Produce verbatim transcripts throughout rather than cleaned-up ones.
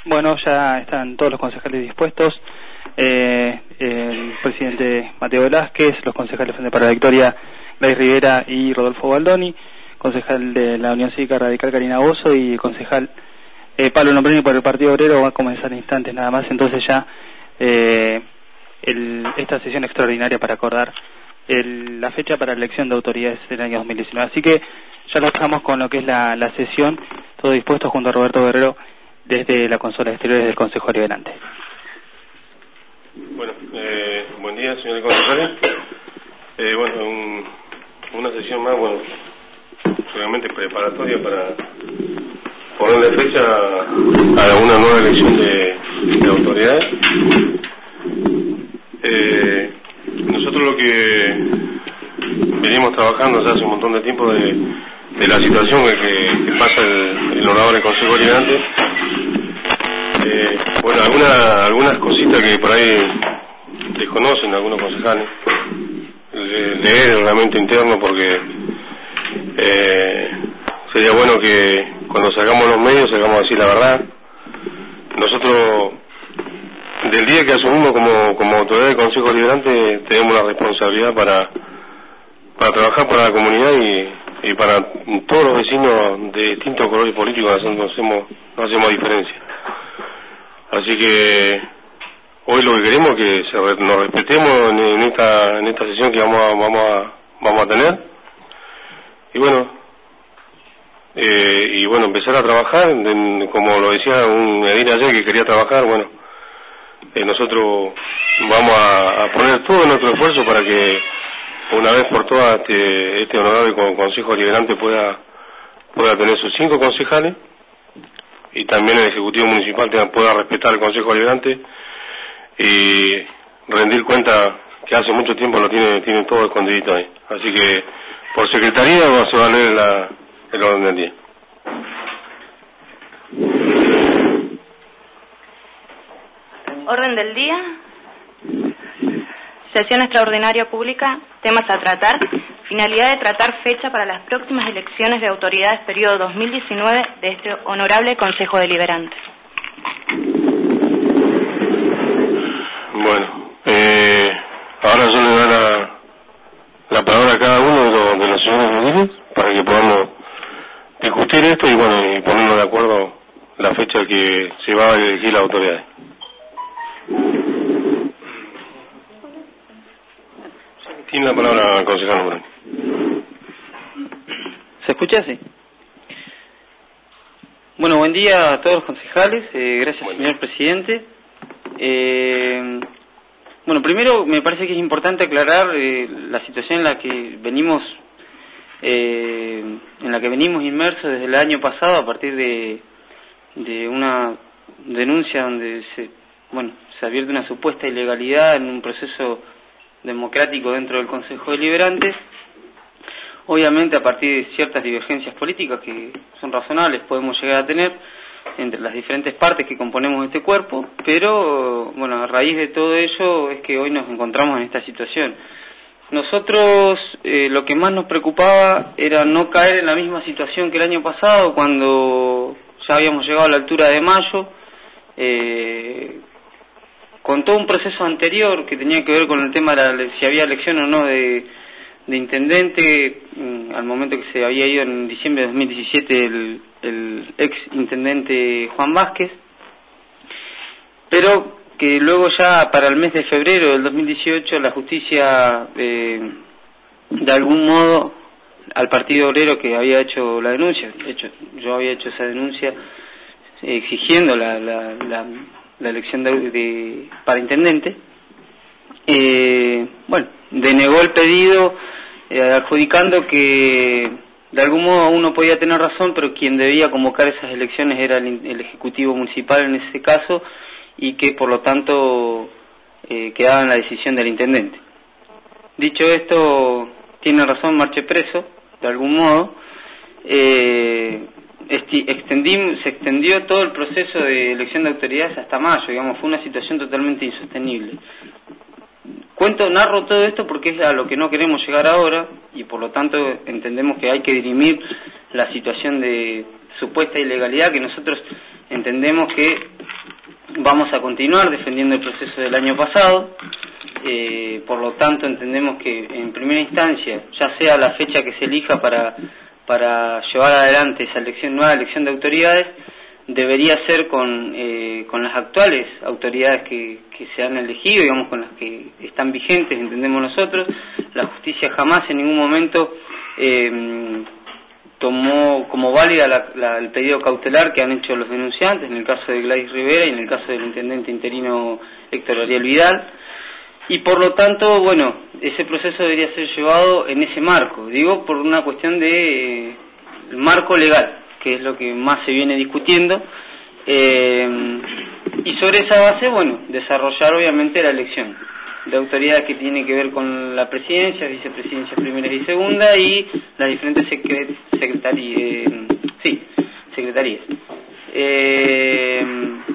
Bueno, ya están todos los concejales dispuestos. Eh, el presidente Mateo Velázquez, los concejales Frente para la Victoria, Gladys Rivera y Rodolfo Baldoni, concejal de la Unión Cívica Radical Karina Bozo y el concejal eh, Pablo Lombrini por el Partido Obrero. Va a comenzar en instantes nada más, entonces ya eh, el, esta sesión extraordinaria para acordar el, la fecha para la elección de autoridades del año dos mil diecinueve. Así que ya lo estamos con lo que es la, la sesión, todo dispuesto junto a Roberto Guerrero desde la consola de exteriores del Consejo Deliberante. Bueno, eh, buen día, señores concejales. Eh, bueno, un, una sesión más, bueno, realmente preparatoria para ponerle fecha a una nueva elección de, de autoridades. Eh, nosotros lo que venimos trabajando ya hace un montón de tiempo de, de la situación que, que pasa el, el honorable Consejo Deliberante. Eh, bueno, alguna, algunas cositas que por ahí desconocen algunos concejales, Le, leer el reglamento interno, porque eh, sería bueno que cuando sacamos los medios sacamos a decir la verdad. Nosotros, del día que asumimos como, como autoridad del Consejo Deliberante, tenemos la responsabilidad para, para trabajar para la comunidad y, y para todos los vecinos de distintos colores políticos. No hacemos, no hacemos diferencia. Así que hoy lo que queremos es que se re, nos respetemos en, en esta en esta sesión que vamos a, vamos a, vamos a tener. Y bueno, eh, y bueno, empezar a trabajar, en, como lo decía un edil ayer que quería trabajar. Bueno, eh, nosotros vamos a, a poner todo nuestro esfuerzo para que una vez por todas este, este honorable Consejo Deliberante pueda, pueda tener sus cinco concejales, y también el Ejecutivo Municipal pueda respetar el Consejo Deliberante y rendir cuenta que hace mucho tiempo lo tiene, tiene todo escondidito ahí. Así que por secretaría se va a leer la, el orden del día. Orden del día. Sesión extraordinaria pública. Temas a tratar. Finalidad de tratar fecha para las próximas elecciones de autoridades periodo dos mil diecinueve de este honorable Consejo Deliberante. Bueno, eh, ahora yo le doy la, la palabra a cada uno de los, de los señores ediles para que podamos discutir esto y bueno, y ponernos de acuerdo la fecha que se va a elegir las autoridades. Tiene la palabra el concejal Lombrini. ¿Se escucha así? Bueno, buen día a todos los concejales, eh, gracias buen señor presidente. Eh, bueno, primero me parece que es importante aclarar eh, la situación en la que venimos eh, en la que venimos inmersos desde el año pasado a partir de, de una denuncia donde se, bueno, se advierte una supuesta ilegalidad en un proceso democrático dentro del Consejo Deliberante. Obviamente, a partir de ciertas divergencias políticas que son razonables, podemos llegar a tener entre las diferentes partes que componemos este cuerpo, pero bueno, a raíz de todo ello es que hoy nos encontramos en esta situación. Nosotros eh, lo que más nos preocupaba era no caer en la misma situación que el año pasado, cuando ya habíamos llegado a la altura de mayo, eh, con todo un proceso anterior que tenía que ver con el tema de la, si había elección o no de, de intendente, al momento que se había ido en diciembre de dos mil diecisiete el, el ex intendente Juan Vázquez, pero que luego ya para el mes de febrero del dos mil dieciocho la justicia eh, de algún modo al Partido Obrero que había hecho la denuncia, de hecho yo había hecho esa denuncia eh, exigiendo la, la, la, la elección de, de, para intendente, eh, bueno, denegó el pedido eh, adjudicando que de algún modo uno podía tener razón, pero quien debía convocar esas elecciones era el, el Ejecutivo Municipal en ese caso, y que por lo tanto eh, quedaba en la decisión del intendente. Dicho esto, tiene razón Marche Preso, de algún modo, eh, extendimos, se extendió todo el proceso de elección de autoridades hasta mayo, digamos, fue una situación totalmente insostenible. Cuento, narro todo esto porque es a lo que no queremos llegar ahora y por lo tanto entendemos que hay que dirimir la situación de supuesta ilegalidad que nosotros entendemos que vamos a continuar defendiendo el proceso del año pasado, eh, por lo tanto entendemos que en primera instancia, ya sea la fecha que se elija para, para llevar adelante esa elección, nueva elección de autoridades, debería ser con, eh, con las actuales autoridades que, que se han elegido, digamos, con las que están vigentes, entendemos nosotros. La justicia jamás en ningún momento eh, tomó como válida la, la, el pedido cautelar que han hecho los denunciantes, en el caso de Gladys Rivera y en el caso del intendente interino Héctor Ariel Vidal, y por lo tanto, bueno, ese proceso debería ser llevado en ese marco, digo, por una cuestión de eh, marco legal, que es lo que más se viene discutiendo, eh, y sobre esa base, bueno, desarrollar obviamente la elección de autoridades que tiene que ver con la presidencia, vicepresidencia primera y segunda, y las diferentes secret secretarías, eh, sí, secretarías. Eh,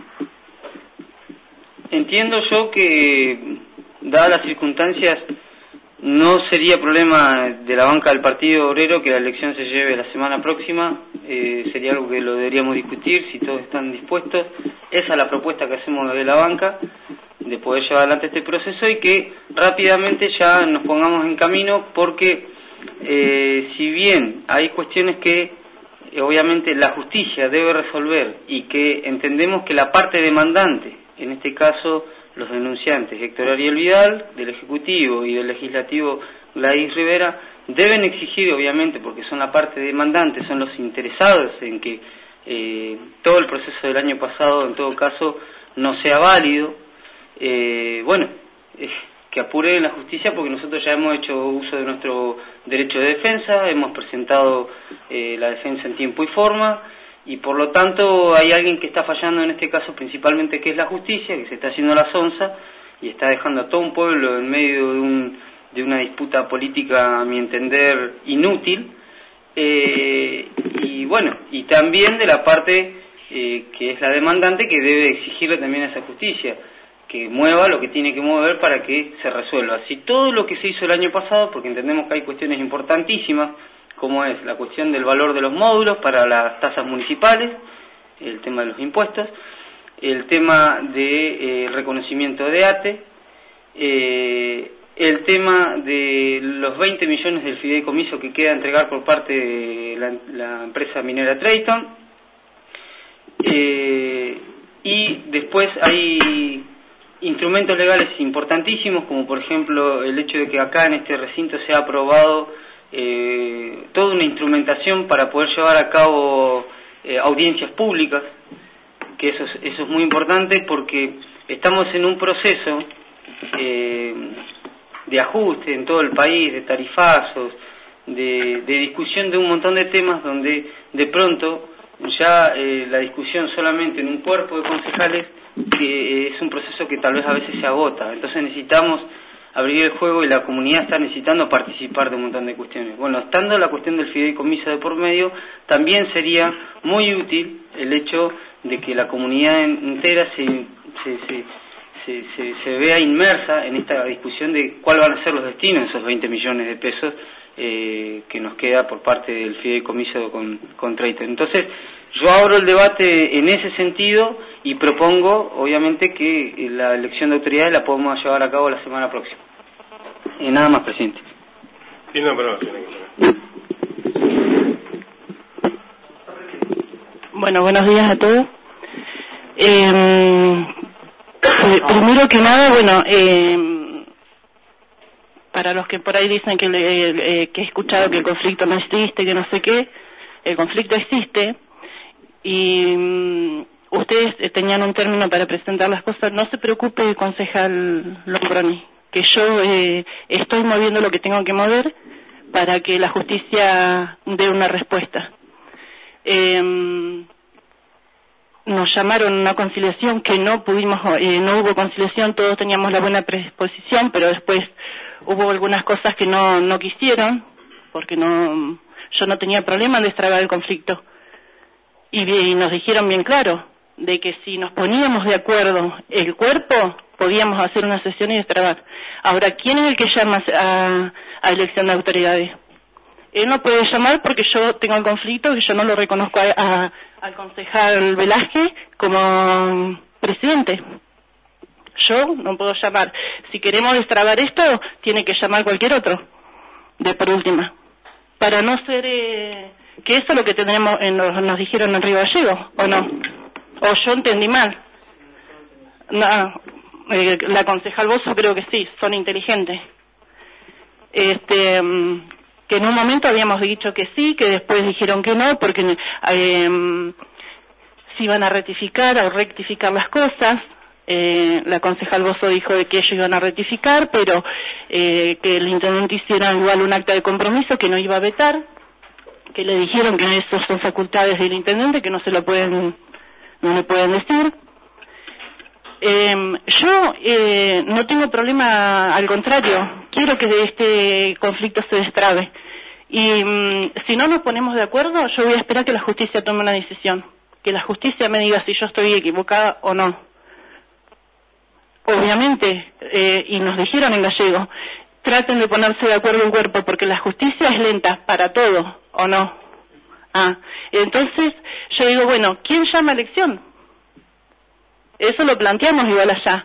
entiendo yo que, dadas las circunstancias, no sería problema de la banca del Partido Obrero que la elección se lleve la semana próxima, eh, sería algo que lo deberíamos discutir si todos están dispuestos. Esa es la propuesta que hacemos desde la banca, de poder llevar adelante este proceso y que rápidamente ya nos pongamos en camino, porque eh, si bien hay cuestiones que eh, obviamente la justicia debe resolver y que entendemos que la parte demandante, en este caso los denunciantes Héctor Ariel Vidal, del Ejecutivo y del Legislativo Gladys Rivera, deben exigir, obviamente, porque son la parte demandante, son los interesados en que eh, todo el proceso del año pasado, en todo caso, no sea válido, eh, bueno, eh, que apure la justicia, porque nosotros ya hemos hecho uso de nuestro derecho de defensa, hemos presentado eh, la defensa en tiempo y forma, y por lo tanto hay alguien que está fallando en este caso principalmente, que es la justicia, que se está haciendo la sonsa y está dejando a todo un pueblo en medio de, un, de una disputa política, a mi entender, inútil, eh, y bueno, y también de la parte eh, que es la demandante, que debe exigirle también a esa justicia que mueva lo que tiene que mover para que se resuelva. Si todo lo que se hizo el año pasado, porque entendemos que hay cuestiones importantísimas, como es la cuestión del valor de los módulos para las tasas municipales, el tema de los impuestos, el tema de eh, reconocimiento de A T E, eh, el tema de los veinte millones del fideicomiso que queda a entregar por parte de la, la empresa minera Trayton, eh, y después hay instrumentos legales importantísimos, como por ejemplo el hecho de que acá en este recinto se ha aprobado Eh, toda una instrumentación para poder llevar a cabo eh, audiencias públicas, que eso es, eso es muy importante, porque estamos en un proceso eh, de ajuste en todo el país, de tarifazos, de, de discusión de un montón de temas, donde de pronto ya eh, la discusión solamente en un cuerpo de concejales, que eh, es un proceso que tal vez a veces se agota. Entonces necesitamos abrir el juego, y la comunidad está necesitando participar de un montón de cuestiones. Bueno, estando la cuestión del fideicomiso de por medio, también sería muy útil el hecho de que la comunidad entera se, se, se, se, se, se vea inmersa en esta discusión de cuáles van a ser los destinos de esos veinte millones de pesos eh, que nos queda por parte del fideicomiso con, con Trayton. Entonces, yo abro el debate en ese sentido y propongo, obviamente, que la elección de autoridades la podemos llevar a cabo la semana próxima. Y nada más, presidente. Sí, no, pero... Bueno, buenos días a todos. Eh, primero que nada, bueno, eh, para los que por ahí dicen que, le, eh, que he escuchado que el conflicto no existe, que no sé qué, el conflicto existe, y um, ustedes tenían un término para presentar las cosas. No se preocupe, concejal Lombroni, que yo eh, estoy moviendo lo que tengo que mover para que la justicia dé una respuesta. Eh, nos llamaron a una conciliación que no pudimos, eh, no hubo conciliación, todos teníamos la buena predisposición, pero después hubo algunas cosas que no, no quisieron, porque no, yo no tenía problema en destrabar el conflicto. Y, y nos dijeron bien claro, de que si nos poníamos de acuerdo el cuerpo, podíamos hacer una sesión y destrabar. Ahora, ¿quién es el que llama a, a elección de autoridades? Él no puede llamar porque yo tengo el conflicto, que yo no lo reconozco a, a, al concejal Velázquez como presidente. presidente. Yo no puedo llamar. Si queremos destrabar esto, tiene que llamar cualquier otro, de por última. Para no ser... Eh, que eso es lo que tendremos, eh, nos, nos dijeron en Río Gallegos, ¿o no? O yo entendí mal. No, eh, la concejal Bozo creo que sí, son inteligentes. Este... que en un momento habíamos dicho que sí, que después dijeron que no, porque eh, se iban a rectificar o rectificar las cosas. Eh, la concejal Bozo dijo de que ellos iban a rectificar, pero eh, que el intendente hiciera igual un acta de compromiso, que no iba a vetar, que le dijeron que eso son facultades del intendente, que no se lo pueden, no le pueden decir. Eh, yo eh, no tengo problema, al contrario, quiero que este conflicto se destrabe. Y mm, si no nos ponemos de acuerdo, yo voy a esperar que la justicia tome una decisión. Que la justicia me diga si yo estoy equivocada o no. Obviamente, eh, y nos dijeron en gallego, traten de ponerse de acuerdo en cuerpo, porque la justicia es lenta para todo, ¿o no? Ah, entonces yo digo, bueno, ¿quién llama a elección? Eso lo planteamos igual allá.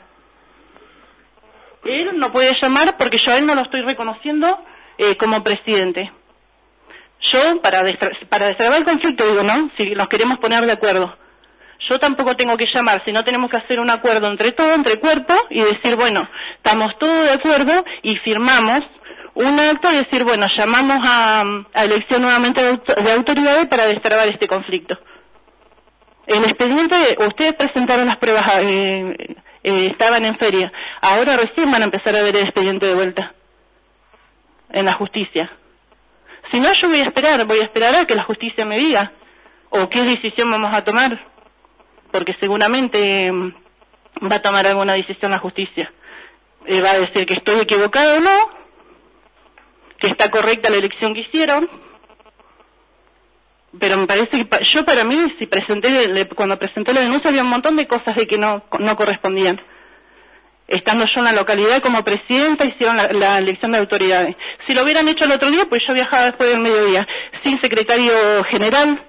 Él no puede llamar porque yo a él no lo estoy reconociendo eh, como presidente. Yo, para, destra para destrabar el conflicto, digo, ¿no? Si nos queremos poner de acuerdo. Yo tampoco tengo que llamar, si no tenemos que hacer un acuerdo entre todo, entre cuerpo, y decir, bueno, estamos todos de acuerdo y firmamos un acto y decir, bueno, llamamos a, a elección nuevamente de, auto de autoridades para destrabar este conflicto. El expediente, ustedes presentaron las pruebas, eh, eh, estaban en feria. Ahora recién van a empezar a ver el expediente de vuelta en la justicia. Si no, yo voy a esperar, voy a esperar a que la justicia me diga o qué decisión vamos a tomar, porque seguramente eh, va a tomar alguna decisión la justicia. Eh, va a decir que estoy equivocado o no, que está correcta la elección que hicieron. Pero me parece que pa yo para mí, si presenté le, cuando presenté la denuncia había un montón de cosas de que no, no correspondían. Estando yo en la localidad como presidenta, hicieron la, la elección de autoridades. Si lo hubieran hecho el otro día, pues yo viajaba después del mediodía, sin secretario general.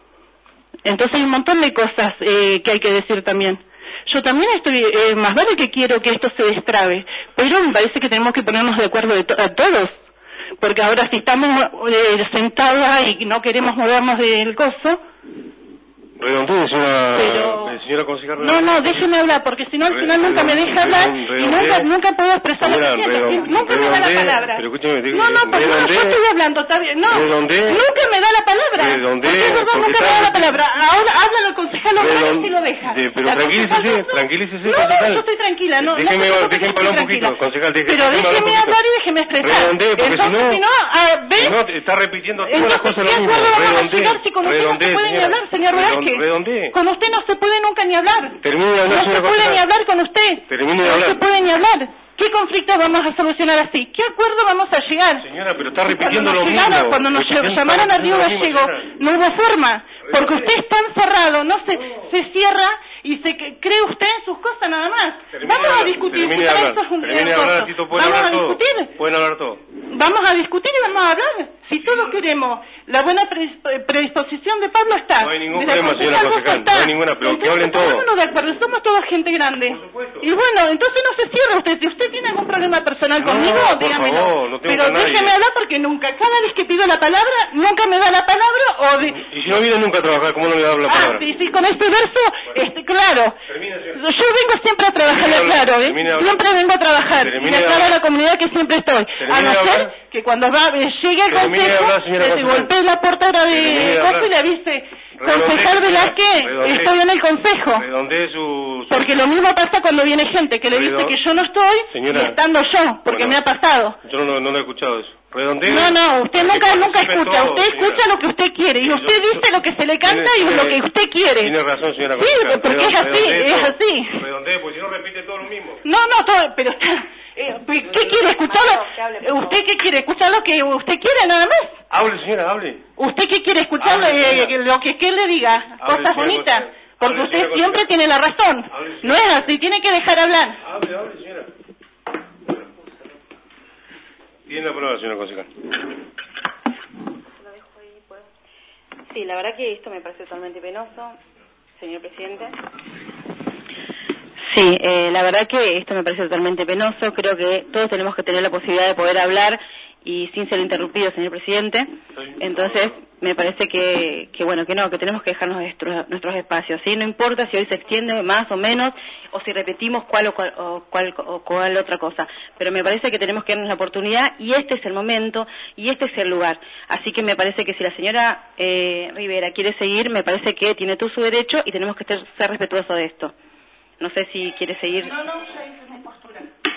Entonces hay un montón de cosas eh, que hay que decir también. Yo también estoy, eh, más vale que quiero que esto se destrabe, pero me parece que tenemos que ponernos de acuerdo de to a todos. Porque ahora si estamos eh, sentados y no queremos movernos del coso... Redondeo, señora, pero... señora concejal. No, no, déjeme hablar, porque si no al final nunca me deja hablar y nunca, nunca puedo expresar lo que siento. Nunca me da la palabra. Pero escúcheme, digo, no, no, porque no, yo estoy hablando, está bien. No, nunca me da la palabra. Porque es verdad, nunca me da la palabra. Ahora habla el concejal Morales y lo deja. Pero tranquilícese, tranquilícese, No, no, yo estoy tranquila. No, déjeme hablar un poquito, concejal. Pero déjeme hablar y déjeme expresar. Redondee, porque si no... Si no, ¿ves? No, está repitiendo todas las cosas lo mismo. Redondee, si con usted no se puede ni hablar, señor Velázquez. Redondee. Con usted no se puede nunca ni hablar. Termine de hablar, no se puede ni hablar con usted. Termine de no hablar. se puede ni hablar. ¿Qué conflictos vamos a solucionar así? ¿Qué acuerdo vamos a llegar? Señora, pero está repitiendo lo llegaron, mismo. Cuando nos llamaron a Río Gallego, no hubo forma. Porque usted está encerrado, no se, se cierra y se cree usted en sus cosas nada más. Termine vamos a discutir. Termine Si de para hablar. esto es un Termine de hablar, Tito, pueden vamos hablar a todo. discutir. Pueden hablar todo. Vamos a discutir y vamos a hablar. Si todos queremos, la buena predisposición de Pablo está. No hay ningún problema, señora concejal, no hay ninguna, pero que hablen todos. Estamos de acuerdo, somos toda gente grande. Por supuesto. Y bueno, entonces no se cierra usted. Si usted tiene algún problema personal No, conmigo, por dígamelo. favor, no tengo Pero con nadie. déjeme hablar porque nunca, cada vez que pido la palabra, nunca me da la palabra o de... Y si no viene nunca a trabajar, ¿cómo no le da la Ah, palabra? sí, sí, con este verso, este, claro. Termina, señora. Yo vengo siempre a trabajar, Termine de hablar, claro, ¿eh? termine de hablar. Siempre vengo a trabajar. Termine Y de aclaro a hablar. la comunidad que siempre estoy. Termine A no de ser hablar. que cuando va, eh, llegue el Termine de consejo, hablar, señora que se concejal. golpee la portera Termine de de cosa hablar. y le avise, Redondee, concejal señora. Velázquez, Redondee. estoy en el consejo. Redondee su... su- Porque lo mismo pasa cuando viene gente que le dice Redon- que yo no estoy, Señora. y estando yo, porque Bueno. me ha pasado. Yo no, no lo he escuchado eso. Redondee. No, no, usted para nunca, que nunca participe escucha, todo, usted señora. escucha lo que usted quiere, y Yo- usted yo- dice lo que se le canta y Tiene- lo que usted quiere. Tiene razón, señora Sí, concejal. porque es así, Redondee es todo. así. Redondee, pues si no repite todo lo mismo. No, no, todo, pero está... Eh, ¿Qué quiere escucharlo? ¿Usted qué quiere escuchar lo que usted quiere nada más? Hable, señora, hable. ¿Usted qué quiere escuchar? Hable, Eh, señora. lo que, que él le diga, Hable, cosas señora bonitas. concejal. Porque Hable, usted señora siempre concejal. tiene la razón. Hable, señora. No es así, tiene que dejar hablar. Hable, hable, señora. Tiene la palabra, señora concejal. Sí, la verdad que esto me parece totalmente penoso, señor presidente. Sí, eh, la verdad que esto me parece totalmente penoso. Creo que todos tenemos que tener la posibilidad de poder hablar y sin ser interrumpidos, señor presidente. Entonces, me parece que, que bueno, que no, que tenemos que dejarnos nuestros, nuestros espacios, ¿sí? No importa si hoy se extiende más o menos, o si repetimos cuál o cuál, o cuál, o cuál otra cosa. Pero me parece que tenemos que darnos la oportunidad, y este es el momento, y este es el lugar. Así que me parece que si la señora eh, Rivera quiere seguir, me parece que tiene todo su derecho, y tenemos que ser, ser respetuosos de esto. No sé si quiere seguir. No, no, ya hice mi postura.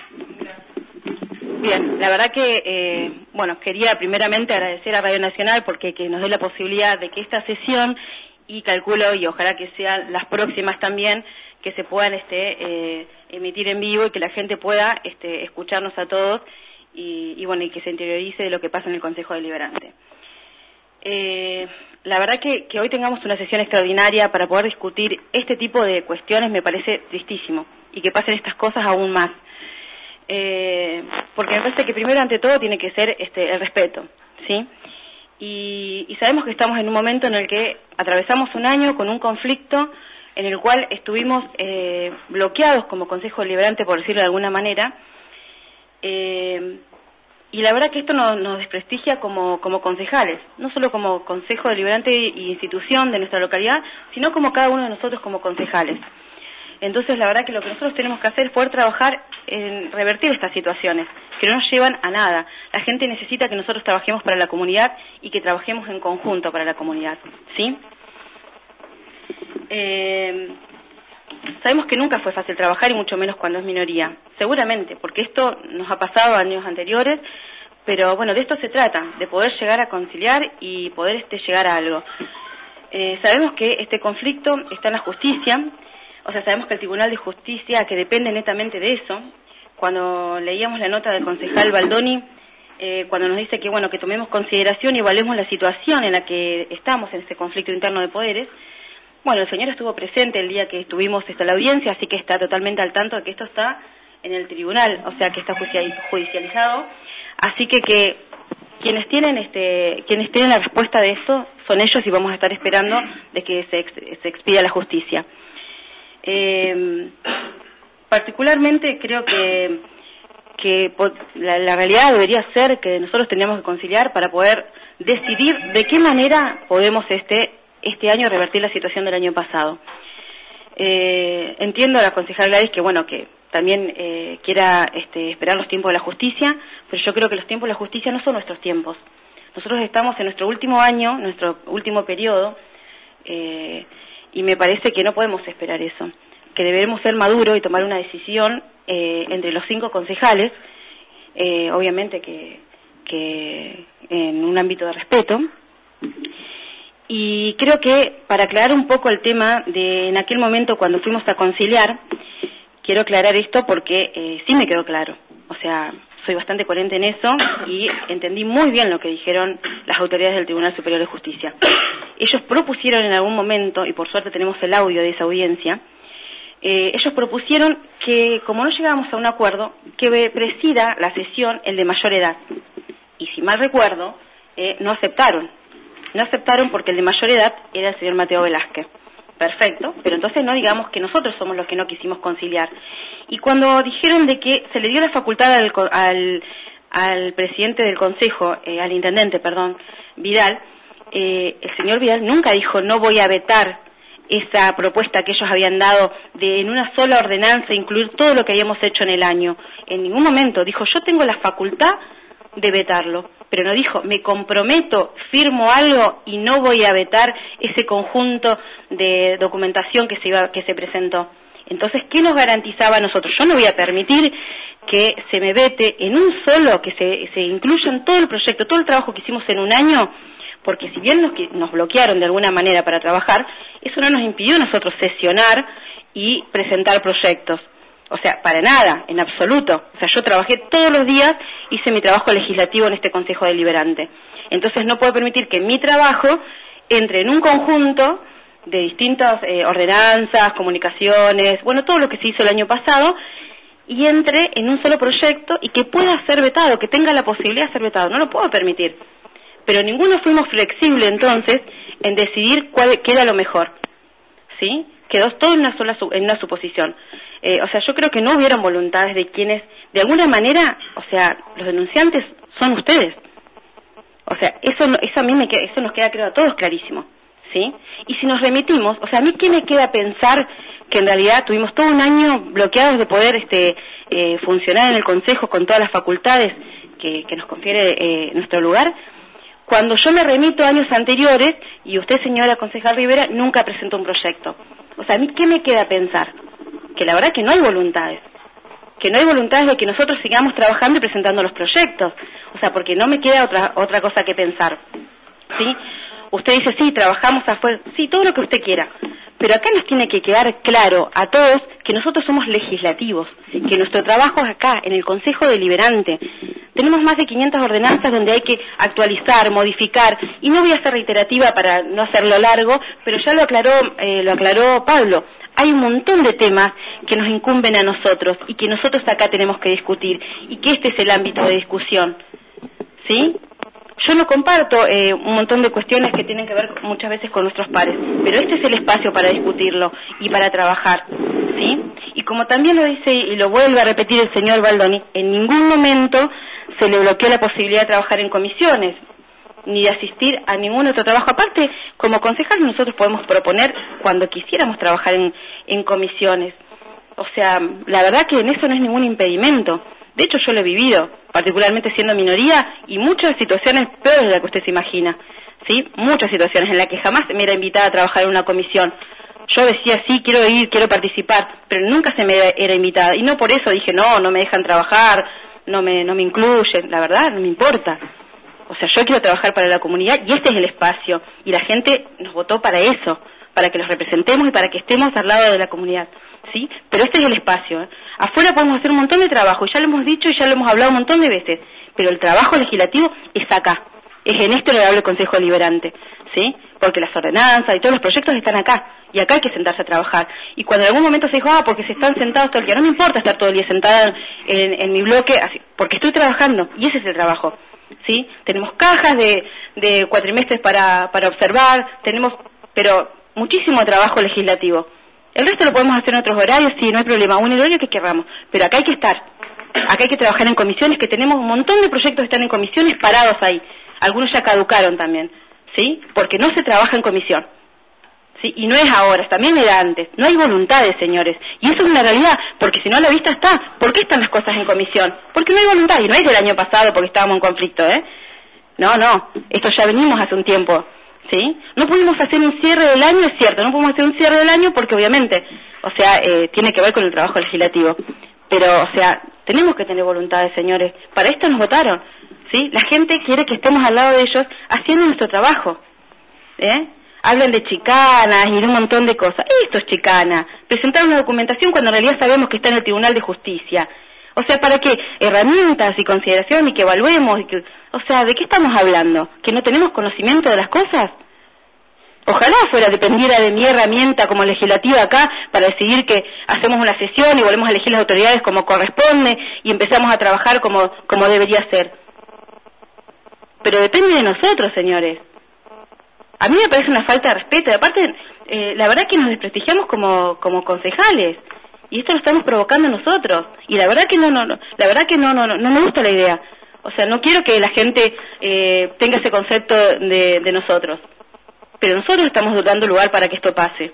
Bien, la verdad que, eh, bueno, quería primeramente agradecer a Radio Nacional porque que nos dé la posibilidad de que esta sesión, y calculo, y ojalá que sean las próximas también, que se puedan este, eh, emitir en vivo y que la gente pueda este, escucharnos a todos y, y, bueno, y que se interiorice de lo que pasa en el Consejo Deliberante. Eh, la verdad que, que hoy tengamos una sesión extraordinaria para poder discutir este tipo de cuestiones me parece tristísimo, y que pasen estas cosas aún más. Eh, porque me parece que primero ante todo tiene que ser este, el respeto, ¿sí? Y, y sabemos que estamos en un momento en el que atravesamos un año con un conflicto en el cual estuvimos eh, bloqueados como Consejo Deliberante, por decirlo de alguna manera, eh, y la verdad que esto nos, nos desprestigia como, como concejales, no solo como Consejo Deliberante y institución de nuestra localidad, sino como cada uno de nosotros como concejales. Entonces, la verdad que lo que nosotros tenemos que hacer es poder trabajar en revertir estas situaciones, que no nos llevan a nada. La gente necesita que nosotros trabajemos para la comunidad y que trabajemos en conjunto para la comunidad, ¿sí? Eh, sabemos que nunca fue fácil trabajar, y mucho menos cuando es minoría, seguramente, porque esto nos ha pasado años anteriores, pero bueno, de esto se trata, de poder llegar a conciliar y poder este, llegar a algo. Eh, sabemos que este conflicto está en la justicia. O sea, sabemos que el Tribunal de Justicia, que depende netamente de eso, cuando leíamos la nota del concejal Baldoni, eh, cuando nos dice que, bueno, que tomemos consideración y evaluemos la situación en la que estamos en este conflicto interno de poderes, bueno, el señor estuvo presente el día que estuvimos en la audiencia, así que está totalmente al tanto de que esto está en el tribunal, o sea, que está judicializado, así que que quienes tienen este, quienes tienen la respuesta de eso son ellos, y vamos a estar esperando de que se, ex, se expida la justicia. Eh, particularmente creo que, que la, la realidad debería ser que nosotros tendríamos que conciliar para poder decidir de qué manera podemos este, este año revertir la situación del año pasado. Eh, entiendo a la concejal Gladys que bueno que también eh, quiera este, esperar los tiempos de la justicia, pero yo creo que los tiempos de la justicia no son nuestros tiempos. Nosotros estamos en nuestro último año, nuestro último periodo, eh, y me parece que no podemos esperar eso, que debemos ser maduros y tomar una decisión eh, entre los cinco concejales, eh, obviamente que, que en un ámbito de respeto. Y creo que para aclarar un poco el tema de en aquel momento cuando fuimos a conciliar, quiero aclarar esto porque eh, sí me quedó claro, o sea, soy bastante coherente en eso y entendí muy bien lo que dijeron las autoridades del Tribunal Superior de Justicia. Ellos propusieron en algún momento, y por suerte tenemos el audio de esa audiencia, eh, ellos propusieron que, como no llegábamos a un acuerdo, que presida la sesión el de mayor edad. Y si mal recuerdo, eh, no aceptaron. No aceptaron porque el de mayor edad era el señor Mateo Velázquez. Perfecto, pero entonces no digamos que nosotros somos los que no quisimos conciliar. Y cuando dijeron de que se le dio la facultad al, al, al presidente del Consejo, eh, al intendente, perdón, Vidal, eh, el señor Vidal nunca dijo no voy a vetar esa propuesta que ellos habían dado de en una sola ordenanza incluir todo lo que habíamos hecho en el año. En ningún momento dijo yo tengo la facultad de vetarlo, pero no dijo me comprometo, firmo algo y no voy a vetar ese conjunto de documentación que se iba, que se presentó. Entonces, ¿qué nos garantizaba a nosotros? Yo no voy a permitir que se me vete en un solo, que se, se incluya en todo el proyecto, todo el trabajo que hicimos en un año, porque si bien nos, nos bloquearon de alguna manera para trabajar, eso no nos impidió a nosotros sesionar y presentar proyectos. O sea, para nada, en absoluto. O sea, yo trabajé todos los días, hice mi trabajo legislativo en este Consejo Deliberante. Entonces no puedo permitir que mi trabajo entre en un conjunto de distintas eh, ordenanzas, comunicaciones, bueno, todo lo que se hizo el año pasado, y entre en un solo proyecto y que pueda ser vetado, que tenga la posibilidad de ser vetado. No lo puedo permitir. Pero ninguno fuimos flexibles entonces en decidir cuál, qué era lo mejor. ¿Sí? Quedó todo en una sola en una suposición. Eh, o sea, yo creo que no hubieron voluntades de quienes, de alguna manera, o sea, los denunciantes son ustedes. O sea, eso no, eso a mí me queda, eso nos queda, creo, a todos clarísimo, ¿sí? Y si nos remitimos, o sea, a mí qué me queda pensar que en realidad tuvimos todo un año bloqueados de poder este eh, funcionar en el Consejo con todas las facultades que, que nos confiere eh, nuestro lugar, cuando yo me remito a años anteriores y usted, señora concejal Rivera, nunca presentó un proyecto. O sea, a mí qué me queda pensar, que la verdad que no hay voluntades, que no hay voluntades de que nosotros sigamos trabajando y presentando los proyectos, o sea, porque no me queda otra otra cosa que pensar, ¿sí? Usted dice, sí, trabajamos afuera, sí, todo lo que usted quiera, pero acá nos tiene que quedar claro a todos que nosotros somos legislativos, que nuestro trabajo es acá, en el Consejo Deliberante. Tenemos más de quinientas ordenanzas donde hay que actualizar, modificar, y no voy a ser reiterativa para no hacerlo largo, pero ya lo aclaró, eh, lo aclaró Pablo. Hay un montón de temas que nos incumben a nosotros y que nosotros acá tenemos que discutir, y que este es el ámbito de discusión, ¿sí? Yo no comparto eh, un montón de cuestiones que tienen que ver muchas veces con nuestros pares, pero este es el espacio para discutirlo y para trabajar, ¿sí? Y como también lo dice y lo vuelve a repetir el señor Baldoni, en ningún momento se le bloqueó la posibilidad de trabajar en comisiones, ni de asistir a ningún otro trabajo. Aparte, como concejales nosotros podemos proponer cuando quisiéramos trabajar en, en comisiones. O sea, la verdad que en eso no es ningún impedimento. De hecho, yo lo he vivido, particularmente siendo minoría, y muchas situaciones peores de las que usted se imagina, ¿sí? Muchas situaciones en las que jamás me era invitada a trabajar en una comisión. Yo decía, sí, quiero ir, quiero participar, pero nunca se me era invitada. Y no por eso dije, no, no me dejan trabajar, no me, no me incluyen. La verdad, no me importa. O sea, yo quiero trabajar para la comunidad y este es el espacio. Y la gente nos votó para eso, para que los representemos y para que estemos al lado de la comunidad, ¿sí? Pero este es el espacio, ¿eh? Afuera podemos hacer un montón de trabajo, y ya lo hemos dicho y ya lo hemos hablado un montón de veces, pero el trabajo legislativo es acá, es en este honorable Consejo Deliberante, ¿sí? Porque las ordenanzas y todos los proyectos están acá, y acá hay que sentarse a trabajar. Y cuando en algún momento se dijo, ah, porque se están sentados todo el día, no me importa estar todo el día sentada en, en mi bloque, así, porque estoy trabajando, y ese es el trabajo, ¿sí? Tenemos cajas de, de cuatrimestres para, para observar, tenemos, pero muchísimo trabajo legislativo. El resto lo podemos hacer en otros horarios, sí, no hay problema, un horario que queramos, pero acá hay que estar, acá hay que trabajar en comisiones, que tenemos un montón de proyectos que están en comisiones parados ahí, algunos ya caducaron también, ¿sí? Porque no se trabaja en comisión, ¿sí? Y no es ahora, también era antes, no hay voluntades, señores, y eso es una realidad, porque si no a la vista está, ¿por qué están las cosas en comisión? Porque no hay voluntad, y no es del año pasado porque estábamos en conflicto, ¿eh? No, no, esto ya venimos hace un tiempo, ¿sí? No pudimos hacer un cierre del año, es cierto, no pudimos hacer un cierre del año porque obviamente, o sea, eh, tiene que ver con el trabajo legislativo. Pero, o sea, tenemos que tener voluntades, señores. Para esto nos votaron, ¿sí? La gente quiere que estemos al lado de ellos haciendo nuestro trabajo, ¿eh? Hablan de chicanas y de un montón de cosas. Esto es chicana. Presentar una documentación cuando en realidad sabemos que está en el Tribunal de Justicia. O sea, ¿para qué? Herramientas y consideración y que evaluemos y que... O sea, ¿de qué estamos hablando? ¿Que no tenemos conocimiento de las cosas? Ojalá fuera, dependiera de mi herramienta como legislativa acá para decidir que hacemos una sesión y volvemos a elegir las autoridades como corresponde y empezamos a trabajar como, como debería ser. Pero depende de nosotros, señores. A mí me parece una falta de respeto. Y aparte, eh, la verdad que nos desprestigiamos como, como concejales. Y esto lo estamos provocando nosotros. Y la verdad que no, no, no la verdad que no, no, no, no me gusta la idea. O sea, no quiero que la gente eh, tenga ese concepto de, de nosotros. Pero nosotros estamos dando lugar para que esto pase.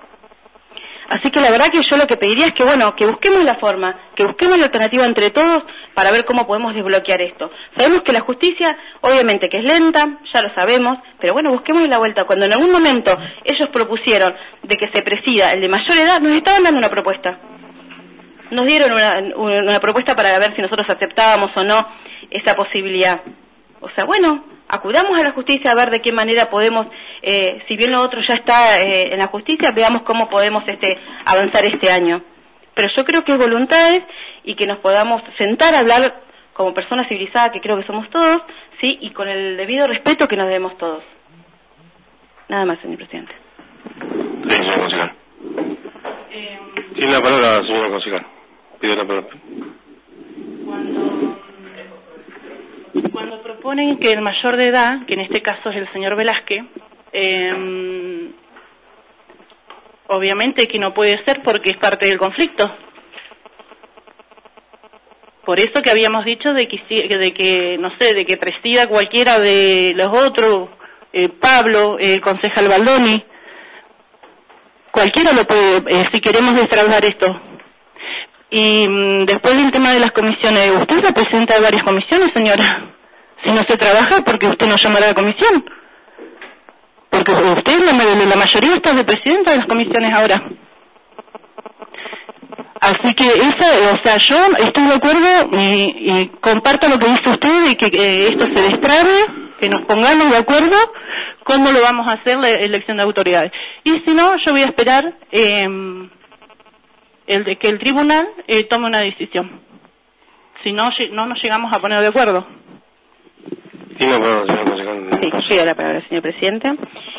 Así que la verdad que yo lo que pediría es que, bueno, que busquemos la forma, que busquemos la alternativa entre todos para ver cómo podemos desbloquear esto. Sabemos que la justicia, obviamente que es lenta, ya lo sabemos, pero bueno, busquemos la vuelta. Cuando en algún momento ellos propusieron de que se presida el de mayor edad, nos estaban dando una propuesta. Nos dieron una, una propuesta para ver si nosotros aceptábamos o no esa posibilidad. O sea, bueno, acudamos a la justicia a ver de qué manera podemos, eh, si bien lo otro ya está eh, en la justicia, veamos cómo podemos este avanzar este año. Pero yo creo que es voluntades y que nos podamos sentar a hablar como personas civilizadas, que creo que somos todos, sí, y con el debido respeto que nos debemos todos. Nada más, señor presidente. Sí, señor concejal. Eh, Tiene la palabra, señor concejal. Pide la palabra. Cuando, cuando proponen que el mayor de edad, que en este caso es el señor Velázquez, eh, obviamente que no puede ser porque es parte del conflicto, Por eso que habíamos dicho de que, de que no sé, de que presida cualquiera de los otros, eh, Pablo, el concejal Baldoni, cualquiera lo puede, eh, si queremos destrabar esto. Y mmm, después del tema de las comisiones, ¿usted es la presidenta de varias comisiones, señora? Si no se trabaja, ¿por qué usted no llamará a la comisión? Porque usted, la, la mayoría está de presidenta de las comisiones ahora. Así que eso, o sea, yo estoy de acuerdo y, y comparto lo que dice usted de que eh, esto se destrabe, que nos pongamos de acuerdo cómo lo vamos a hacer la elección de autoridades. Y si no, yo voy a esperar eh, el de que el tribunal eh, tome una decisión. Si no, no nos llegamos a poner de acuerdo. Sí, no, no, no, sí, llega la palabra, señor presidente.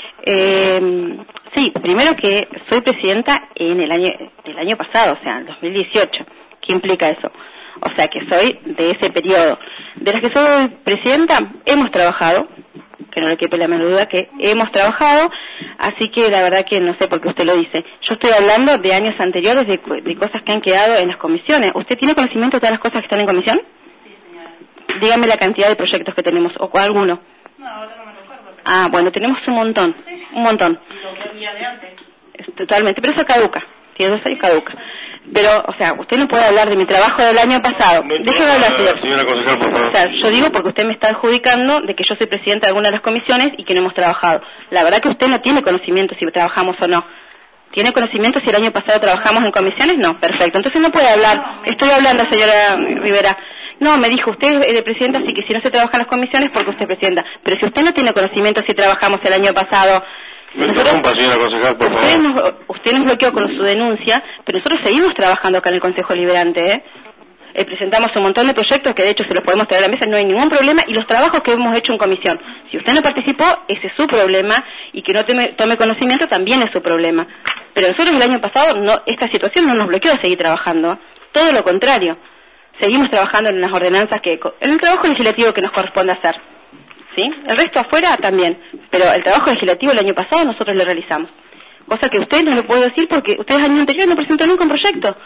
Eh, sí, primero que soy presidenta en el año el año pasado, o sea, en dos mil dieciocho. ¿Qué implica eso? O sea, que soy de ese periodo. De las que soy presidenta, hemos trabajado, que no le quepe la menor duda que hemos trabajado, así que la verdad que no sé por qué usted lo dice. Yo estoy hablando de años anteriores, de, de cosas que han quedado en las comisiones. ¿Usted tiene conocimiento de todas las cosas que están en comisión? Sí, señora. Dígame la cantidad de proyectos que tenemos, o alguno. No, ahora no me acuerdo. Ah, bueno, tenemos un montón, Sí. un montón. Y lo que había de antes. Es totalmente, pero eso caduca. Tiene dos años caduca. Pero, o sea, usted no puede hablar de mi trabajo del año pasado. No, Déjeme hablar, señor. Señora concejal, por favor. O sea, yo digo porque usted me está adjudicando de que yo soy presidenta de alguna de las comisiones y que no hemos trabajado. La verdad que usted no tiene conocimiento si trabajamos o no. ¿Tiene conocimiento si el año pasado trabajamos en comisiones? No, perfecto. Entonces no puede hablar. Estoy hablando, señora Rivera. No, me dijo, usted es de presidenta, así que si no se trabaja en las comisiones, porque usted es presidenta. Pero si usted no tiene conocimiento si trabajamos el año pasado... No nosotros, interrumpa, señora concejal, por usted, favor. nos, usted nos bloqueó con su denuncia, pero nosotros seguimos trabajando acá en el Consejo Liberante, ¿eh? Eh, presentamos un montón de proyectos que de hecho se los podemos traer a la mesa, no hay ningún problema, y los trabajos que hemos hecho en comisión. Si usted no participó, ese es su problema, y que no tome, tome conocimiento también es su problema. Pero nosotros el año pasado, no, esta situación no nos bloqueó a seguir trabajando, todo lo contrario. Seguimos trabajando en las ordenanzas, que en el trabajo legislativo que nos corresponde hacer. ¿Sí? El resto afuera también, pero el trabajo legislativo el año pasado nosotros lo realizamos. Cosa que usted no lo puede decir porque ustedes el año anterior no presentó nunca un proyecto.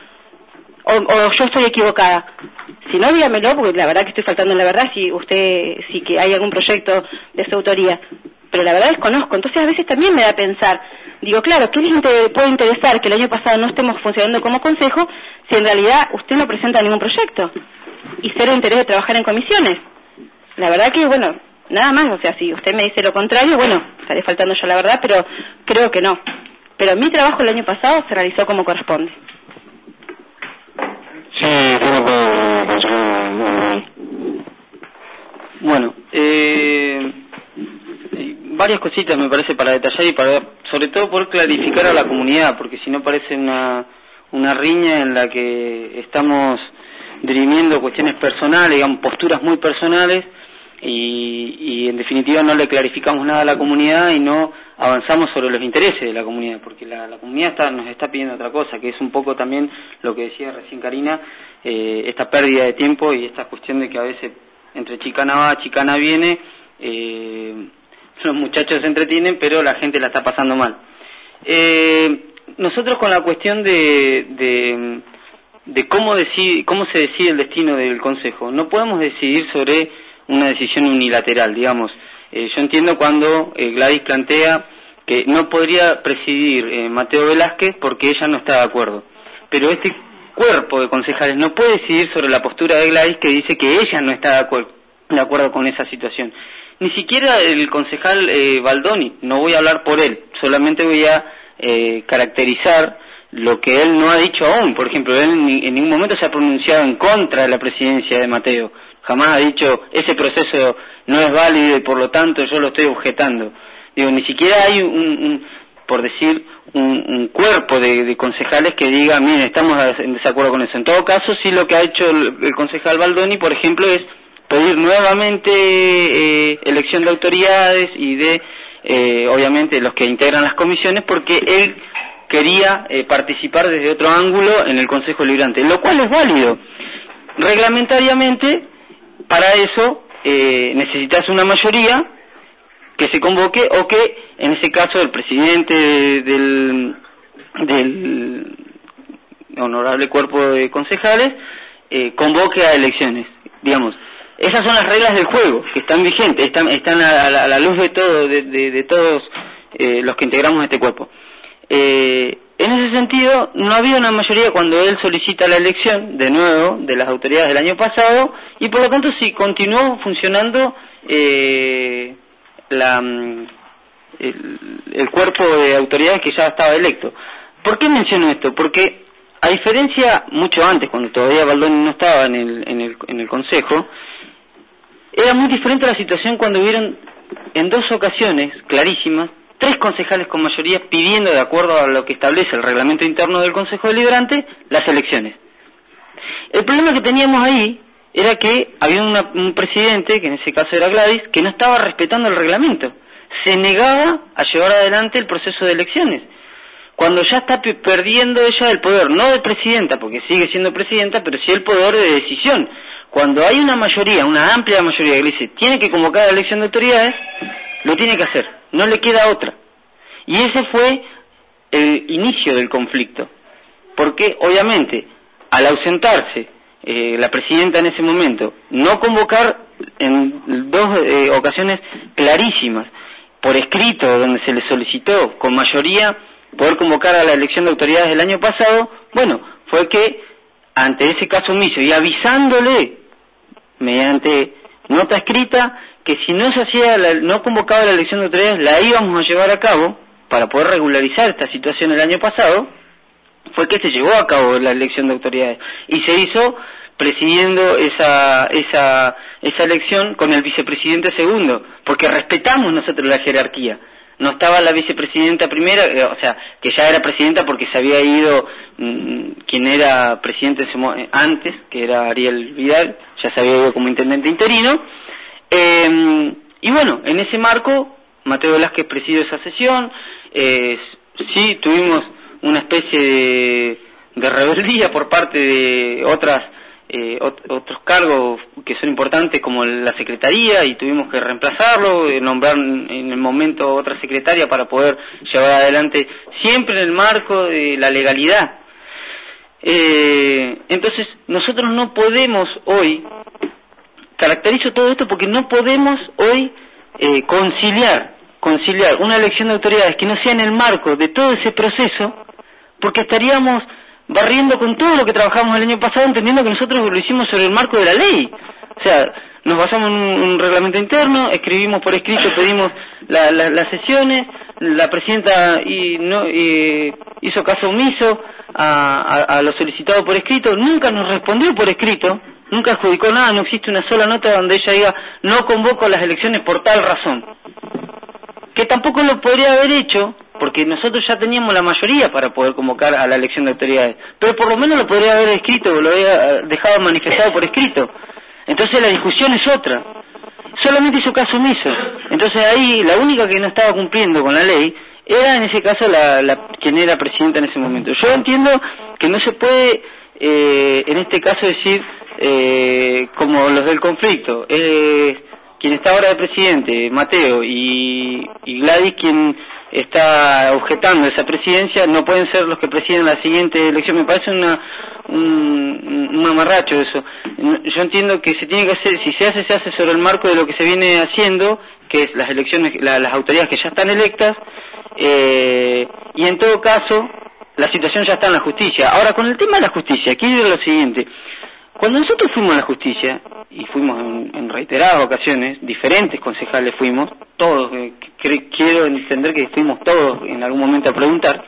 O, o yo estoy equivocada. Si no, dígamelo, porque la verdad que estoy faltando en la verdad si usted, si que hay algún proyecto de su autoría. Pero la verdad desconozco, entonces a veces también me da a pensar, digo, claro, ¿qué les inter- puede interesar que el año pasado no estemos funcionando como consejo si en realidad usted no presenta ningún proyecto? Y cero interés de trabajar en comisiones. La verdad que, bueno, nada más, o sea, si usted me dice lo contrario, bueno, estaré faltando yo la verdad, pero creo que no. Pero mi trabajo el año pasado se realizó como corresponde. Sí, tiene para... Bueno, eh, varias cositas me parece para detallar y para, sobre todo, poder clarificar a la comunidad, porque si no parece una, una riña en la que estamos dirimiendo cuestiones personales, digamos, posturas muy personales, y, y en definitiva no le clarificamos nada a la comunidad y no avanzamos sobre los intereses de la comunidad, porque la, la comunidad está, nos está pidiendo otra cosa, que es un poco también lo que decía recién Karina, eh, esta pérdida de tiempo y esta cuestión de que a veces entre chicana va, chicana viene, eh, los muchachos se entretienen, pero la gente la está pasando mal. Eh, nosotros con la cuestión de, de, de cómo, decide, cómo se decide el destino del Consejo, no podemos decidir sobre una decisión unilateral, digamos. Eh, yo entiendo cuando eh, Gladys plantea que no podría presidir eh, Mateo Velázquez porque ella no está de acuerdo. Pero este cuerpo de concejales no puede decidir sobre la postura de Gladys, que dice que ella no está de acuerdo, de acuerdo con esa situación. Ni siquiera el concejal eh, Baldoni, no voy a hablar por él, solamente voy a eh, caracterizar lo que él no ha dicho aún. Por ejemplo, él en, en ningún momento se ha pronunciado en contra de la presidencia de Mateo. Jamás ha dicho, ese proceso no es válido y por lo tanto yo lo estoy objetando. Digo, ni siquiera hay un, un por decir, un, un cuerpo de, de concejales que diga, miren, estamos en desacuerdo con eso. En todo caso, sí lo que ha hecho el, el concejal Baldoni, por ejemplo, es pedir nuevamente eh, elección de autoridades y de, eh, obviamente, los que integran las comisiones, porque él quería eh, participar desde otro ángulo en el Consejo Liberante, lo cual es válido. Reglamentariamente, para eso eh, necesitas una mayoría que se convoque o que, en ese caso, el presidente del, del honorable cuerpo de concejales eh, convoque a elecciones, digamos. Esas son las reglas del juego, que están vigentes, están, están a, la, a la luz de todo, de, de, de todos eh, los que integramos este cuerpo. Eh, en ese sentido, no había una mayoría cuando él solicita la elección, de nuevo, de las autoridades del año pasado, y por lo tanto sí, continuó funcionando eh, la, el, el cuerpo de autoridades que ya estaba electo. ¿Por qué menciono esto? Porque, a diferencia, mucho antes, cuando todavía Baldoni no estaba en el, en el, en el Consejo, era muy diferente la situación cuando hubieron en dos ocasiones clarísimas tres concejales con mayoría pidiendo, de acuerdo a lo que establece el reglamento interno del Consejo Deliberante, las elecciones. El problema que teníamos ahí era que había una, un presidente, que en ese caso era Gladys, que no estaba respetando el reglamento. Se negaba a llevar adelante el proceso de elecciones, cuando ya está perdiendo ella el poder, no de presidenta, porque sigue siendo presidenta, pero sí el poder de decisión. Cuando hay una mayoría, una amplia mayoría que le dice, tiene que convocar a la elección de autoridades, lo tiene que hacer, no le queda otra. Y ese fue el inicio del conflicto, porque obviamente, al ausentarse eh, la presidenta en ese momento, no convocar en dos eh, ocasiones clarísimas, por escrito, donde se le solicitó con mayoría poder convocar a la elección de autoridades del año pasado, bueno, fue que ante ese caso omiso y avisándole mediante nota escrita que si no se hacía, la, no convocaba la elección de autoridades, la íbamos a llevar a cabo para poder regularizar esta situación el año pasado, fue que se llevó a cabo la elección de autoridades y se hizo presidiendo esa esa esa elección con el vicepresidente segundo, porque respetamos nosotros la jerarquía. No estaba la vicepresidenta primera, eh, o sea, que ya era presidenta porque se había ido mmm, quien era presidente antes, que era Ariel Vidal, ya se había ido como intendente interino. Eh, y bueno, en ese marco, Mateo Velázquez presidió esa sesión. Eh, sí, tuvimos una especie de, de rebeldía por parte de otras eh, ot otros cargos que son importantes como la secretaría, y tuvimos que reemplazarlo, eh, nombrar en el momento otra secretaria para poder llevar adelante siempre en el marco de la legalidad. Eh, entonces nosotros no podemos hoy, caracterizo todo esto porque no podemos hoy eh, conciliar conciliar una elección de autoridades que no sea en el marco de todo ese proceso, porque estaríamos barriendo con todo lo que trabajamos el año pasado, entendiendo que nosotros lo hicimos sobre el marco de la ley. O sea, nos basamos en un, un reglamento interno, escribimos por escrito, pedimos la, la, las sesiones, la presidenta y no, y hizo caso omiso a, a, a lo solicitado por escrito, nunca nos respondió por escrito, nunca adjudicó nada, no existe una sola nota donde ella diga no convoco las elecciones por tal razón. Que tampoco lo podría haber hecho, porque nosotros ya teníamos la mayoría para poder convocar a la elección de autoridades, pero por lo menos lo podría haber escrito, lo había dejado manifestado por escrito. Entonces la discusión es otra. Solamente hizo caso omiso. Entonces ahí la única que no estaba cumpliendo con la ley era en ese caso la, la quien era presidenta en ese momento. Yo entiendo que no se puede eh, en este caso decir eh, como los del conflicto. Eh, quien está ahora de presidente, Mateo, y, y Gladys, quien está objetando esa presidencia, no pueden ser los que presiden la siguiente elección. Me parece una un, un mamarracho eso. Yo entiendo que se tiene que hacer, si se hace, se hace sobre el marco de lo que se viene haciendo, que es las elecciones, la, las autoridades que ya están electas, eh, y en todo caso, la situación ya está en la justicia. Ahora, con el tema de la justicia, quiero decir lo siguiente. Cuando nosotros fuimos a la justicia, y fuimos en, en reiteradas ocasiones, diferentes concejales fuimos, todos, eh, que, quiero entender que fuimos todos en algún momento a preguntar,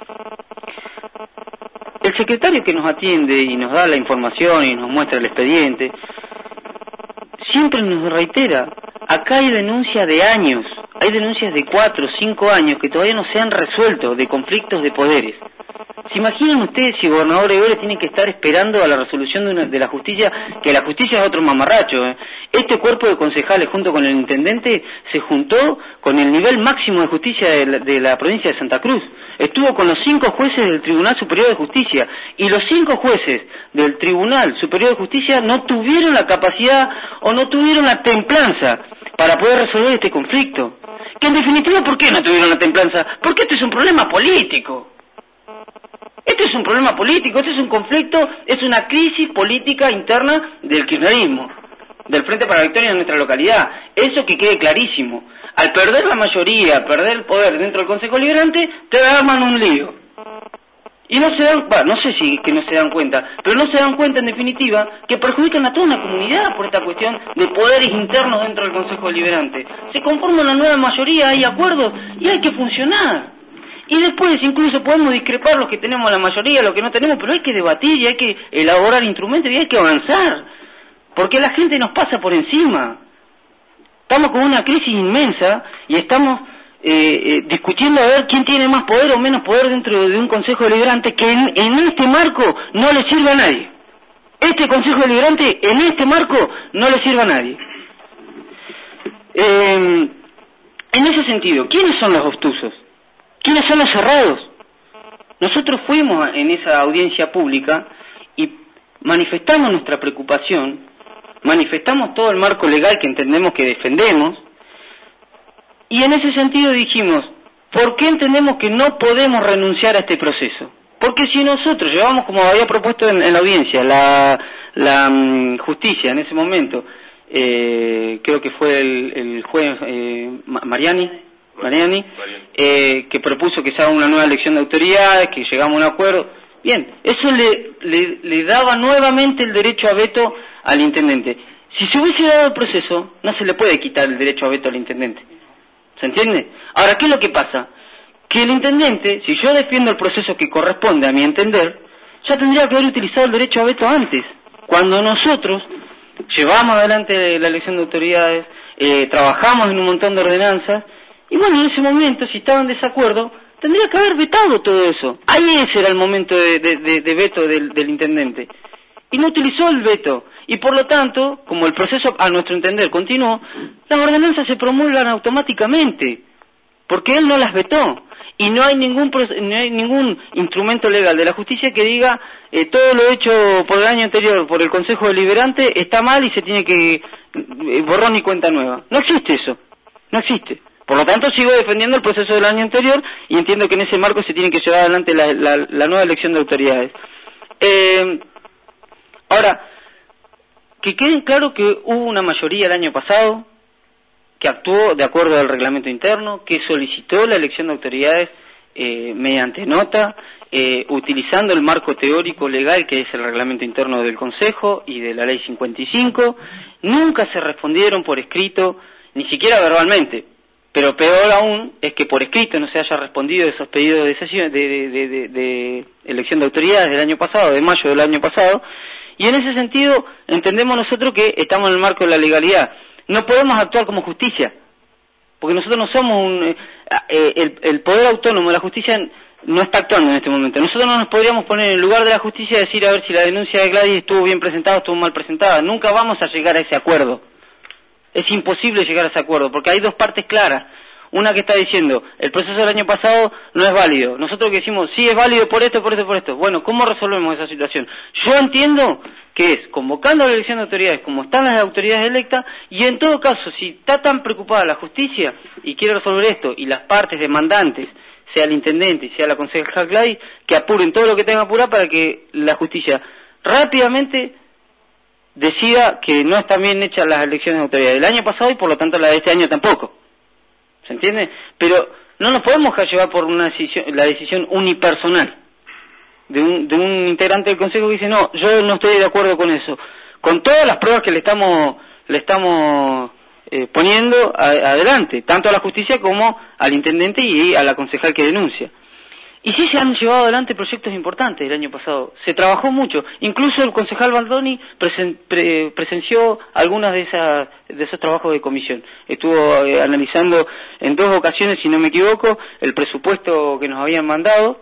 el secretario que nos atiende y nos da la información y nos muestra el expediente, siempre nos reitera, acá hay denuncias de años, hay denuncias de cuatro o cinco años que todavía no se han resuelto, de conflictos de poderes. ¿Se imaginan ustedes si Gobernador Ebores tiene que estar esperando a la resolución de, una, de la justicia, que la justicia es otro mamarracho? ¿eh? Este cuerpo de concejales junto con el intendente se juntó con el nivel máximo de justicia de la, de la provincia de Santa Cruz. Estuvo con los cinco jueces del Tribunal Superior de Justicia, y los cinco jueces del Tribunal Superior de Justicia no tuvieron la capacidad o no tuvieron la templanza para poder resolver este conflicto. Que en definitiva, ¿por qué no tuvieron la templanza? Porque esto es un problema político. Este es un problema político, este es un conflicto, es una crisis política interna del kirchnerismo, del Frente para la Victoria en nuestra localidad. Eso que quede clarísimo. Al perder la mayoría, perder el poder dentro del Consejo Deliberante, te arman un lío. Y no se dan, bueno, no sé si que no se dan cuenta, pero no se dan cuenta en definitiva que perjudican a toda una comunidad por esta cuestión de poderes internos dentro del Consejo Deliberante. Se conforma una nueva mayoría, hay acuerdos y hay que funcionar. Y después incluso podemos discrepar los que tenemos la mayoría, los que no tenemos, pero hay que debatir y hay que elaborar instrumentos y hay que avanzar. Porque la gente nos pasa por encima. Estamos con una crisis inmensa y estamos eh, eh, discutiendo a ver quién tiene más poder o menos poder dentro de un Consejo Deliberante que en, en este marco no le sirve a nadie. Este Consejo Deliberante en este marco no le sirve a nadie. Eh, en ese sentido, ¿quiénes son los obtusos? ¿Quiénes son los cerrados? Nosotros fuimos en esa audiencia pública y manifestamos nuestra preocupación, manifestamos todo el marco legal que entendemos que defendemos, y en ese sentido dijimos, ¿por qué entendemos que no podemos renunciar a este proceso? Porque si nosotros llevamos, como había propuesto en, en la audiencia, la, la um, justicia en ese momento, eh, creo que fue el, el juez eh, Mariani, Mariani, eh, que propuso que se haga una nueva elección de autoridades, que llegamos a un acuerdo. Bien, eso le, le, le daba nuevamente el derecho a veto al intendente. Si se hubiese dado el proceso, no se le puede quitar el derecho a veto al intendente. ¿Se entiende? Ahora, ¿qué es lo que pasa? Que el intendente, si yo defiendo el proceso que corresponde a mi entender, ya tendría que haber utilizado el derecho a veto antes. Cuando nosotros llevamos adelante la elección de autoridades, eh, trabajamos en un montón de ordenanzas, y bueno, en ese momento, si estaba en desacuerdo, tendría que haber vetado todo eso. Ahí ese era el momento de, de, de, de veto del, del intendente. Y no utilizó el veto. Y por lo tanto, como el proceso, a nuestro entender, continuó, las ordenanzas se promulgan automáticamente, porque él no las vetó. Y no hay ningún no hay ningún instrumento legal de la justicia que diga eh, todo lo hecho por el año anterior por el Consejo Deliberante está mal y se tiene que eh, borrón y cuenta nueva. No existe eso. No existe. Por lo tanto, sigo defendiendo el proceso del año anterior y entiendo que en ese marco se tiene que llevar adelante la, la, la nueva elección de autoridades. Eh, ahora, que queden claro que hubo una mayoría el año pasado que actuó de acuerdo al reglamento interno, que solicitó la elección de autoridades eh, mediante nota, eh, utilizando el marco teórico legal que es el reglamento interno del Consejo y de la Ley cincuenta y cinco. Nunca se respondieron por escrito, ni siquiera verbalmente. Pero peor aún es que por escrito no se haya respondido esos pedidos de, sesión, de, de, de, de, de elección de autoridades del año pasado, de mayo del año pasado, y en ese sentido entendemos nosotros que estamos en el marco de la legalidad. No podemos actuar como justicia, porque nosotros no somos un... Eh, el, el poder autónomo de la justicia no está actuando en este momento. Nosotros no nos podríamos poner en el lugar de la justicia y decir a ver si la denuncia de Gladys estuvo bien presentada o estuvo mal presentada. Nunca vamos a llegar a ese acuerdo. Es imposible llegar a ese acuerdo, porque hay dos partes claras. Una que está diciendo, el proceso del año pasado no es válido. Nosotros que decimos, sí es válido por esto, por esto, por esto. Bueno, ¿cómo resolvemos esa situación? Yo entiendo que es convocando a la elección de autoridades como están las autoridades electas, y en todo caso, si está tan preocupada la justicia y quiere resolver esto, y las partes demandantes, sea el intendente y sea la concejal Gladys, que apuren todo lo que tenga que apurar para que la justicia rápidamente decida que no están bien hechas las elecciones de autoridades del año pasado y por lo tanto la de este año tampoco. ¿Se entiende? Pero no nos podemos dejar llevar por una decisión, la decisión unipersonal de un, de un integrante del Consejo que dice, no, yo no estoy de acuerdo con eso. Con todas las pruebas que le estamos le estamos eh, poniendo a, adelante, tanto a la justicia como al intendente y a la concejal que denuncia. Y sí se han llevado adelante proyectos importantes el año pasado. Se trabajó mucho. Incluso el concejal Baldoni presen, pre, presenció algunas de esas de esos trabajos de comisión. Estuvo eh, analizando en dos ocasiones, si no me equivoco, el presupuesto que nos habían mandado.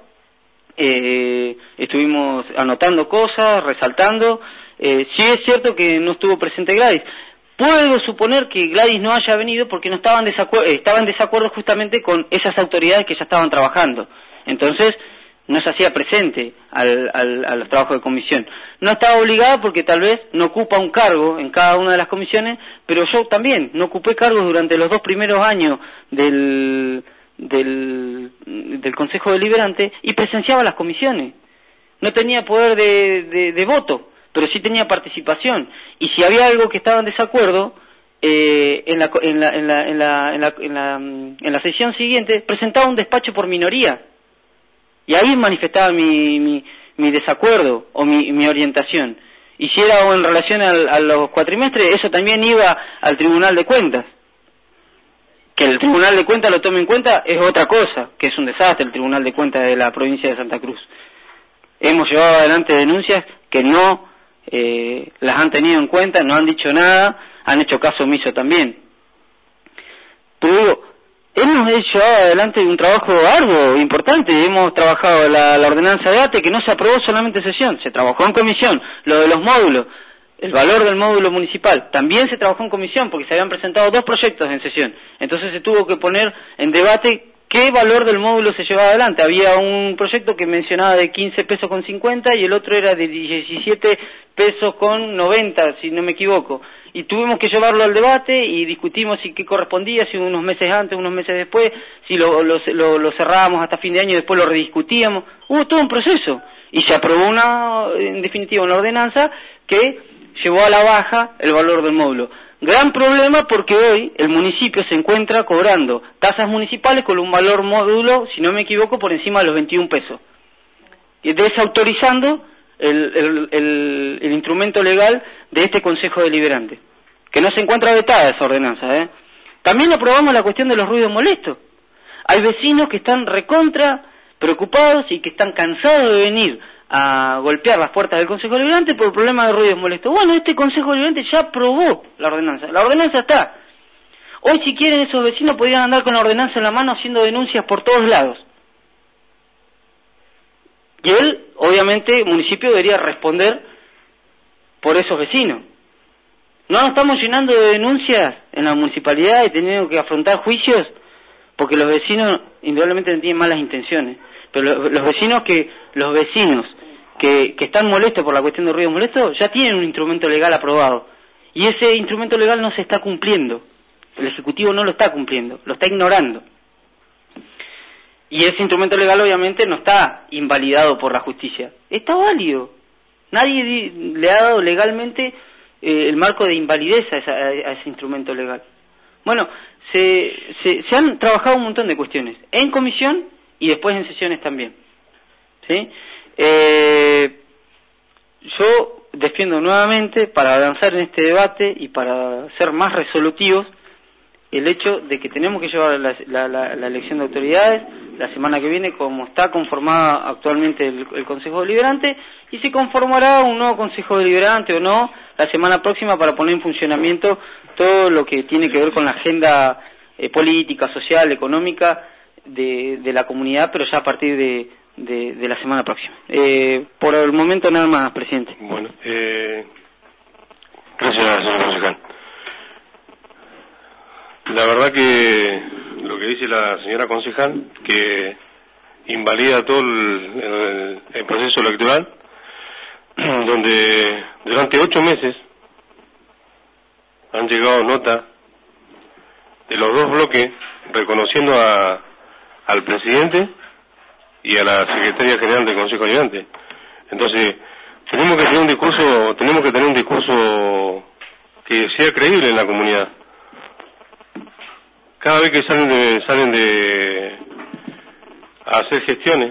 Eh, estuvimos anotando cosas, resaltando. Eh, sí es cierto que no estuvo presente Gladys. Puedo suponer que Gladys no haya venido porque no estaban desacuerdo, estaba en desacuerdo justamente con esas autoridades que ya estaban trabajando. Entonces, no se hacía presente al, al, a los trabajos de comisión. No estaba obligada porque tal vez no ocupa un cargo en cada una de las comisiones, pero yo también no ocupé cargos durante los dos primeros años del, del, del Consejo Deliberante y presenciaba las comisiones. no tenía poder de, de, de voto, pero sí tenía participación. Y si había algo que estaba en desacuerdo, eh, en, la, en, la, en, la, en, la, en, la, en, la, en la sesión siguiente presentaba un despacho por minoría. Y ahí manifestaba mi, mi, mi desacuerdo o mi, mi orientación. Y si era en relación al, a los cuatrimestres, eso también iba al Tribunal de Cuentas. Que el Tribunal de Cuentas lo tome en cuenta es otra cosa, que es un desastre el Tribunal de Cuentas de la provincia de Santa Cruz. Hemos llevado adelante denuncias que no eh, las han tenido en cuenta, no han dicho nada, han hecho caso omiso también. Pero digo, hemos hecho adelante un trabajo arduo, importante, hemos trabajado la, la ordenanza de A T E, que no se aprobó solamente en sesión, se trabajó en comisión, lo de los módulos, el valor del módulo municipal, también se trabajó en comisión, porque se habían presentado dos proyectos en sesión, entonces se tuvo que poner en debate qué valor del módulo se llevaba adelante. Había un proyecto que mencionaba de quince pesos con cincuenta y el otro era de diecisiete pesos con noventa, si no me equivoco. Y tuvimos que llevarlo al debate y discutimos si qué correspondía, si unos meses antes, unos meses después, si lo, lo, lo, lo cerrábamos hasta fin de año y después lo rediscutíamos. Hubo todo un proceso y se aprobó una, en definitiva, una ordenanza que llevó a la baja el valor del módulo. Gran problema porque hoy el municipio se encuentra cobrando tasas municipales con un valor módulo, si no me equivoco, por encima de los veintiún pesos. Y desautorizando el, el, el, el instrumento legal de este Consejo Deliberante, que no se encuentra vetada esa ordenanza, ¿eh? También aprobamos la cuestión de los ruidos molestos. Hay vecinos que están recontra preocupados y que están cansados de venir a golpear las puertas del Consejo Deliberante por el problema de ruidos molestos. Bueno, este Consejo Deliberante ya aprobó la ordenanza. La ordenanza está. Hoy, si quieren, esos vecinos podrían andar con la ordenanza en la mano haciendo denuncias por todos lados. Y él, obviamente, el municipio debería responder por esos vecinos. No nos estamos llenando de denuncias en la municipalidad y teniendo que afrontar juicios porque los vecinos indudablemente no tienen malas intenciones. Pero los vecinos que los vecinos que, que están molestos por la cuestión de ruidos molestos ya tienen un instrumento legal aprobado y ese instrumento legal no se está cumpliendo. El Ejecutivo no lo está cumpliendo, lo está ignorando. Y ese instrumento legal obviamente no está invalidado por la justicia, está válido. Nadie di, le ha dado legalmente eh, el marco de invalidez a, esa, a ese instrumento legal. Bueno, se, se, se han trabajado un montón de cuestiones en comisión y después en sesiones también. ¿Sí? Eh, yo defiendo nuevamente, para avanzar en este debate y para ser más resolutivos, el hecho de que tenemos que llevar la, la, la, la elección de autoridades la semana que viene, como está conformada actualmente el, el Consejo Deliberante, y se conformará un nuevo Consejo Deliberante o no la semana próxima para poner en funcionamiento todo lo que tiene que ver con la agenda eh, política, social, económica de, de la comunidad, pero ya a partir de, de, de la semana próxima. Eh, por el momento nada más, presidente. Bueno, eh, gracias, señor concejal. La verdad que lo que dice la señora concejal, que invalida todo el, el, el proceso electoral, donde durante ocho meses han llegado notas de los dos bloques reconociendo a, al presidente y a la secretaria general del Consejo Deliberante. Entonces, tenemos que tener un discurso, tenemos que tener un discurso que sea creíble en la comunidad. Cada vez que salen de, salen de a hacer gestiones,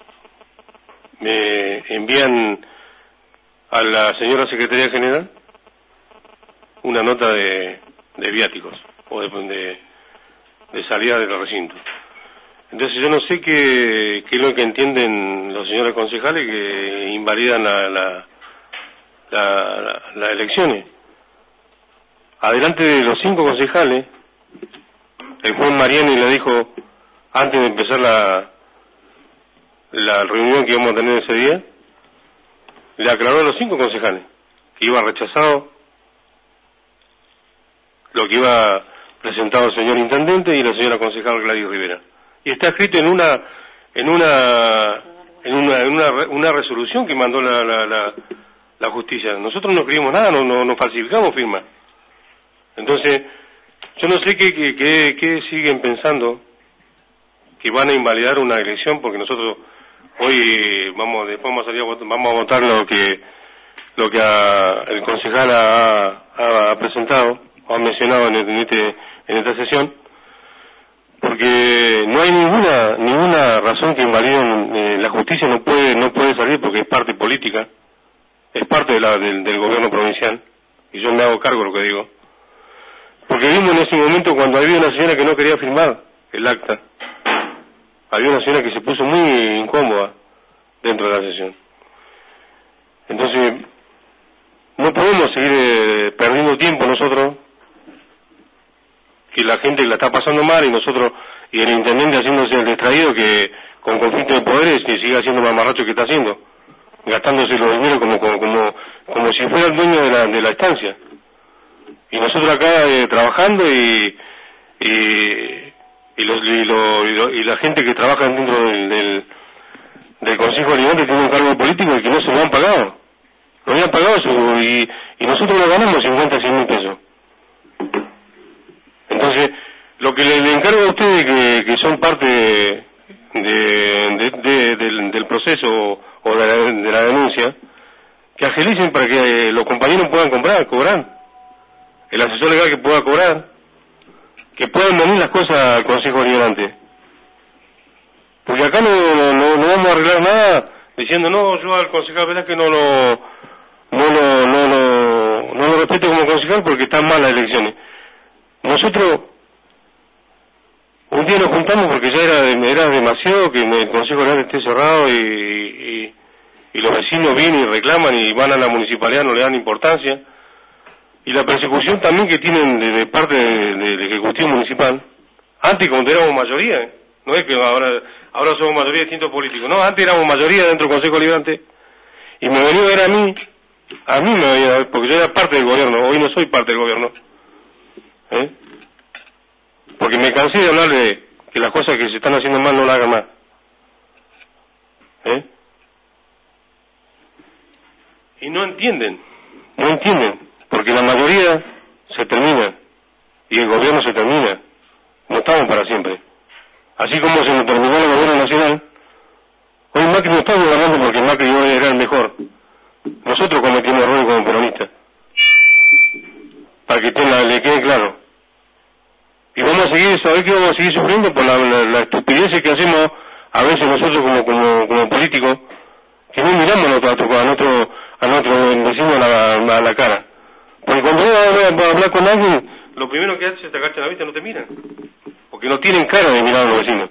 me envían a la señora secretaria general una nota de, de viáticos o de, de, de salida del recinto. Entonces yo no sé qué, qué es lo que entienden los señores concejales que invalidan la, la, la, la, las elecciones. Adelante de los cinco concejales, el juez Mariani le dijo, antes de empezar la, la reunión que íbamos a tener ese día, le aclaró a los cinco concejales que iba rechazado lo que iba presentado el señor intendente y la señora concejal Gladys Rivera. Y está escrito en una en una en una, en una, una resolución que mandó la, la, la, la justicia. Nosotros no creímos nada, no, no, no falsificamos firma. Entonces, yo no sé qué, qué, qué, qué siguen pensando, que van a invalidar una elección porque nosotros hoy vamos, después vamos a salir a votar, vamos a votar lo que, lo que a, el concejal ha, ha, ha presentado, o ha mencionado en, en este, en esta sesión, porque no hay ninguna, ninguna razón que invalide, eh, la justicia no puede, no puede salir porque es parte política, es parte de la, del, del gobierno provincial, y yo me hago cargo de lo que digo. Porque vimos en ese momento cuando había una señora que no quería firmar el acta, había una señora que se puso muy incómoda dentro de la sesión. Entonces, no podemos seguir eh, perdiendo tiempo nosotros, que la gente la está pasando mal y nosotros, y el intendente haciéndose el distraído que con conflicto de poderes que sigue haciendo mamarracho que está haciendo, gastándose los dineros como, como, como, como si fuera el dueño de la, de la estancia. Y nosotros acá eh, trabajando y, y, y, los, y, lo, y, lo, y la gente que trabaja dentro del, del, del Consejo Deliberante tiene un cargo político y que no se lo han pagado. Lo habían pagado su, y, y nosotros lo ganamos cincuenta, cien mil pesos. Entonces, lo que le, le encargo a ustedes que, que son parte de, de, de, de, del, del proceso o de la, de la denuncia, que agilicen para que los compañeros puedan comprar, cobrar, el asesor legal que pueda cobrar, que puedan venir las cosas al Consejo Deliberante. Porque acá no, no, no vamos a arreglar nada diciendo, no, yo al concejal Velázquez no lo, no lo, no lo, no lo respeto como concejal porque están mal las elecciones. Nosotros un día nos juntamos porque ya era, era demasiado que el Consejo Deliberante esté cerrado y, y, y los vecinos vienen y reclaman y van a la municipalidad, no le dan importancia. Y la persecución también que tienen de, de parte del de, de Ejecutivo Municipal. Antes cuando éramos mayoría, ¿eh? No es que ahora ahora somos mayoría de distintos políticos, no, antes éramos mayoría dentro del Consejo Deliberante. Y me venía a ver a mí, a mí me venía a ver, porque yo era parte del gobierno, hoy no soy parte del gobierno. ¿Eh? Porque me cansé de hablar de que las cosas que se están haciendo mal no las hagan más. ¿Eh? Y no entienden, no entienden, porque la mayoría se termina y el gobierno se termina. No estamos para siempre. Así como se nos terminó el gobierno nacional, hoy Macri no está gobernando porque Macri era el mejor. Nosotros cometimos errores como peronistas. Para que tenga, le quede claro. Y vamos a seguir, ¿sabés que vamos a seguir sufriendo por la, la, la estupidez que hacemos a veces nosotros como, como, como políticos, que no miramos a nuestro, a nuestro, a nuestro vecino a la, a la cara. Porque cuando vas a hablar con alguien, lo primero que hace es te agachan la vista y no te miran. Porque no tienen cara de mirar a los vecinos.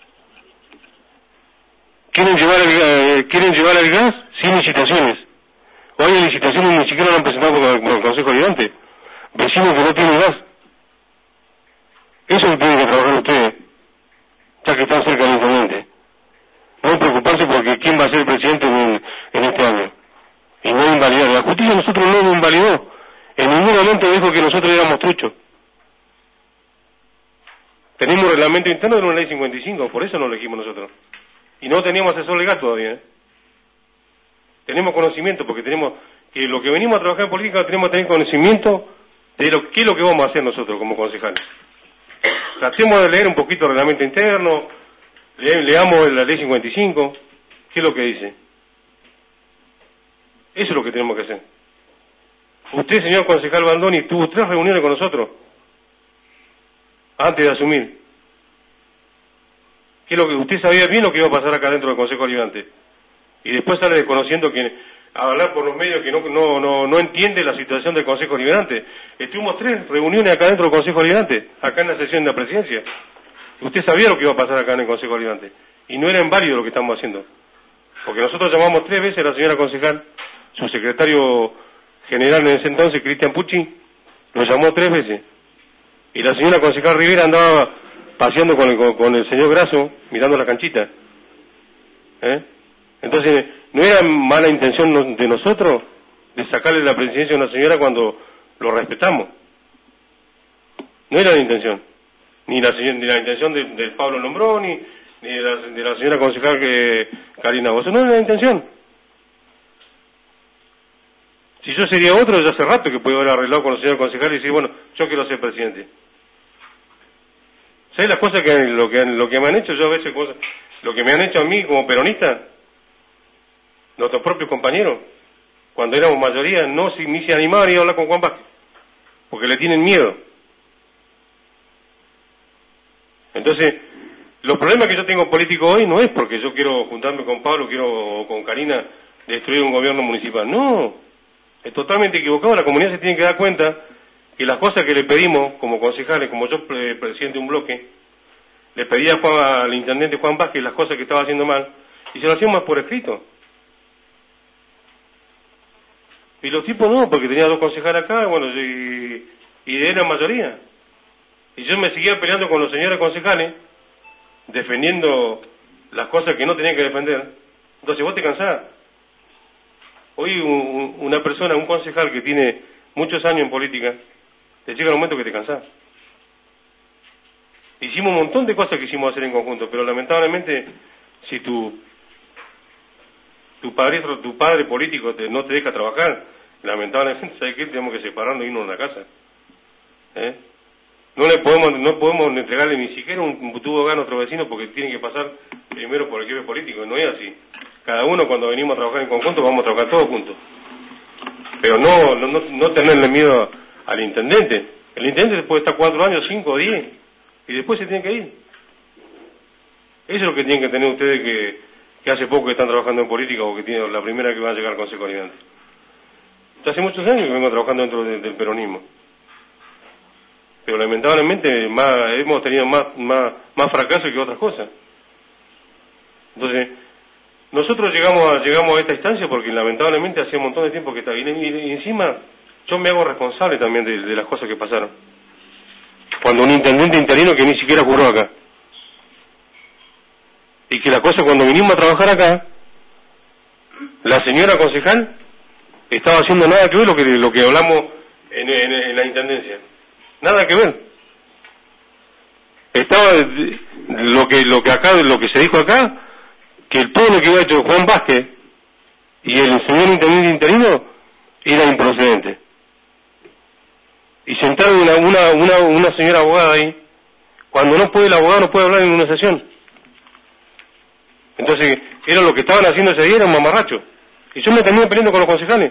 Quieren llevar el, eh, quieren llevar el gas sin licitaciones. Hoy hay licitaciones ni siquiera lo han presentado por el, por el Consejo Deliberante. Vecinos que no tienen gas. Eso es lo que tienen que trabajar ustedes, ya que están cerca del intendente. No preocuparse porque quién va a ser el presidente en, en este año. Y no invalidar. La justicia nosotros no nos invalidó. En ningún momento dijo que nosotros éramos truchos. Tenemos reglamento interno de una ley cincuenta y cinco, por eso no lo elegimos nosotros. Y no teníamos asesor legal todavía. ¿eh? Tenemos conocimiento, porque tenemos que lo que venimos a trabajar en política tenemos que tener conocimiento de lo qué es lo que vamos a hacer nosotros como concejales. Tratemos de leer un poquito el reglamento interno, le, leamos la ley cincuenta y cinco, qué es lo que dice. Eso es lo que tenemos que hacer. Usted, señor concejal Bandoni, tuvo tres reuniones con nosotros antes de asumir. ¿Qué es lo que usted sabía bien lo que iba a pasar acá dentro del Consejo Deliberante? Y después sale desconociendo que a hablar por los medios que no no no no entiende la situación del Consejo Deliberante. Estuvimos tres reuniones acá dentro del Consejo Deliberante, acá en la sesión de la presidencia. Usted sabía lo que iba a pasar acá en el Consejo Deliberante. Y no era inválido lo que estamos haciendo. Porque nosotros llamamos tres veces a la señora concejal, su secretario general en ese entonces, Cristian Pucci, lo llamó tres veces. Y la señora concejal Rivera andaba paseando con el, con, con el señor Grasso, mirando la canchita. ¿Eh? Entonces, ¿no era mala intención de nosotros de sacarle la presidencia a una señora cuando lo respetamos? No era la intención. Ni la, ni la intención de, de Pablo Lombroni, ni de la, de la señora concejal que Karina Bozo. No era la intención. Si yo sería otro, ya hace rato que puedo haber arreglado con los señores concejales y decir, bueno, yo quiero ser presidente. ¿Sabes las cosas que lo que lo que me han hecho? Yo a veces cosas, lo que me han hecho a mí como peronista, nuestros propios compañeros, cuando éramos mayoría, no se, ni se animaban a ir a hablar con Juan Vázquez, porque le tienen miedo. Entonces, los problemas que yo tengo políticos hoy no es porque yo quiero juntarme con Pablo, quiero con Karina destruir un gobierno municipal. No, es totalmente equivocado. La comunidad se tiene que dar cuenta que las cosas que le pedimos como concejales, como yo, presidente de un bloque, le pedía a Juan, al intendente Juan Vázquez las cosas que estaba haciendo mal, y se lo hacíamos por escrito. Y los tipos no, porque tenía dos concejales acá, bueno, y, y era mayoría. Y yo me seguía peleando con los señores concejales, defendiendo las cosas que no tenían que defender. Entonces vos te cansás. Hoy un, una persona, un concejal que tiene muchos años en política, te llega el momento que te cansás. Hicimos un montón de cosas que quisimos hacer en conjunto, pero lamentablemente, si tu tu padre, tu padre político te, no te deja trabajar, lamentablemente, ¿sabes qué? Tenemos que separarnos y irnos a una casa. ¿Eh? No le podemos, no podemos entregarle ni siquiera un tubo a nuestro vecino porque tienen que pasar primero por el jefe político. No es así. Cada uno cuando venimos a trabajar en conjunto vamos a trabajar todos juntos. Pero no, no, no, no tenerle miedo al intendente. El intendente puede estar cuatro años, cinco, diez, y después se tiene que ir. Eso es lo que tienen que tener ustedes que, que hace poco que están trabajando en política o que tienen la primera que van a llegar al Consejo Deliberante. Hace muchos años que vengo trabajando dentro de, del peronismo. Pero lamentablemente más, hemos tenido más, más, más fracaso que otras cosas. Entonces, nosotros llegamos a, llegamos a esta instancia porque lamentablemente hace un montón de tiempo que está bien. Y, y encima, yo me hago responsable también de, de las cosas que pasaron. Cuando un intendente interino que ni siquiera juró acá. Y que la cosa, cuando vinimos a trabajar acá, la señora concejal estaba haciendo nada que ver lo que, lo que hablamos en, en, en la intendencia. Nada que ver. Estaba lo que lo que acá lo que se dijo acá, que el todo lo que había hecho Juan Vázquez y el señor intendente interino era improcedente. Y sentaron una, una una una señora abogada ahí, cuando no puede el abogado no puede hablar en una sesión. Entonces, era lo que estaban haciendo ese día, era un mamarracho. Y yo me terminé peleando con los concejales.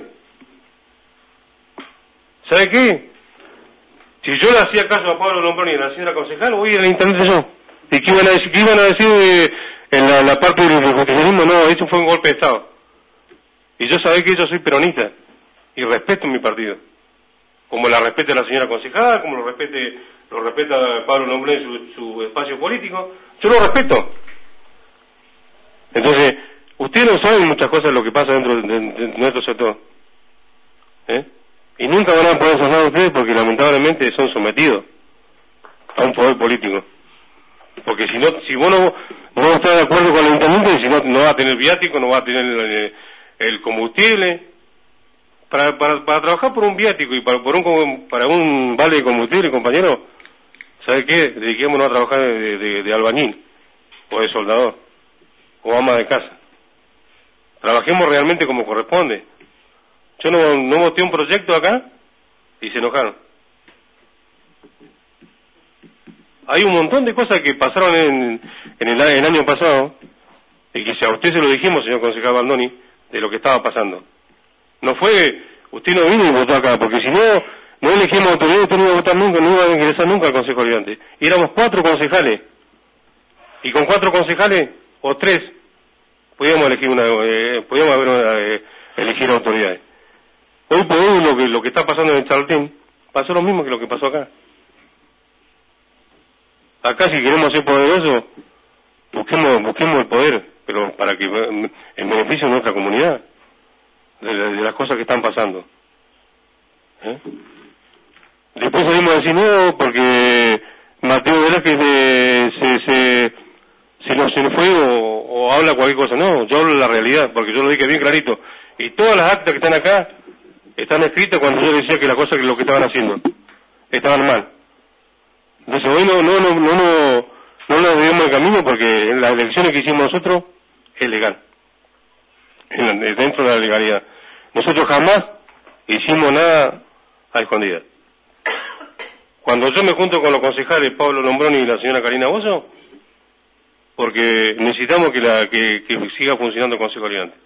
¿Sabe qué? Si yo le hacía caso a Pablo Lombroni y a la señora concejal, voy a ir al intendente yo. ¿Y qué iban a decir, qué iban a decir eh, en la, la parte del justicialismo? No, eso fue un golpe de Estado. Y yo sabía que yo soy peronista y respeto mi partido. Como la respete la señora concejal, como lo respete, lo respeta Pablo Lombroni en su, su espacio político, yo lo respeto. Entonces, ustedes no saben muchas cosas de lo que pasa dentro de, de, de nuestro sector. ¿Eh? Y nunca van a poder zafar ustedes porque lamentablemente son sometidos a un poder político. Porque si no, si vos no, no estás de acuerdo con el intendente, si no, no va a tener viático, no va a tener el, el combustible. Para, para, para trabajar por un viático y para, por un, para un vale de combustible, compañero, ¿sabe qué? Dediquémonos a trabajar de, de, de albañil, o de soldador, o ama de casa. Trabajemos realmente como corresponde. Yo no, no voté un proyecto acá y se enojaron. Hay un montón de cosas que pasaron en, en el, el año pasado, y que si a usted se lo dijimos, señor concejal Baldoni, de lo que estaba pasando. No fue, usted no vino y votó acá, porque si no, no elegimos autoridad, usted no iba a votar nunca, no iba a ingresar nunca al Consejo Deliberante. Y éramos cuatro concejales, y con cuatro concejales, o tres, podíamos elegir una, eh, podíamos haber una, eh, elegir autoridades. Hoy por hoy lo que, lo que está pasando en el Chaltén, pasó lo mismo que lo que pasó acá. Acá si queremos ser poderosos, busquemos, busquemos el poder, pero para que, en beneficio de nuestra comunidad. De, de, de las cosas que están pasando. ¿Eh? Después salimos a decir no, porque Mateo Velázquez se, se, se, se, nos, se nos fue o, o habla cualquier cosa. No, yo hablo de la realidad, porque yo lo dije bien clarito. Y todas las actas que están acá están escritas cuando yo decía que las cosas que lo que estaban haciendo estaban mal. Entonces hoy no, no, no, no, no, no nos debemos el camino porque en las elecciones que hicimos nosotros es legal. En, dentro de la legalidad. Nosotros jamás hicimos nada a escondidas. Cuando yo me junto con los concejales Pablo Lombroni y la señora Karina Bozo, porque necesitamos que, la, que, que siga funcionando el Consejo Deliberante.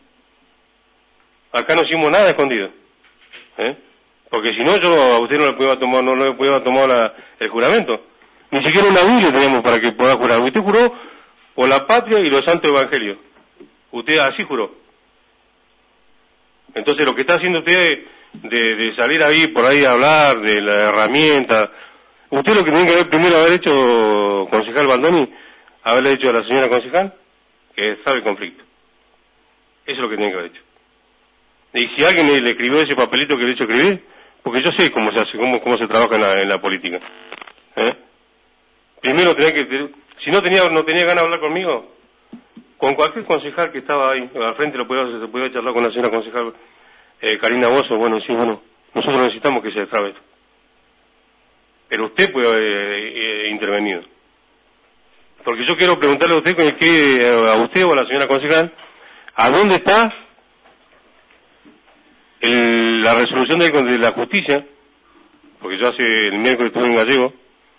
Acá no hicimos nada escondido, ¿eh? Porque si no, yo a usted no le podía tomar, no le podía tomar la, el juramento. Ni siquiera una Biblia teníamos para que pueda jurar. Usted juró por la patria y los santos evangelios. Usted así juró. Entonces lo que está haciendo usted de, de salir ahí, por ahí a hablar de la herramienta, usted lo que tiene que haber primero haber hecho, concejal Baldoni, haberle dicho a la señora concejal que sabe el conflicto. Eso es lo que tiene que haber hecho. Y si alguien le, le escribió ese papelito que le he hecho escribir, porque yo sé cómo se hace, cómo, cómo se trabaja en la, en la política. ¿Eh? Primero tenía que, si no tenía, no tenía ganas de hablar conmigo, con cualquier concejal que estaba ahí, al frente lo podía, se podía charlar con la señora concejal eh, Karina Bozo, bueno, sí, bueno, nosotros necesitamos que se destrabe esto. Pero usted puede haber eh, eh, intervenido. Porque yo quiero preguntarle a usted, que, a usted o a la señora concejal, ¿a dónde está el, la resolución de, de la justicia? Porque yo hace el miércoles estuve en Gallego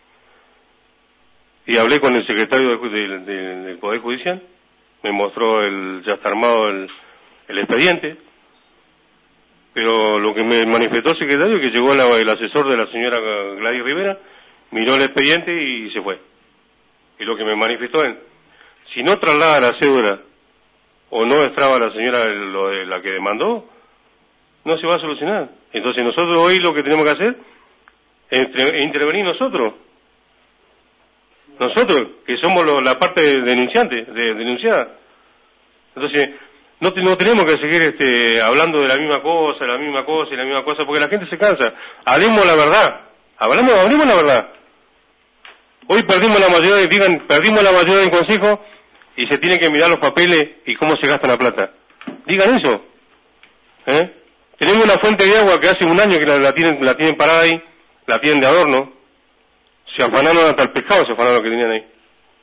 y hablé con el secretario de, de, de, del Poder Judicial, me mostró el, ya está armado el, el expediente, pero lo que me manifestó el secretario es que llegó la, el asesor de la señora Gladys Rivera, miró el expediente y se fue. Y lo que me manifestó él, si no traslada la cédula o no destraba a la señora lo de la que demandó, no se va a solucionar. Entonces nosotros hoy lo que tenemos que hacer es intervenir nosotros. Nosotros, que somos lo, la parte denunciante, de, denunciada. Entonces, no, no tenemos que seguir este, hablando de la misma cosa, la misma cosa y la misma cosa, porque la gente se cansa. Hablemos la verdad. Hablamos, hablemos la verdad. Hoy perdimos la mayoría, de, digan, perdimos la mayoría del consejo y se tienen que mirar los papeles y cómo se gasta la plata. Digan eso. ¿Eh? Tenemos una fuente de agua que hace un año que la, la tienen, la tienen parada ahí, la tienen de adorno. Se afanaron hasta el pescado, se afanaron lo que tenían ahí.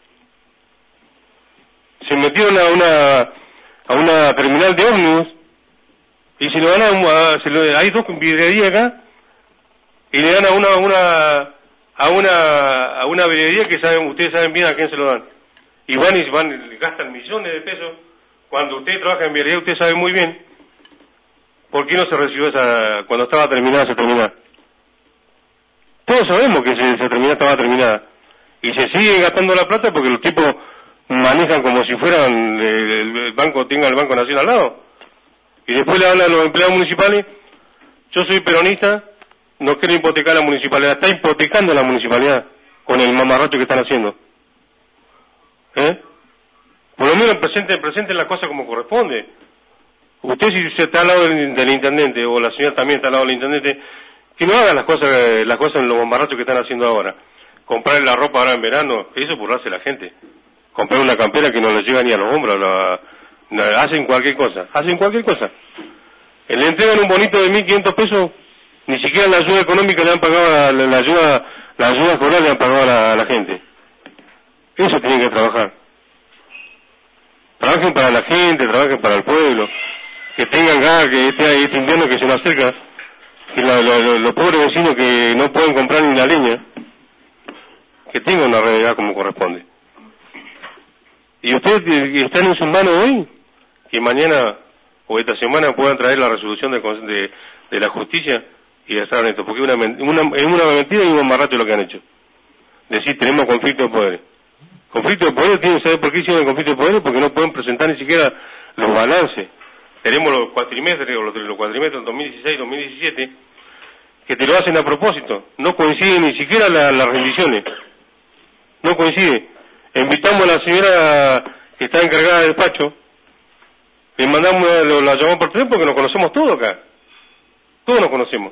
Se metieron a una, a una terminal de ómnibus y se lo dan a, a se lo, hay dos vidrierías acá y le dan a una, una, a una, a una vidriería que saben, ustedes saben bien a quién se lo dan. Y van y van, gastan millones de pesos. Cuando usted trabaja en vidriería, usted sabe muy bien por qué no se recibió esa, cuando estaba terminada esa terminal. Todos sabemos que esa terminal estaba terminada. Y se sigue gastando la plata porque los tipos manejan como si fueran el, el banco, tenga el Banco Nacional al lado. Y después le hablan a los empleados municipales, yo soy peronista, no quiero hipotecar la municipalidad. Está hipotecando la municipalidad con el mamarracho que están haciendo. ¿Eh? Por lo menos presenten, presenten la cosa como corresponde. Usted si se está al lado del, del intendente, o la señora también está al lado del intendente, que no hagan las cosas, las cosas en los bombarrachos que están haciendo ahora. Comprar la ropa ahora en verano, eso por hace la gente. Comprar una campera que no les llega ni a los hombros, la, la, hacen cualquier cosa, hacen cualquier cosa. Le entregan un bonito de mil quinientos pesos, ni siquiera la ayuda económica le han pagado, la, la, la ayuda, la ayuda escolar le han pagado a la, a la gente. Eso tienen que trabajar. Trabajen para la gente, trabajen para el pueblo, que tengan gas, que este, este invierno que se nos acerca, que los lo, lo, lo pobres vecinos que no pueden comprar ni la leña, que tengan una realidad como corresponde. Y ustedes que están en sus manos hoy, que mañana o esta semana puedan traer la resolución de, de, de la justicia y estar en esto, porque es una, una, es una mentira y un mamarracho lo que han hecho. Decir, tenemos conflicto de poderes. Conflicto de poderes, ¿tienen que saber por qué hicieron el conflicto de poderes? Porque no pueden presentar ni siquiera los balances. Tenemos los cuatrimestres, los, los cuatrimestres dos mil dieciséis dos mil diecisiete, que te lo hacen a propósito. No coinciden ni siquiera la, las rendiciones. No coincide. Invitamos a la señora que está encargada del despacho, le mandamos, la llamamos por teléfono porque nos conocemos todos acá. Todos nos conocemos.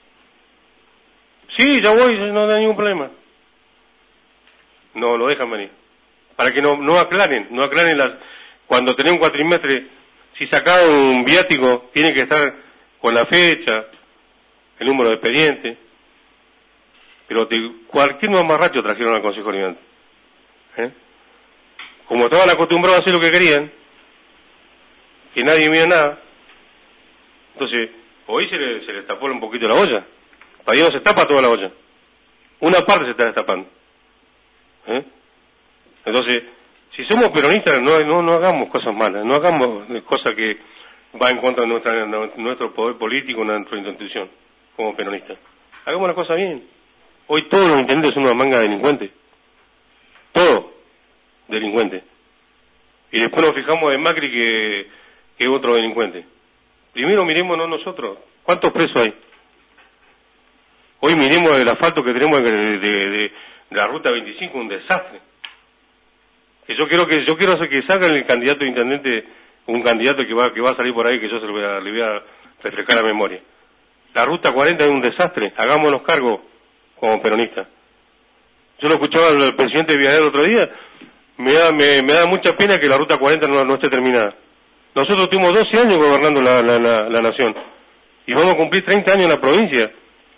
Sí, ya voy, no hay ningún problema. No, lo dejan venir. Para que no, no aclaren, no aclaren las, cuando tenés un cuatrimestre, si sacás un viático, tiene que estar con la fecha, el número de expediente. Pero te, cualquier mamarracho trajeron al Consejo Deliberante. ¿Eh? Como estaban acostumbrados a hacer lo que querían, que nadie mira nada, entonces hoy se le, se le tapó un poquito la olla. Para Dios no se tapa toda la olla, una parte se está destapando. ¿Eh? Entonces, Si somos peronistas, no, no, no hagamos cosas malas, no hagamos cosas que va en contra de nuestra, nuestro poder político, nuestra institución, como peronistas. Hagamos las cosas bien. Hoy todos los intendentes son una manga de delincuentes. Todos delincuentes. Y después nos fijamos en Macri que, que es otro delincuente. Primero mirémonos nosotros. ¿Cuántos presos hay? Hoy miremos el asfalto que tenemos de, de, de, de la ruta veinticinco, un desastre. Que yo quiero que yo quiero hacer que salga el candidato a intendente, un candidato que va que va a salir por ahí, que yo se lo voy a, le voy a refrescar la memoria. La ruta cuarenta es un desastre. Hagámonos cargo como peronistas. Yo lo escuchaba al presidente Villarreal el otro día. Me da, me, me da mucha pena que la ruta cuarenta no, no esté terminada. Nosotros tuvimos doce años gobernando la, la, la, la nación. Y vamos a cumplir treinta años en la provincia.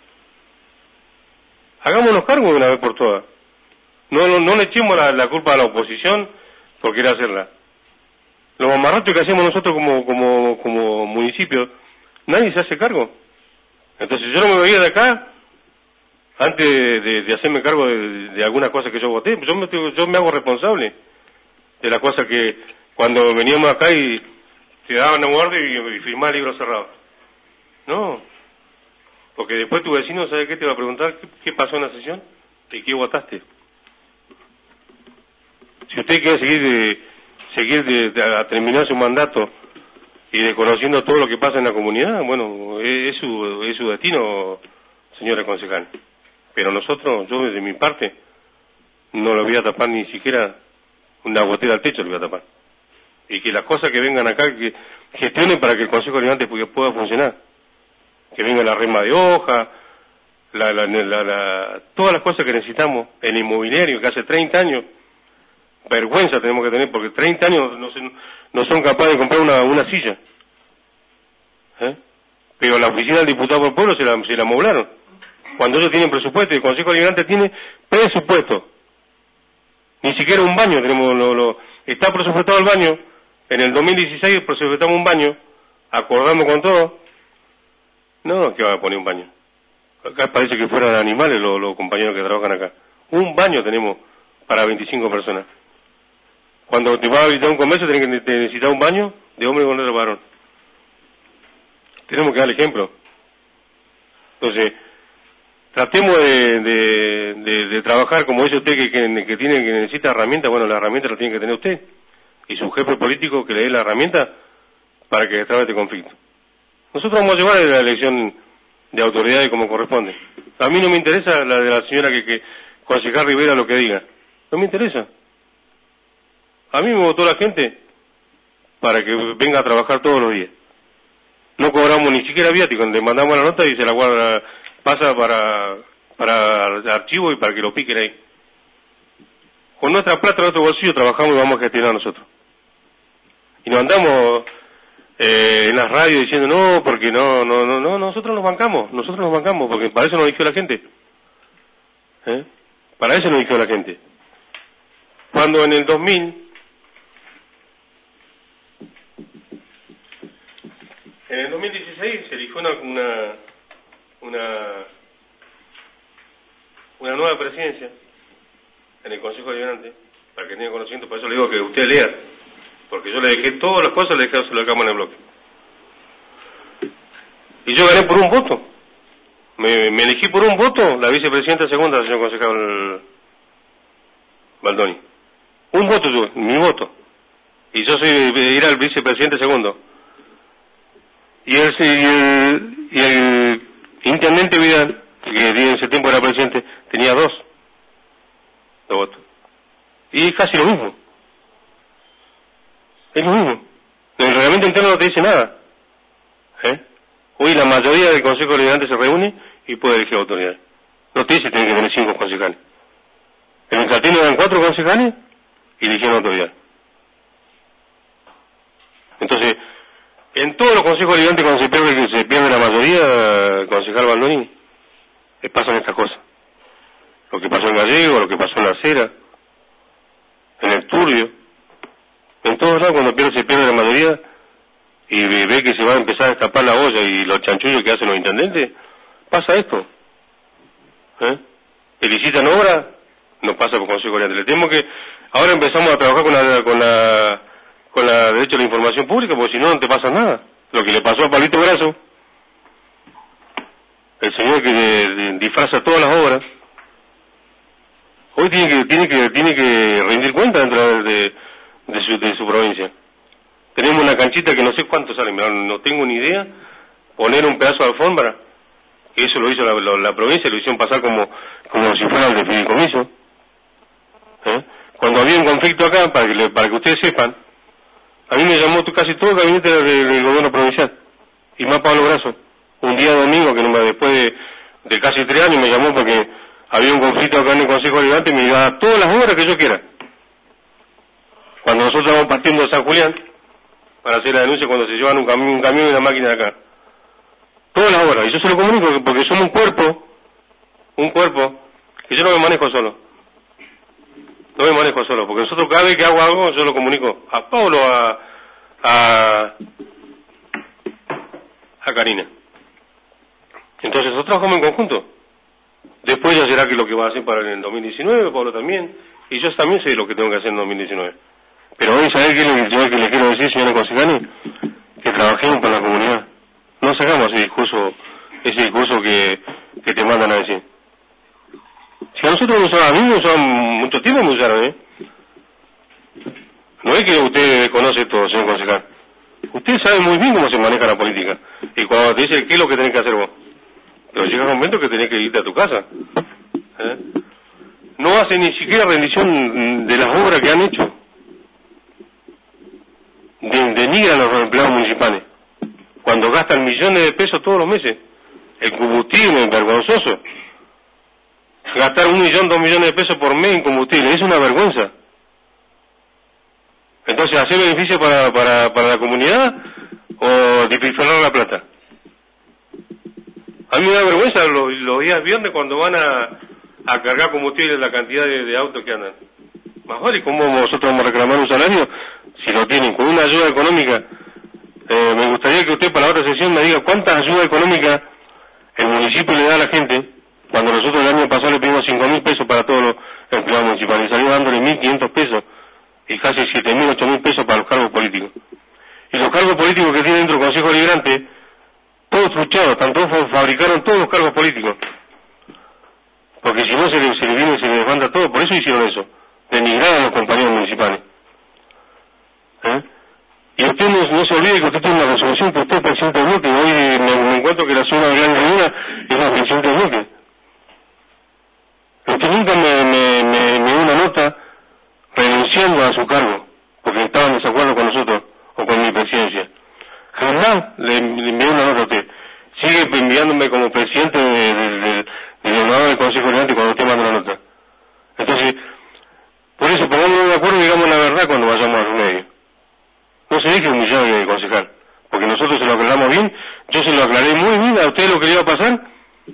Hagámonos cargo de una vez por todas. No, no, no le echemos la, la culpa a la oposición por querer hacerla. Los mamarratos que hacemos nosotros como, como, como municipio, nadie se hace cargo. Entonces yo no me veía de acá, antes de, de, de hacerme cargo de, de algunas cosas que yo voté, yo me, yo me hago responsable de las cosas que cuando veníamos acá y te daban un guardia y, y firmaba libros cerrados. No, porque después tu vecino, ¿sabe qué? Te va a preguntar qué, qué pasó en la sesión y qué votaste. Si usted quiere seguir de, seguir de, de, a terminar su mandato y desconociendo todo lo que pasa en la comunidad, bueno, es, es su es su destino, señora concejal. Pero nosotros, yo de mi parte, no lo voy a tapar ni siquiera una gotera al techo, lo voy a tapar. Y que las cosas que vengan acá, que gestionen para que el Consejo Deliberante pueda funcionar. Que venga la rema de hoja, la, la, la, la, todas las cosas que necesitamos, el inmobiliario, que hace treinta años, vergüenza tenemos que tener, porque treinta años no, se, no son capaces de comprar una, una silla. ¿Eh? Pero la oficina del diputado por pueblo se la, se la amoblaron. Cuando ellos tienen presupuesto, el Consejo Deliberante tiene presupuesto. Ni siquiera un baño tenemos, lo, lo, está presupuestado el baño, en el dos mil dieciséis presupuestamos un baño, acordamos con todo. No, que va a poner un baño. Acá parece que fueran animales los, los compañeros que trabajan acá. Un baño tenemos para veinticinco personas. Cuando te vas a visitar un comercio tenés que te necesitar un baño de hombre con otro varón. Tenemos que dar el ejemplo. Entonces, tratemos de, de, de, de trabajar, como dice usted, que, que, que tiene que necesita herramientas. Bueno, la herramienta la tiene que tener usted. Y su jefe político que le dé la herramienta para que destrabe este conflicto. Nosotros vamos a llevar la elección de autoridades como corresponde. A mí no me interesa la de la señora que, que concejal Rivera lo que diga. No me interesa. A mí me votó la gente para que venga a trabajar todos los días. No cobramos ni siquiera viático, le mandamos la nota y se la guarda, pasa para, para archivo y para que lo piquen ahí. Con nuestra plata, nuestro bolsillo, trabajamos y vamos a gestionar nosotros. Y nos andamos eh, en las radios diciendo no, porque no, no, no, no, nosotros nos bancamos, nosotros nos bancamos, porque para eso nos eligió la gente. ¿Eh? Para eso nos eligió la gente. Cuando en el dos mil, en el dos mil dieciséis se eligió una, una, una, una nueva presidencia en el Consejo Deliberante, para que tenga conocimiento, por eso le digo que usted lea, porque yo le dejé todas las cosas, le dejé se lo dejamos en el bloque. Y yo gané por un voto. Me, me elegí por un voto la vicepresidenta segunda, señor concejal Baldoni. Un voto tuve, mi voto. Y yo soy, era el vicepresidente segundo. Y el, y el, y el intendente Vidal, que en ese tiempo era presidente, tenía dos. Dos votos. Y es casi lo mismo. Es lo mismo. El reglamento interno no te dice nada. ¿Eh? Hoy la mayoría del Consejo Deliberante se reúne y puede elegir autoridades. No te dice que tiene que tener cinco concejales. En el Catino eran cuatro concejales y eligieron autoridad. Entonces, en todos los consejos deliberantes cuando se pierde, se pierde la mayoría, concejal Baldoni, eh, pasan estas cosas. Lo que pasó en Gallego, lo que pasó en La Cera, en el Turbio, en todos lados cuando pierde, se pierde la mayoría y ve que se va a empezar a escapar la olla y los chanchullos que hacen los intendentes, pasa esto. ¿Eh? Felicitan obras no pasa por Consejo Oriente. Le tenemos que, ahora empezamos a trabajar con la, con la, con la derecho a la información pública, porque si no, no te pasa nada. Lo que le pasó a Pablito Brazo, el señor que de, de, disfraza todas las obras, hoy tiene que, tiene que, tiene que rendir cuenta dentro de, de, de, su, de su provincia. Tenemos una canchita que no sé cuánto sale, no tengo ni idea, poner un pedazo de alfombra, que eso lo hizo la, la, la provincia, lo hicieron pasar como, como si fuera el de fideicomiso. ¿Eh? Cuando había un conflicto acá, para que, le, para que ustedes sepan, a mí me llamó casi todo el gabinete del, del gobierno provincial, y más Pablo Brazo, un día domingo, que no me, después de, de casi tres años me llamó porque había un conflicto acá en el Consejo Deliberante y me iba a dar todas las obras que yo quiera. Cuando nosotros estábamos partiendo de San Julián, para hacer la denuncia cuando se llevan un camión, un camión y una máquina de acá. Todas las obras, y yo se lo comunico porque somos un cuerpo, un cuerpo, que yo no me manejo solo. No me manejo solo, porque nosotros cada vez que hago algo, yo lo comunico a Pablo, a, a, a Karina. Entonces nosotros trabajamos en conjunto. Después ya será que lo que va a hacer para el dos mil diecinueve, Pablo también, y yo también sé lo que tengo que hacer en dos mil diecinueve. Pero hoy, ¿sabés qué es lo que, que le quiero decir, señora Concejani? Que trabajemos para la comunidad. No sacamos ese discurso, ese discurso que, que te mandan a decir. Si a nosotros nos usaban, a mí me usaban mucho tiempo, me usaron, ¿eh? No es que usted conoce todo, señor concejal. Usted sabe muy bien cómo se maneja la política. Y cuando te dice qué es lo que tenés que hacer vos. Pero llega un momento que tenés que irte a tu casa. ¿Eh? No hace ni siquiera rendición de las obras que han hecho. De, denigran a los empleados municipales. Cuando gastan millones de pesos todos los meses. El combustible es vergonzoso. Gastar un millón, dos millones de pesos por mes en combustible, es una vergüenza. Entonces, ¿hacer beneficio para, para, para la comunidad o despilfarrar la plata? A mí me da vergüenza los, los días viernes cuando van a, a cargar combustible la cantidad de, de autos que andan. Más vale, ¿cómo nosotros vamos a reclamar un salario si lo tienen con una ayuda económica? Eh, me gustaría que usted para la otra sesión me diga cuántas ayudas económicas el municipio le da a la gente, cuando nosotros el año pasado le pedimos cinco mil pesos para todos los empleados municipales, y salió dándole mil quinientos pesos, y casi siete mil, ocho mil pesos para los cargos políticos. Y los cargos políticos que tiene dentro del Consejo Deliberante, todos truchados, tanto fabricaron todos los cargos políticos. Porque si no se les se le viene, se les demanda todo, por eso hicieron eso, denigrar a los compañeros municipales. ¿Eh? Y usted no, no se olvide que usted tiene una resolución, que usted es presidente del bloque, hoy me, me encuentro que la señora Gran Reina es la presidente del bloque. Usted nunca me, me, me, me dio una nota renunciando a su cargo, porque estaba en desacuerdo con nosotros, o con mi presidencia. Jamás le, le envié una nota a usted. Sigue enviándome como presidente de, de, de, de gobernador del Consejo Deliberante cuando usted manda una nota. Entonces, por eso, pongámonos de acuerdo y digamos la verdad cuando vayamos a los medios. No se deje humillar de concejal, porque nosotros se lo aclaramos bien, yo se lo aclaré muy bien a usted lo que le iba a pasar,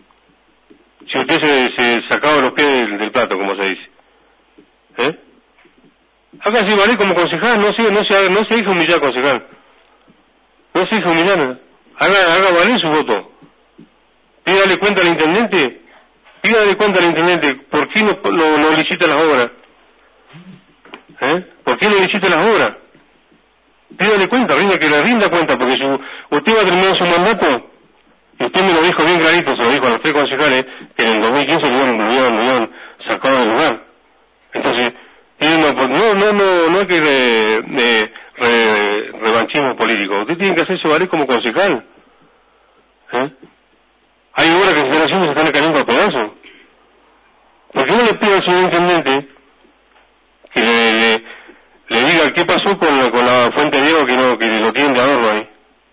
si usted se, se sacaba los pies del, del plato, como se dice. ¿Eh? Acá sí vale como concejal, no se, no se, no se deje humillar concejal. No se deje humillar, haga, haga valer su voto. Pídale cuenta al intendente, pídale cuenta al intendente, ¿por qué no, no, no licita las obras? ¿Eh? ¿Por qué no licita las obras? Pídale cuenta, rinda que le rinda cuenta, porque su, usted va a terminar su mandato, y usted me lo dijo bien clarito, se lo dijo a los tres concejales, que en el dos mil quince lo habían, lo habían, lo habían sacado del lugar. Entonces, no, no, no, no, no hay que re, re, re, revanchismo político, usted tiene que hacerse valer como concejal. ¿Eh? Hay obras que en generaciones se están cayendo a pedazos. ¿Por qué no le pide al señor intendente que le, le le diga qué pasó con la, con la fuente de agua que no, que lo tienen de adorno ahí?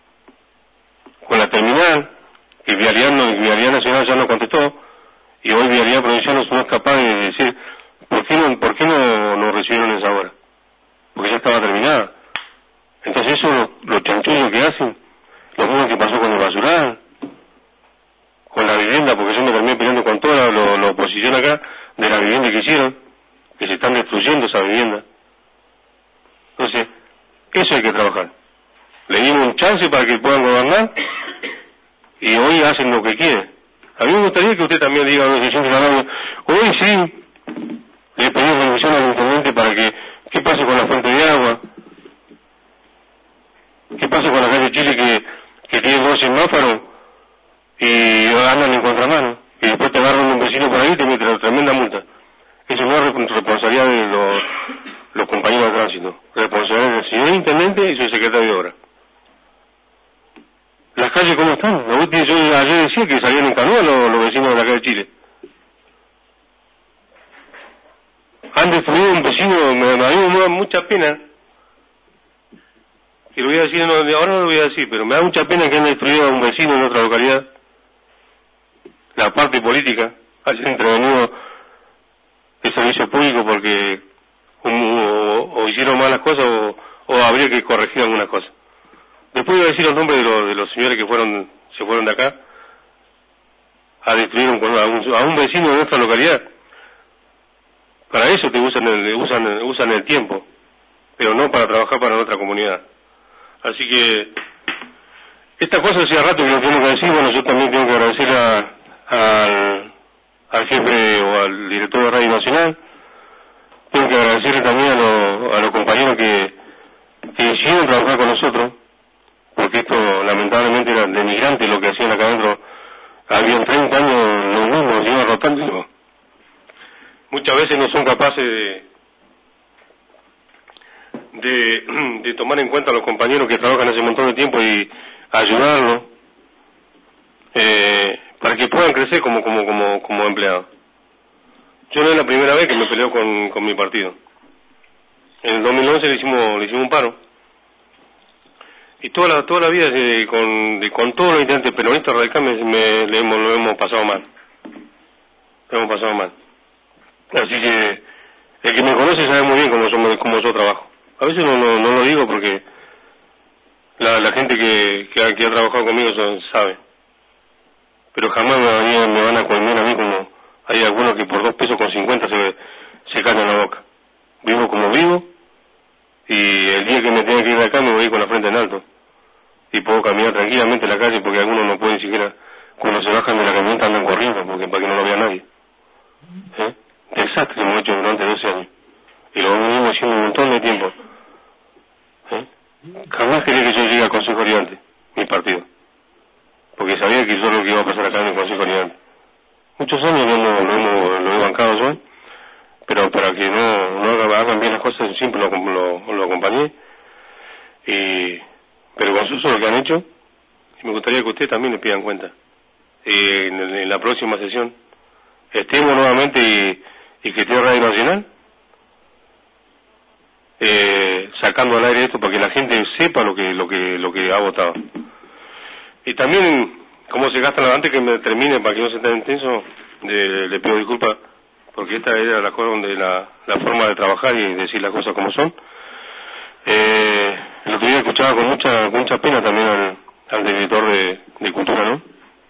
Con la terminal, que Vialidad, no, Vialidad Nacional ya no contestó, y hoy Vialidad Provincial no es capaz de decir, ¿por qué no, por qué no, no recibieron esa obra? Porque ya estaba terminada. Entonces eso, los, los chanchullos que hacen, lo mismo que pasó con el basural, con la vivienda, porque yo me terminé peleando con toda la, la, la oposición acá, de la vivienda que hicieron, que se están destruyendo esa vivienda. Entonces, eso hay que trabajar. Le dimos un chance para que puedan gobernar y hoy hacen lo que quieren. A mí me gustaría que usted también diga, hoy sí, Le he pedido revisión al intendente para que, ¿qué pasa con la fuente de agua? ¿Qué pasa con la calle Chile que, que tiene dos semáforos y andan en contramano? Y después te agarran un vecino por ahí y te meten una tremenda multa. Eso no es responsabilidad de los, los compañeros de tránsito. Responsabilidad del señor intendente y su secretario de obra. ¿Las calles cómo están? Yo ayer decía que salían en canoa los, los vecinos de la calle Chile. Han destruido un vecino, me, me da mucha pena. Y lo voy a decir, no, ahora no lo voy a decir, pero me da mucha pena que han destruido a un vecino en otra localidad. La parte política haya intervenido el servicio público porque o, o, o hicieron malas cosas o, o habría que corregir algunas cosas. Después voy a decir los nombres de los, de los señores que fueron se fueron de acá a destruir un, a, un, a un vecino de nuestra localidad. Para eso te usan el, usan, usan el tiempo, pero no para trabajar para otra comunidad. Así que esta cosa hacía rato que lo tengo que decir. Bueno, yo también tengo que agradecer a Al, al jefe o al director de Radio Nacional. Tengo que agradecerle también a, lo, a los compañeros que, que decidieron trabajar con nosotros, porque esto lamentablemente era denigrante lo que hacían acá adentro. Habían treinta años los mismos, iban rotando. Muchas veces no son capaces de, de, de tomar en cuenta a los compañeros que trabajan hace un montón de tiempo y ayudarlos. Eh, para que puedan crecer como como como como empleados. Yo no es la primera vez que me peleo con, con mi partido. En el dos mil once le hicimos le hicimos un paro. Y toda la toda la vida de, con de, con todos los intendentes peronistas radicales me, me le hemos, lo hemos pasado mal. Lo hemos pasado mal. Así que el que me conoce sabe muy bien cómo somos cómo yo trabajo. A veces no no, no lo digo porque la, la gente que, que, ha, que ha trabajado conmigo sabe. Pero jamás me, me van a comer a mí como hay algunos que por dos pesos con cincuenta se, se callan la boca. Vivo como vivo y el día que me tenga que ir de acá me voy con la frente en alto y puedo caminar tranquilamente en la calle porque algunos no pueden siquiera, cuando se bajan de la camioneta andan corriendo porque para que no lo vea nadie. ¿Eh? Desastre hemos hecho durante doce años y lo venimos haciendo un montón de tiempo. ¿Eh? Jamás quería que yo llegue al Consejo Oriente, mi partido, porque sabía que yo lo que iba a pasar acá en el Consejo Oriente. Muchos años lo, lo, lo, lo he bancado yo, pero para que no, no hagan bien las cosas siempre lo, lo, lo acompañé. Y, pero con eso lo que han hecho, y me gustaría que ustedes también le pidan cuenta. Eh, en, en la próxima sesión estemos nuevamente y, y que esté Radio Nacional eh, sacando al aire esto para que la gente sepa lo que lo que lo que ha votado. Y también cómo se gastan, antes que me termine para que no sea tan intenso, le, le pido disculpas porque esta era la, la, la forma de trabajar y decir las cosas como son. Eh, el otro día escuchaba con mucha con mucha pena también al, al director de, de Cultura, ¿no?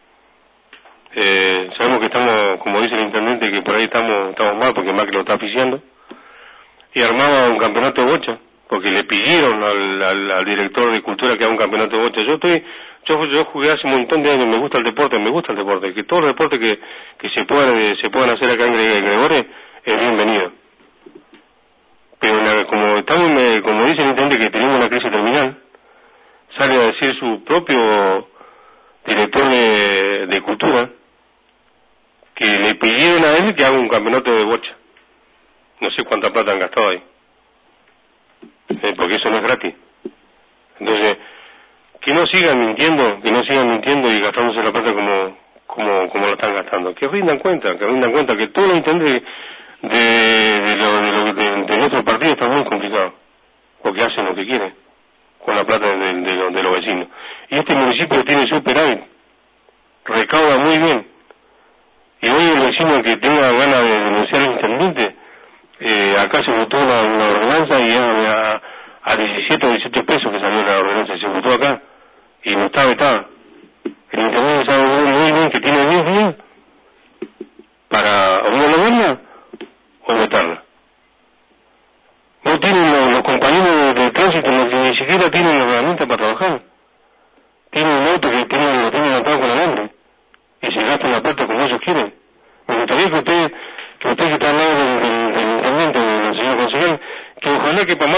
Eh, sabemos que estamos, como dice el intendente, que por ahí estamos estamos mal porque Macri lo está oficiando, y armaba un campeonato de bocha, porque le pidieron al, al, al director de Cultura que haga un campeonato de bocha. Yo estoy, yo, yo jugué hace un montón de años, me gusta el deporte, me gusta el deporte, que todos los deportes que, que se puedan, se puedan hacer acá en Gregores es bienvenido. Pero la, como estamos, como dice el intendente que tenemos una crisis terminal, sale a decir su propio director de, de Cultura que le pidieron a él que haga un campeonato de bocha. No sé cuánta plata han gastado ahí, eh, porque eso no es gratis. Entonces, que no sigan mintiendo, que no sigan mintiendo y gastándose la plata como como como lo están gastando. Que rindan cuenta, que rindan cuenta que todos los intendentes de, de, lo, de, lo, de, de nuestro partido están muy complicados, porque hacen lo que quieren con la plata de, de, de, de los vecinos. Y este municipio tiene superávit, recauda muy bien. Y hoy el vecino que tenga ganas de denunciar al intendente, eh, acá se votó una, una ordenanza y a, a diecisiete o dieciocho pesos que salió la ordenanza, se votó acá y no está vetada. El intendente sabe muy bien que tiene diez días para o no la gana o vetarla. No tienen los, los compañeros de, de tránsito, no, ni siquiera tienen la herramienta para trabajar. Tienen un auto que tienen, lo tienen atado con alambre y se gastan la plata como ellos quieren. Me gustaría que ustedes, que ustedes que están al lado del, del, del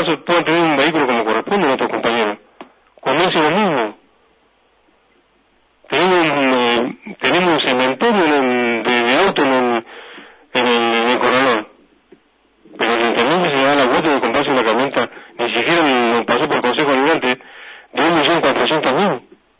paso puedan tener un vehículo como corresponde a nuestros compañeros. Cuando hace lo mismo. Tenemos un, eh, tenemos un cementerio en, de, de auto en el, en el, en el corredor. Pero el intendente se da la vuelta de comprarse una camioneta, ni siquiera nos pasó por consejo liberante, de un millón cuatrocientos mil.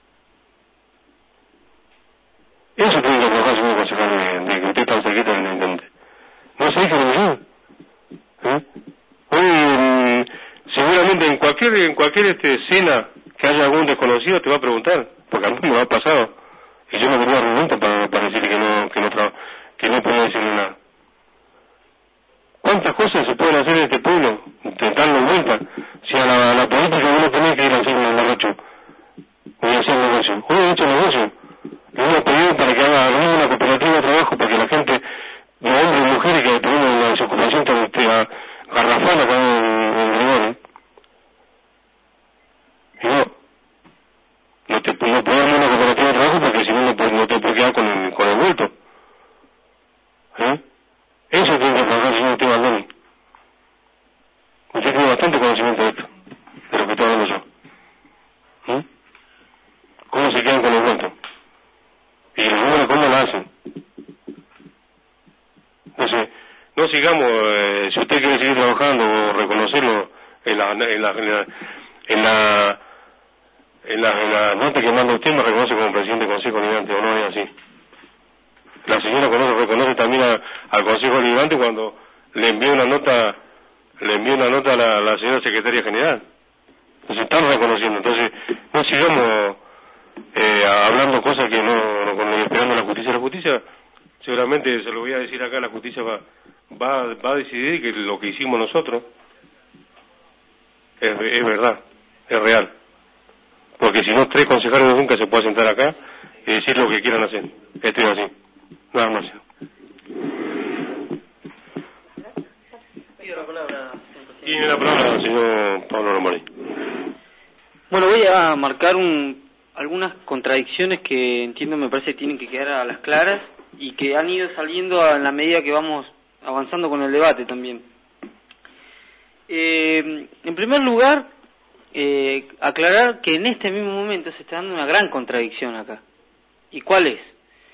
Eso tiene que trabajar, señor concejal, de, de que usted está cerquita del intendente. No se deja de decir. ¿Eh? Hoy, eh, seguramente en cualquier, en cualquier este, escena que haya algún desconocido te va a preguntar, porque a mí me ha pasado, y yo no tenía argumento para, para decirle que no, que no, que no podía decirle nada. ¿Cuántas cosas se pueden hacer en este pueblo? Intentarlo en vuelta. Si a la, a la política uno tiene que ir a hacer un negocio, o a hacer negocio. Uno ha hecho negocio. Le hemos pedido para que haga una cooperativa de trabajo, porque la gente, los hombres y mujeres que tenemos una desocupación tan garrafal acá en, en Gregores, y no, no te no puedo darle una cooperativa de trabajo porque si no, no, no te puedes quedar con el, con el vuelto. ¿Eh? Eso tiene que trabajar el señor Esteban Baldoni. Usted tiene bastante conocimiento de esto, de lo que estoy hablando yo. ¿Eh? ¿Cómo se quedan con el vuelto? Y los números, ¿cómo lo hacen? Entonces, no sigamos, eh, si usted quiere seguir trabajando o reconocerlo en la, en la, en la, en la, en la, en la nota que manda usted, me reconoce como presidente del Consejo Liberante, o no es así. La señora conoce, reconoce también a, al Consejo Liberante cuando le envió una nota, le envió una nota a la, la señora Secretaria General. Entonces están reconociendo, entonces no sigamos eh, hablando cosas que no, no, no esperando la justicia. La justicia, seguramente se lo voy a decir acá, la justicia va, va, va a decidir que lo que hicimos nosotros es, es verdad, es real. Porque si no, tres concejales nunca se pueden sentar acá y decir lo que quieran hacer. Esto es así. Nada más. Pido la palabra, Tiene la palabra el señor Pablo Lombardi. Bueno, voy a marcar un, algunas contradicciones que entiendo me parece que tienen que quedar a las claras y que han ido saliendo a la medida que vamos avanzando con el debate también. Eh, en primer lugar, eh, aclarar que en este mismo momento se está dando una gran contradicción acá. ¿Y cuál es?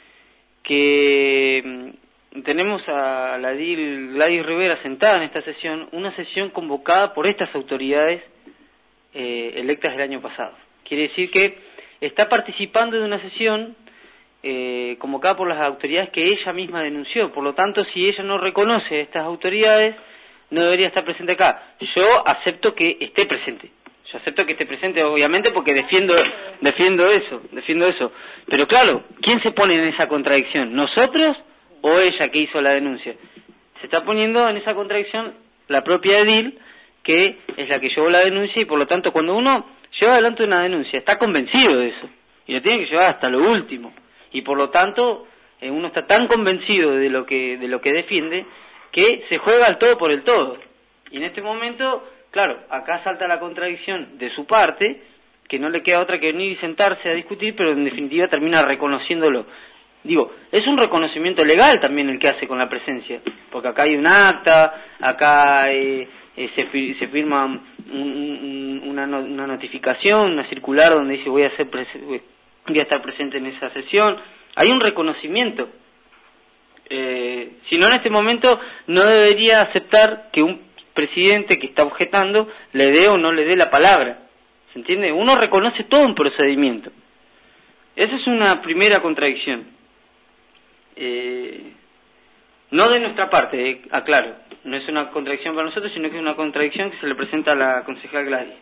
Que tenemos a la edil Gladys Rivera sentada en esta sesión, una sesión convocada por estas autoridades eh, electas del año pasado. Quiere decir que está participando de una sesión eh, convocada por las autoridades que ella misma denunció. Por lo tanto, si ella no reconoce a estas autoridades, no debería estar presente acá. Yo acepto que esté presente. Yo acepto que esté presente, obviamente, porque defiendo defiendo eso, defiendo eso. Pero claro, ¿quién se pone en esa contradicción? ¿Nosotros o ella que hizo la denuncia? Se está poniendo en esa contradicción la propia edil, que es la que llevó la denuncia, y por lo tanto, cuando uno lleva adelante una denuncia, está convencido de eso, y lo tiene que llevar hasta lo último. Y por lo tanto, eh, uno está tan convencido de lo que de lo que defiende, que se juega al todo por el todo. Y en este momento, claro, acá salta la contradicción de su parte, que no le queda otra que venir y sentarse a discutir, pero en definitiva termina reconociéndolo. Digo, es un reconocimiento legal también el que hace con la presencia, porque acá hay un acta, acá eh, eh, se, fi se firma un, un, una, no una notificación, una circular donde dice voy a, ser voy a estar presente en esa sesión. Hay un reconocimiento. Eh, si no, en este momento no debería aceptar que un presidente que está objetando le dé o no le dé la palabra. ¿Se entiende? Uno reconoce todo un procedimiento. Esa es una primera contradicción. Eh, no de nuestra parte, eh, aclaro. No es una contradicción para nosotros, sino que es una contradicción que se le presenta a la concejal Gladys.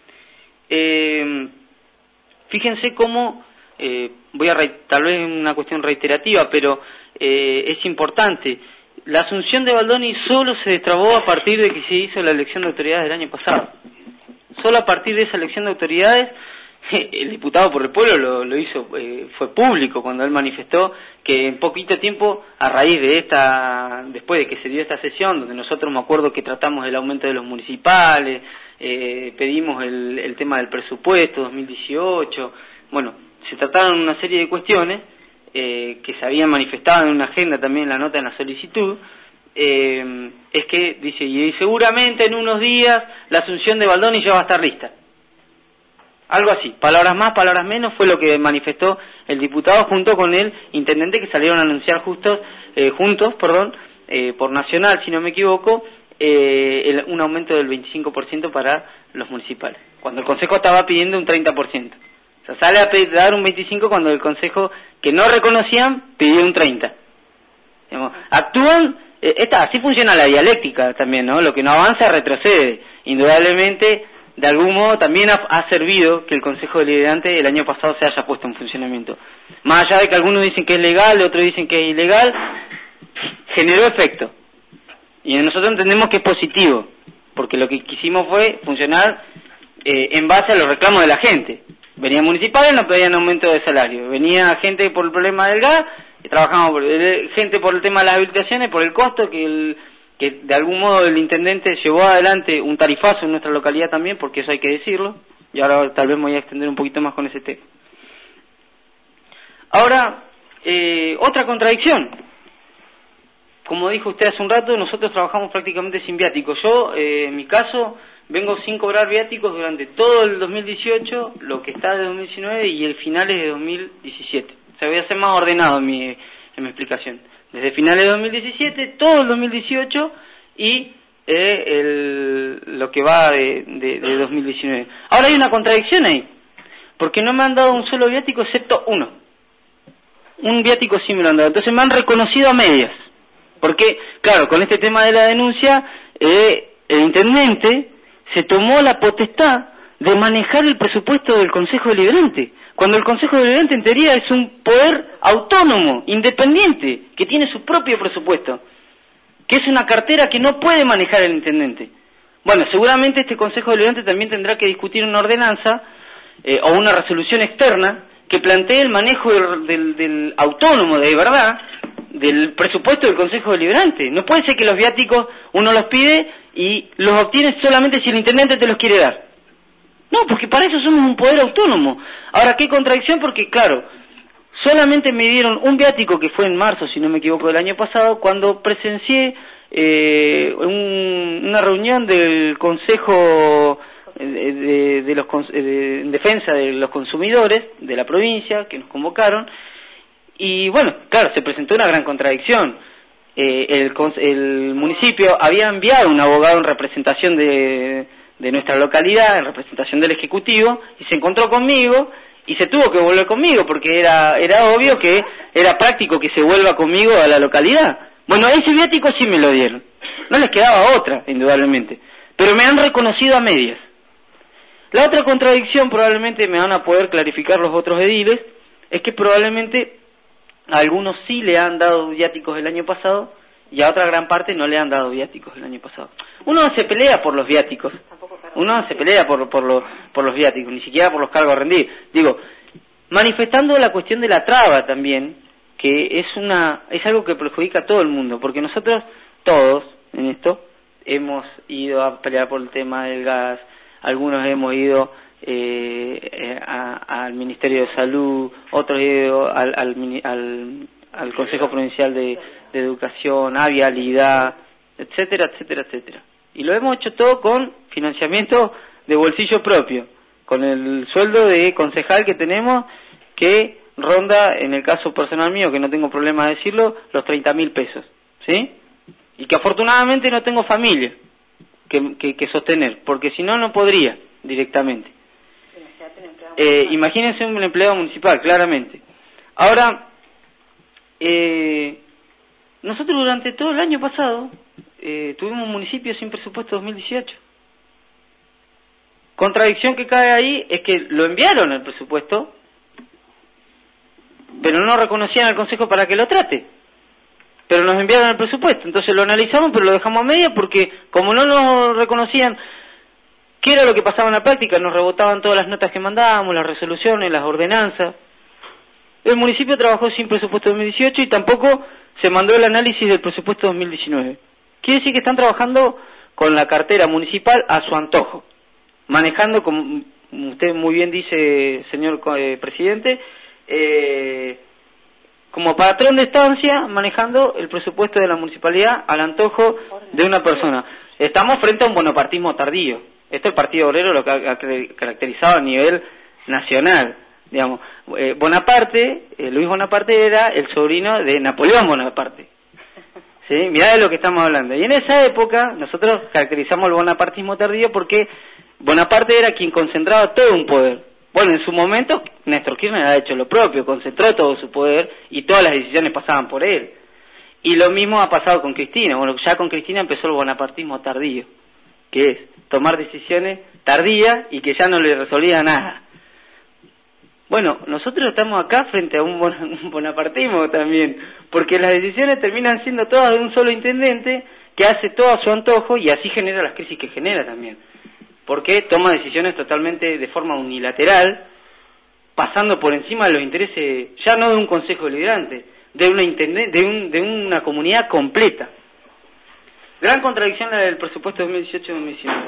Eh, fíjense cómo, eh, voy a tal vez una cuestión reiterativa, pero eh, es importante. La asunción de Baldoni solo se destrabó a partir de que se hizo la elección de autoridades del año pasado. Solo a partir de esa elección de autoridades, el diputado por el pueblo lo, lo hizo, eh, fue público cuando él manifestó que en poquito tiempo, a raíz de esta, después de que se dio esta sesión, donde nosotros me acuerdo que tratamos el aumento de los municipales, eh, pedimos el, el tema del presupuesto dos mil dieciocho, bueno, se trataron una serie de cuestiones, Eh, que se habían manifestado en una agenda también en la nota en la solicitud, eh, es que, dice, y seguramente en unos días la asunción de Baldoni ya va a estar lista. Algo así, palabras más, palabras menos, fue lo que manifestó el diputado junto con el intendente, que salieron a anunciar justos, eh, juntos, perdón, eh, por Nacional, si no me equivoco, eh, el, un aumento del veinticinco por ciento para los municipales, cuando el Consejo estaba pidiendo un treinta por ciento. O sea, sale a pedir, dar un veinticinco por ciento cuando el Consejo, que no reconocían, pidió un treinta por ciento. Digamos, actúan, eh, esta, así funciona la dialéctica también, ¿no? Lo que no avanza retrocede. Indudablemente, de algún modo también ha, ha servido que el Consejo Deliberante el año pasado se haya puesto en funcionamiento. Más allá de que algunos dicen que es legal, otros dicen que es ilegal, generó efecto. Y nosotros entendemos que es positivo, porque lo que quisimos fue funcionar eh, en base a los reclamos de la gente. Venían municipales, no pedían aumento de salario. Venía gente por el problema del gas, y trabajamos por, eh, gente por el tema de las habilitaciones, por el costo, que el que de algún modo el intendente llevó adelante un tarifazo en nuestra localidad también, porque eso hay que decirlo, y ahora tal vez me voy a extender un poquito más con ese tema. Ahora, eh, otra contradicción. Como dijo usted hace un rato, nosotros trabajamos prácticamente sin viáticos. Yo, eh, en mi caso, vengo sin cobrar viáticos durante todo el dos mil dieciocho, lo que está de dos mil diecinueve y el finales de dos mil diecisiete. O sea, voy a ser más ordenado en mi, en mi explicación. Desde finales de dos mil diecisiete, todo el dos mil dieciocho y eh, el, lo que va de, de, de dos mil diecinueve. Ahora hay una contradicción ahí, porque no me han dado un solo viático excepto uno. Un viático sí me lo han dado. Entonces me han reconocido a medias. Porque, claro, con este tema de la denuncia, eh, el intendente se tomó la potestad de manejar el presupuesto del Consejo Deliberante, cuando el Consejo Deliberante en teoría es un poder autónomo, independiente, que tiene su propio presupuesto, que es una cartera que no puede manejar el intendente. Bueno, seguramente este Consejo Deliberante también tendrá que discutir una ordenanza eh, o una resolución externa que plantee el manejo del, del, del autónomo, de verdad, del presupuesto del Consejo Deliberante. No puede ser que los viáticos uno los pide y los obtienes solamente si el intendente te los quiere dar. No, porque para eso somos un poder autónomo. Ahora, qué contradicción, porque claro, solamente me dieron un viático que fue en marzo, si no me equivoco, del año pasado, cuando presencié eh, un, una reunión del Consejo de, de, de los de, en defensa de los consumidores de la provincia, que nos convocaron, y bueno, claro, se presentó una gran contradicción. Eh, el, el municipio había enviado un abogado en representación de, de nuestra localidad, en representación del Ejecutivo, y se encontró conmigo, y se tuvo que volver conmigo, porque era, era obvio que era práctico que se vuelva conmigo a la localidad. Bueno, ese viático sí me lo dieron. No les quedaba otra, indudablemente. Pero me han reconocido a medias. La otra contradicción, probablemente me van a poder clarificar los otros ediles, es que probablemente a algunos sí le han dado viáticos el año pasado y a otra gran parte no le han dado viáticos el año pasado. Uno se pelea por los viáticos, uno se pelea por, por, lo, por los viáticos, ni siquiera por los cargos a rendir. Digo, manifestando la cuestión de la traba también, que es una es algo que perjudica a todo el mundo, porque nosotros todos en esto hemos ido a pelear por el tema del gas, algunos hemos ido eh, a, al Ministerio de Salud, otros han ido al, al, al, al Consejo Provincial de, de Educación, a Vialidad, etcétera, etcétera, etcétera. Y lo hemos hecho todo con financiamiento de bolsillo propio, con el sueldo de concejal que tenemos, que ronda, en el caso personal mío, que no tengo problema de decirlo, los treinta mil pesos, ¿sí? Y que afortunadamente no tengo familia que, que, que sostener, porque si no, no podría directamente. Eh, imagínense un empleado municipal, claramente. Ahora, eh, nosotros durante todo el año pasado eh, tuvimos un municipio sin presupuesto dos mil dieciocho. Contradicción que cae ahí es que lo enviaron el presupuesto, pero no reconocían al Consejo para que lo trate. Pero nos enviaron el presupuesto, entonces lo analizamos, pero lo dejamos a media porque como no nos reconocían qué era lo que pasaba en la práctica, nos rebotaban todas las notas que mandábamos, las resoluciones, las ordenanzas. El municipio trabajó sin presupuesto dos mil dieciocho y tampoco se mandó el análisis del presupuesto dos mil diecinueve. Quiere decir que están trabajando con la cartera municipal a su antojo, manejando, como usted muy bien dice, señor eh, presidente, eh, como patrón de estancia manejando el presupuesto de la municipalidad al antojo de una persona. Estamos frente a un bonapartismo tardío. Esto el Partido Obrero lo que ha caracterizado a nivel nacional. Digamos, eh, Bonaparte, eh, Luis Bonaparte era el sobrino de Napoleón Bonaparte. ¿Sí? Mirá de lo que estamos hablando. Y en esa época nosotros caracterizamos el bonapartismo tardío porque Bonaparte era quien concentraba todo un poder. Bueno, en su momento Néstor Kirchner ha hecho lo propio, concentró todo su poder y todas las decisiones pasaban por él. Y lo mismo ha pasado con Cristina. Bueno, ya con Cristina empezó el bonapartismo tardío, que es tomar decisiones tardías y que ya no le resolvía nada. Bueno, nosotros estamos acá frente a un, bon un bonapartismo también, porque las decisiones terminan siendo todas de un solo intendente que hace todo a su antojo y así genera las crisis que genera también. Porque toma decisiones totalmente de forma unilateral, pasando por encima de los intereses, ya no de un consejo deliberante, de una, de, un, de una comunidad completa. Gran contradicción la del presupuesto dos mil dieciocho dos mil diecinueve.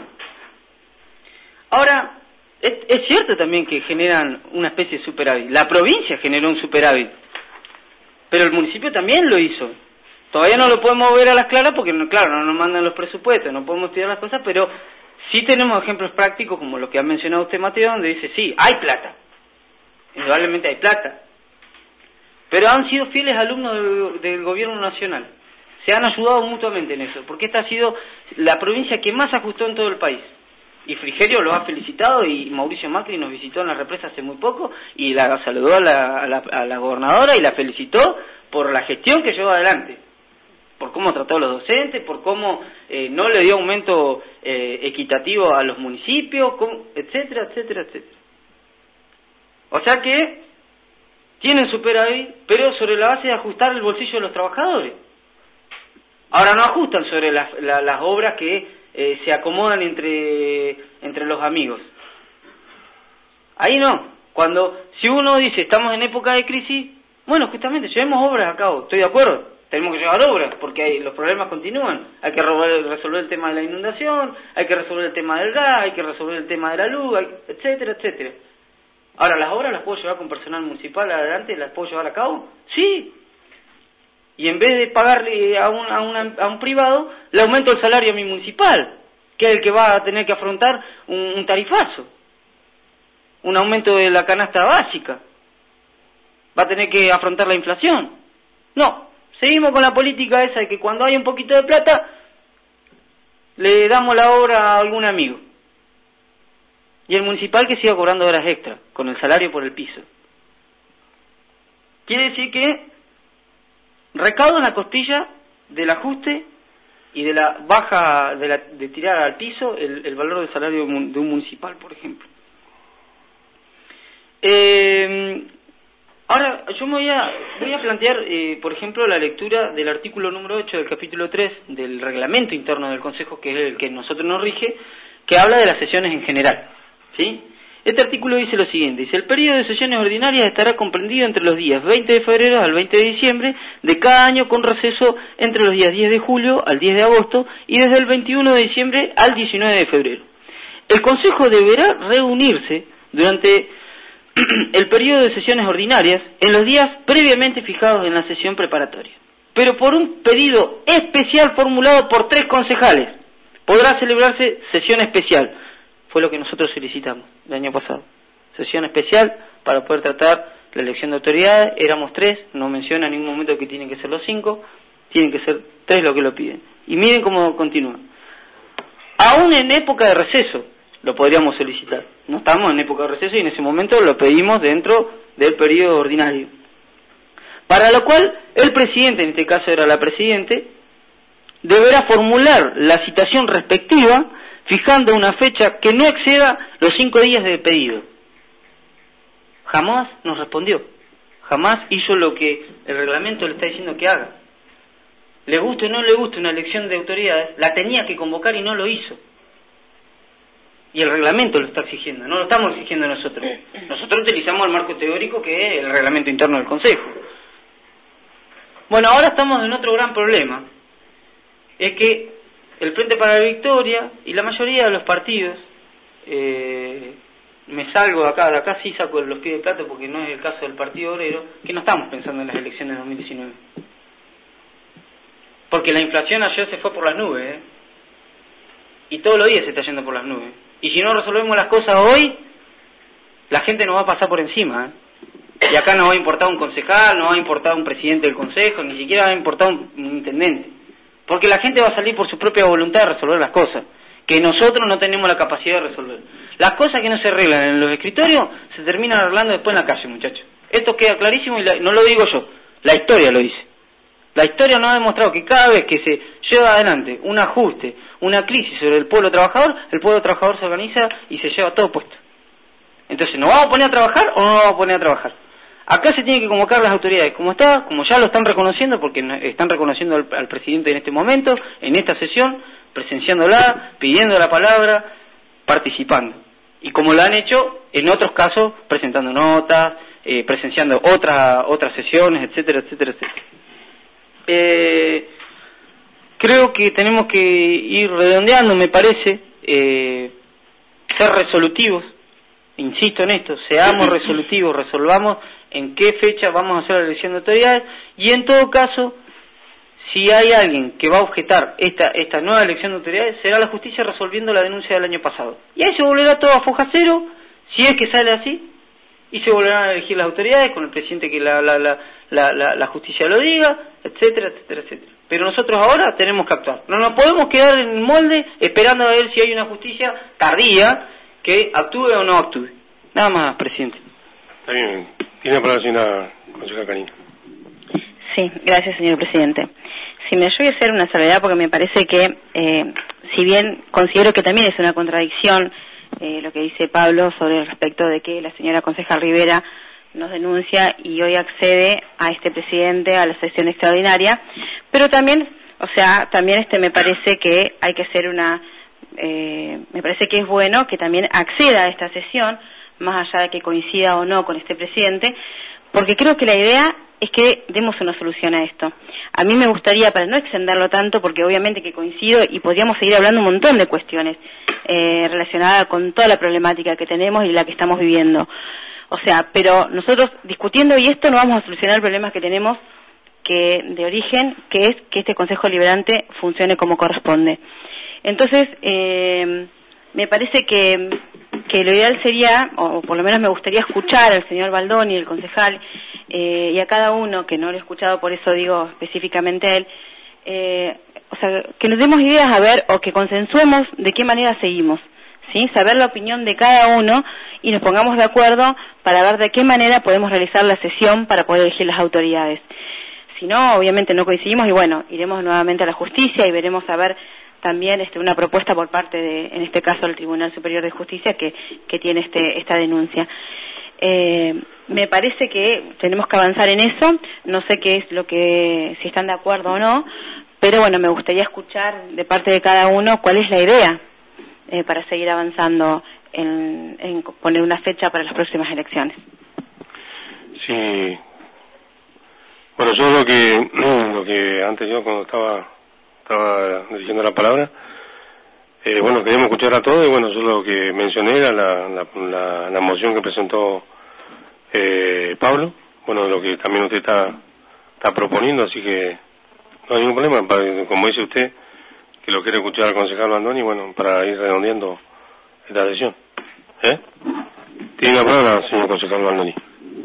Ahora, es, es cierto también que generan una especie de superávit. La provincia generó un superávit, pero el municipio también lo hizo. Todavía no lo podemos ver a las claras porque, no, claro, no nos mandan los presupuestos, no podemos estudiar las cosas, pero sí tenemos ejemplos prácticos como lo que ha mencionado usted, Mateo, donde dice, sí, hay plata. Indudablemente hay plata. Pero han sido fieles alumnos del, del gobierno nacional. Se han ayudado mutuamente en eso, porque esta ha sido la provincia que más ajustó en todo el país. Y Frigerio lo ha felicitado y Mauricio Macri nos visitó en la represa hace muy poco y la saludó a la, a la, a la gobernadora y la felicitó por la gestión que llevó adelante, por cómo trató a los docentes, por cómo eh, no le dio aumento eh, equitativo a los municipios, cómo, etcétera, etcétera, etcétera. O sea que tienen superávit, pero sobre la base de ajustar el bolsillo de los trabajadores. Ahora no ajustan sobre las, la, las obras que eh, se acomodan entre, entre los amigos. Ahí no. Cuando, si uno dice estamos en época de crisis, bueno, justamente llevemos obras a cabo, estoy de acuerdo. Tenemos que llevar obras, porque hay, los problemas continúan. Hay que resolver el tema de la inundación, hay que resolver el tema del gas, hay que resolver el tema de la luz, hay, etcétera, etcétera. Ahora, ¿las obras las puedo llevar con personal municipal adelante? ¿Las puedo llevar a cabo? Sí. Y en vez de pagarle a un, a, una, a un privado, le aumento el salario a mi municipal, que es el que va a tener que afrontar un, un tarifazo, un aumento de la canasta básica. Va a tener que afrontar la inflación. No, seguimos con la política esa de que cuando hay un poquito de plata, le damos la obra a algún amigo. Y el municipal que siga cobrando horas extra, con el salario por el piso. Quiere decir que recaudo en la costilla del ajuste y de la baja, de, la, de tirar al piso el, el valor del salario de un, de un municipal, por ejemplo. Eh, ahora, yo me voy a, voy a plantear, eh, por ejemplo, la lectura del artículo número ocho del capítulo tres del reglamento interno del Consejo, que es el que nosotros nos rige, que habla de las sesiones en general. ¿Sí? Este artículo dice lo siguiente, dice, el periodo de sesiones ordinarias estará comprendido entre los días veinte de febrero al veinte de diciembre de cada año, con receso entre los días diez de julio al diez de agosto y desde el veintiuno de diciembre al diecinueve de febrero. El Consejo deberá reunirse durante el periodo de sesiones ordinarias en los días previamente fijados en la sesión preparatoria, pero por un pedido especial formulado por tres concejales podrá celebrarse sesión especial. Fue lo que nosotros solicitamos el año pasado. Sesión especial para poder tratar la elección de autoridades. Éramos tres, no menciona en ningún momento que tienen que ser los cinco, tienen que ser tres lo que lo piden. Y miren cómo continúa. Aún en época de receso lo podríamos solicitar. No estamos en época de receso y en ese momento lo pedimos dentro del periodo ordinario. Para lo cual el presidente, en este caso era la presidente, deberá formular la citación respectiva fijando una fecha que no exceda los cinco días de pedido. Jamás nos respondió, jamás hizo lo que el reglamento le está diciendo que haga. Le guste o no le guste una elección de autoridades, la tenía que convocar y no lo hizo. Y el reglamento lo está exigiendo, no lo estamos exigiendo nosotros. Nosotros utilizamos el marco teórico que es el reglamento interno del Consejo. Bueno, ahora estamos en otro gran problema, es que el Frente para la Victoria y la mayoría de los partidos eh, me salgo de acá, de acá sí saco los pies de plato porque no es el caso del Partido Obrero, que no estamos pensando en las elecciones de dos mil diecinueve. Porque la inflación ayer se fue por las nubes, ¿eh? Y todos los días se está yendo por las nubes. Y si no resolvemos las cosas hoy, la gente nos va a pasar por encima, ¿eh? Y acá no va a importar un concejal, no va a importar un presidente del consejo, ni siquiera va a importar un, un intendente. Porque la gente va a salir por su propia voluntad de resolver las cosas, que nosotros no tenemos la capacidad de resolver. Las cosas que no se arreglan en los escritorios se terminan arreglando después en la calle, muchachos. Esto queda clarísimo y la, no lo digo yo, la historia lo dice. La historia nos ha demostrado que cada vez que se lleva adelante un ajuste, una crisis sobre el pueblo trabajador, el pueblo trabajador se organiza y se lleva todo puesto. Entonces, ¿nos vamos a poner a trabajar o no nos vamos a poner a trabajar? Acá se tienen que convocar las autoridades, como está, como ya lo están reconociendo, porque están reconociendo al, al presidente en este momento, en esta sesión, presenciándola, pidiendo la palabra, participando. Y como lo han hecho en otros casos, presentando notas, eh, presenciando otras otras sesiones, etcétera, etcétera, etcétera. Eh, creo que tenemos que ir redondeando, me parece, eh, ser resolutivos, insisto en esto, seamos resolutivos, resolvamos en qué fecha vamos a hacer la elección de autoridades, y en todo caso, si hay alguien que va a objetar esta esta nueva elección de autoridades, será la justicia resolviendo la denuncia del año pasado. Y ahí se volverá todo a foja cero, si es que sale así, y se volverán a elegir las autoridades con el presidente que la la la la, la, la justicia lo diga, etcétera, etcétera, etcétera. Pero nosotros ahora tenemos que actuar. No nos podemos quedar en el molde esperando a ver si hay una justicia tardía que actúe o no actúe. Nada más, presidente. Está bien. Tiene la palabra la señora concejal Karina. Sí, gracias, señor presidente. Si me ayude a hacer una salvedad, porque me parece que, eh, si bien considero que también es una contradicción eh, lo que dice Pablo sobre el respecto de que la señora concejal Rivera nos denuncia y hoy accede a este presidente a la sesión extraordinaria, pero también, o sea, también este me parece que hay que hacer una, eh, me parece que es bueno que también acceda a esta sesión, más allá de que coincida o no con este presidente, porque creo que la idea es que demos una solución a esto. A mí me gustaría, para no extenderlo tanto, porque obviamente que coincido y podríamos seguir hablando un montón de cuestiones eh, relacionadas con toda la problemática que tenemos y la que estamos viviendo. O sea, pero nosotros discutiendo y esto no vamos a solucionar problemas que tenemos que de origen, que es que este Consejo Liberante funcione como corresponde. Entonces, eh, me parece que, que lo ideal sería, o por lo menos me gustaría escuchar al señor Baldoni, el concejal, eh, y a cada uno, que no lo he escuchado, por eso digo específicamente a él, eh, o sea, que nos demos ideas a ver, o que consensuemos de qué manera seguimos, ¿sí? Saber la opinión de cada uno y nos pongamos de acuerdo para ver de qué manera podemos realizar la sesión para poder elegir las autoridades. Si no, obviamente no coincidimos y bueno, iremos nuevamente a la justicia y veremos a ver también este, una propuesta por parte de, en este caso, el Tribunal Superior de Justicia que, que tiene este, esta denuncia. Eh, me parece que tenemos que avanzar en eso, no sé qué es lo que, si están de acuerdo o no, pero bueno, me gustaría escuchar de parte de cada uno cuál es la idea eh, para seguir avanzando en, en poner una fecha para las próximas elecciones. Sí. Bueno, yo lo que, lo que antes yo cuando estaba, estaba diciendo la palabra, eh, bueno, queríamos escuchar a todos y bueno, yo lo que mencioné era la, la, la, la moción que presentó eh, Pablo, bueno, lo que también usted está, está proponiendo, así que no hay ningún problema, para, como dice usted, que lo quiere escuchar al concejal Baldoni, bueno, para ir redondeando esta sesión. ¿Eh? Tiene la palabra, señor concejal Baldoni.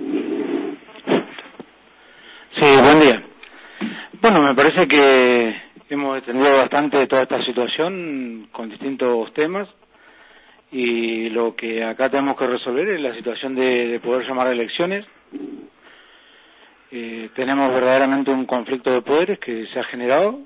Sí, buen día. Bueno, me parece que hemos extendido bastante toda esta situación con distintos temas y lo que acá tenemos que resolver es la situación de, de poder llamar a elecciones. Eh, tenemos verdaderamente un conflicto de poderes que se ha generado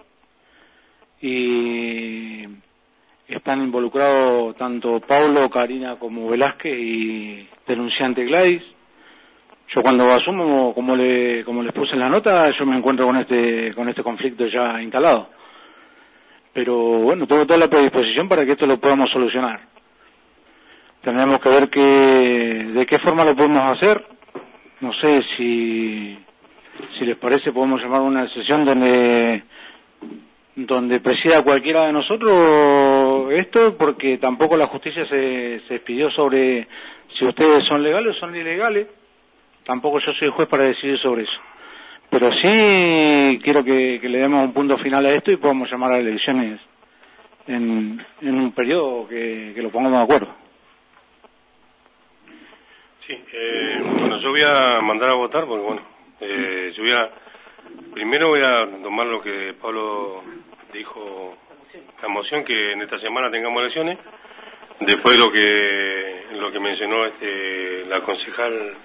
y están involucrados tanto Paulo, Karina como Velázquez y denunciante Gladys. Yo cuando asumo, como le como les puse en la nota, yo me encuentro con este con este conflicto ya instalado. Pero bueno, tengo toda la predisposición para que esto lo podamos solucionar. Tendremos que ver qué, de qué forma lo podemos hacer. No sé si si les parece podemos llamar una sesión donde donde presida cualquiera de nosotros esto, porque tampoco la justicia se, se expidió sobre si ustedes son legales o son ilegales. Tampoco yo soy el juez para decidir sobre eso. Pero sí quiero que, que le demos un punto final a esto y podamos llamar a elecciones en, en un periodo que, que lo pongamos de acuerdo. Sí, eh, bueno, yo voy a mandar a votar porque, bueno, eh, yo voy a, primero voy a tomar lo que Pablo dijo, la moción, que en esta semana tengamos elecciones, después lo que, lo que mencionó este, la concejal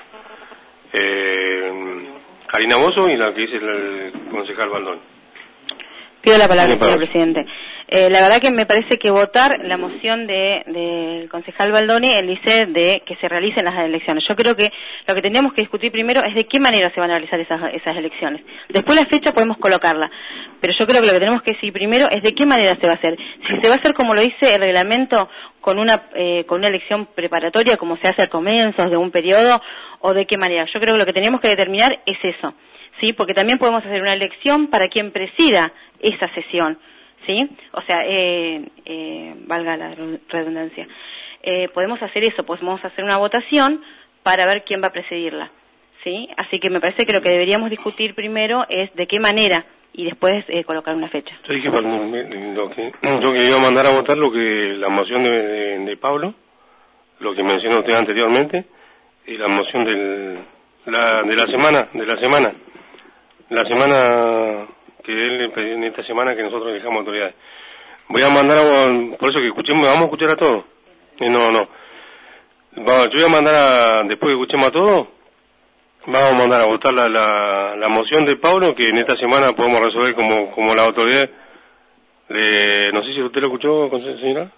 eh, Karina Bozo y la que dice el concejal Baldoni. Pido la palabra, señor presidente. Eh, la verdad que me parece que votar la moción de del concejal Baldoni, él dice de que se realicen las elecciones. Yo creo que lo que tendríamos que discutir primero es de qué manera se van a realizar esas, esas elecciones. Después la fecha podemos colocarla, pero yo creo que lo que tenemos que decir primero es de qué manera se va a hacer. Si se va a hacer como lo dice el reglamento, con una eh, con una elección preparatoria como se hace al comienzo de un periodo, o de qué manera. Yo creo que lo que tenemos que determinar es eso, ¿sí? Porque también podemos hacer una elección para quien presida esa sesión, ¿sí? O sea, eh, eh, valga la redundancia. Eh, podemos hacer eso, podemos hacer una votación para ver quién va a presidirla, ¿sí? Así que me parece que lo que deberíamos discutir primero es de qué manera y después eh, colocar una fecha. Yo dije, lo que, yo que iba a mandar a votar lo que la moción de, de, de Pablo, lo que mencionó usted anteriormente, y la moción del, la, de la semana, de la semana, la semana que él en esta semana que nosotros dejamos autoridades. Voy a mandar a, por eso que escuchemos, vamos a escuchar a todos. Eh, no, no. Va, yo voy a mandar a, después que escuchemos a todos, vamos a mandar a votar la, la, la moción de Pablo, que en esta semana podemos resolver como, como la autoridad. Le, no sé si usted lo escuchó, señora.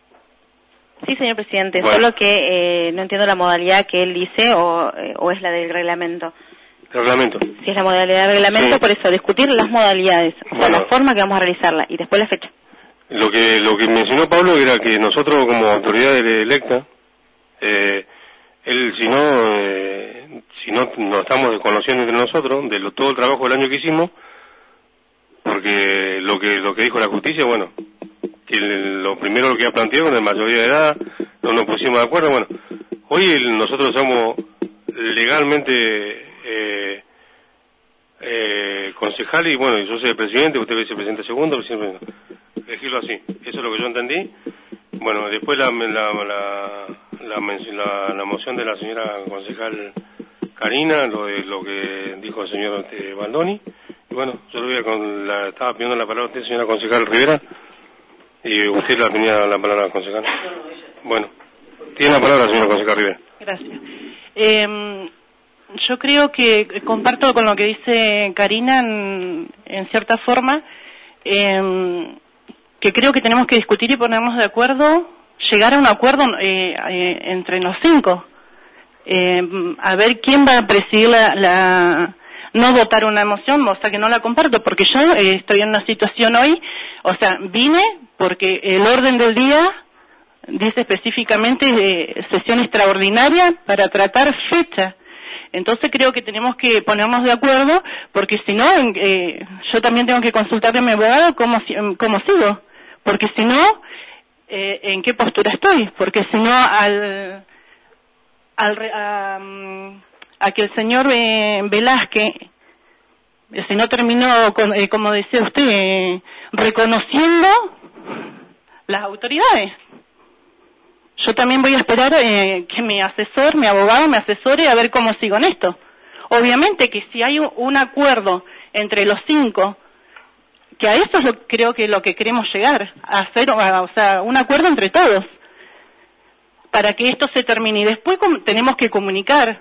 Sí, señor presidente, bueno. Solo que eh, no entiendo la modalidad que él dice o, eh, o es la del reglamento. Reglamento. Si es la modalidad del reglamento, sí. Por eso, discutir las modalidades, o sea, bueno, la forma que vamos a realizarla y después la fecha. Lo que lo que mencionó Pablo era que nosotros como autoridad electa, eh, él si no, eh, si no nos estamos conociendo entre nosotros, de lo, todo el trabajo del año que hicimos, porque lo que lo que dijo la justicia, bueno, que el, lo primero lo que ha planteado, en mayoría de edad, no nos pusimos de acuerdo, bueno, hoy el, nosotros somos legalmente Eh, eh, concejal y bueno, yo soy el presidente, usted es el presidente segundo, siempre elegirlo así, eso es lo que yo entendí. Bueno, después la la la, la, la, la moción de la señora concejal Karina, lo de lo que dijo el señor este, Baldoni, y bueno, yo lo voy a con la, estaba pidiendo la palabra a usted, señora concejal Rivera, y usted la tenía la palabra concejal. Bueno, tiene la palabra señora concejal Rivera. Gracias. Eh, Yo creo que comparto con lo que dice Karina en, en cierta forma, eh, que creo que tenemos que discutir y ponernos de acuerdo, llegar a un acuerdo eh, eh, entre los cinco, eh, a ver quién va a presidir la, la, no votar una moción, o sea que no la comparto, porque yo eh, estoy en una situación hoy, o sea, vine porque el orden del día dice específicamente eh, sesión extraordinaria para tratar fecha. Entonces creo que tenemos que ponernos de acuerdo, porque si no, eh, yo también tengo que consultarle a mi abogado cómo, cómo sigo, porque si no, eh, en qué postura estoy, porque si no, al, al a, a que el señor eh, Velázquez, si no terminó, con, eh, como decía usted, eh, reconociendo las autoridades. Yo también voy a esperar eh, que mi asesor, mi abogado, me asesore a ver cómo sigo en esto. Obviamente que si hay un, un acuerdo entre los cinco, que a eso es lo, creo que lo que queremos llegar, a hacer, a, o sea, un acuerdo entre todos, para que esto se termine. Y después com, tenemos que comunicar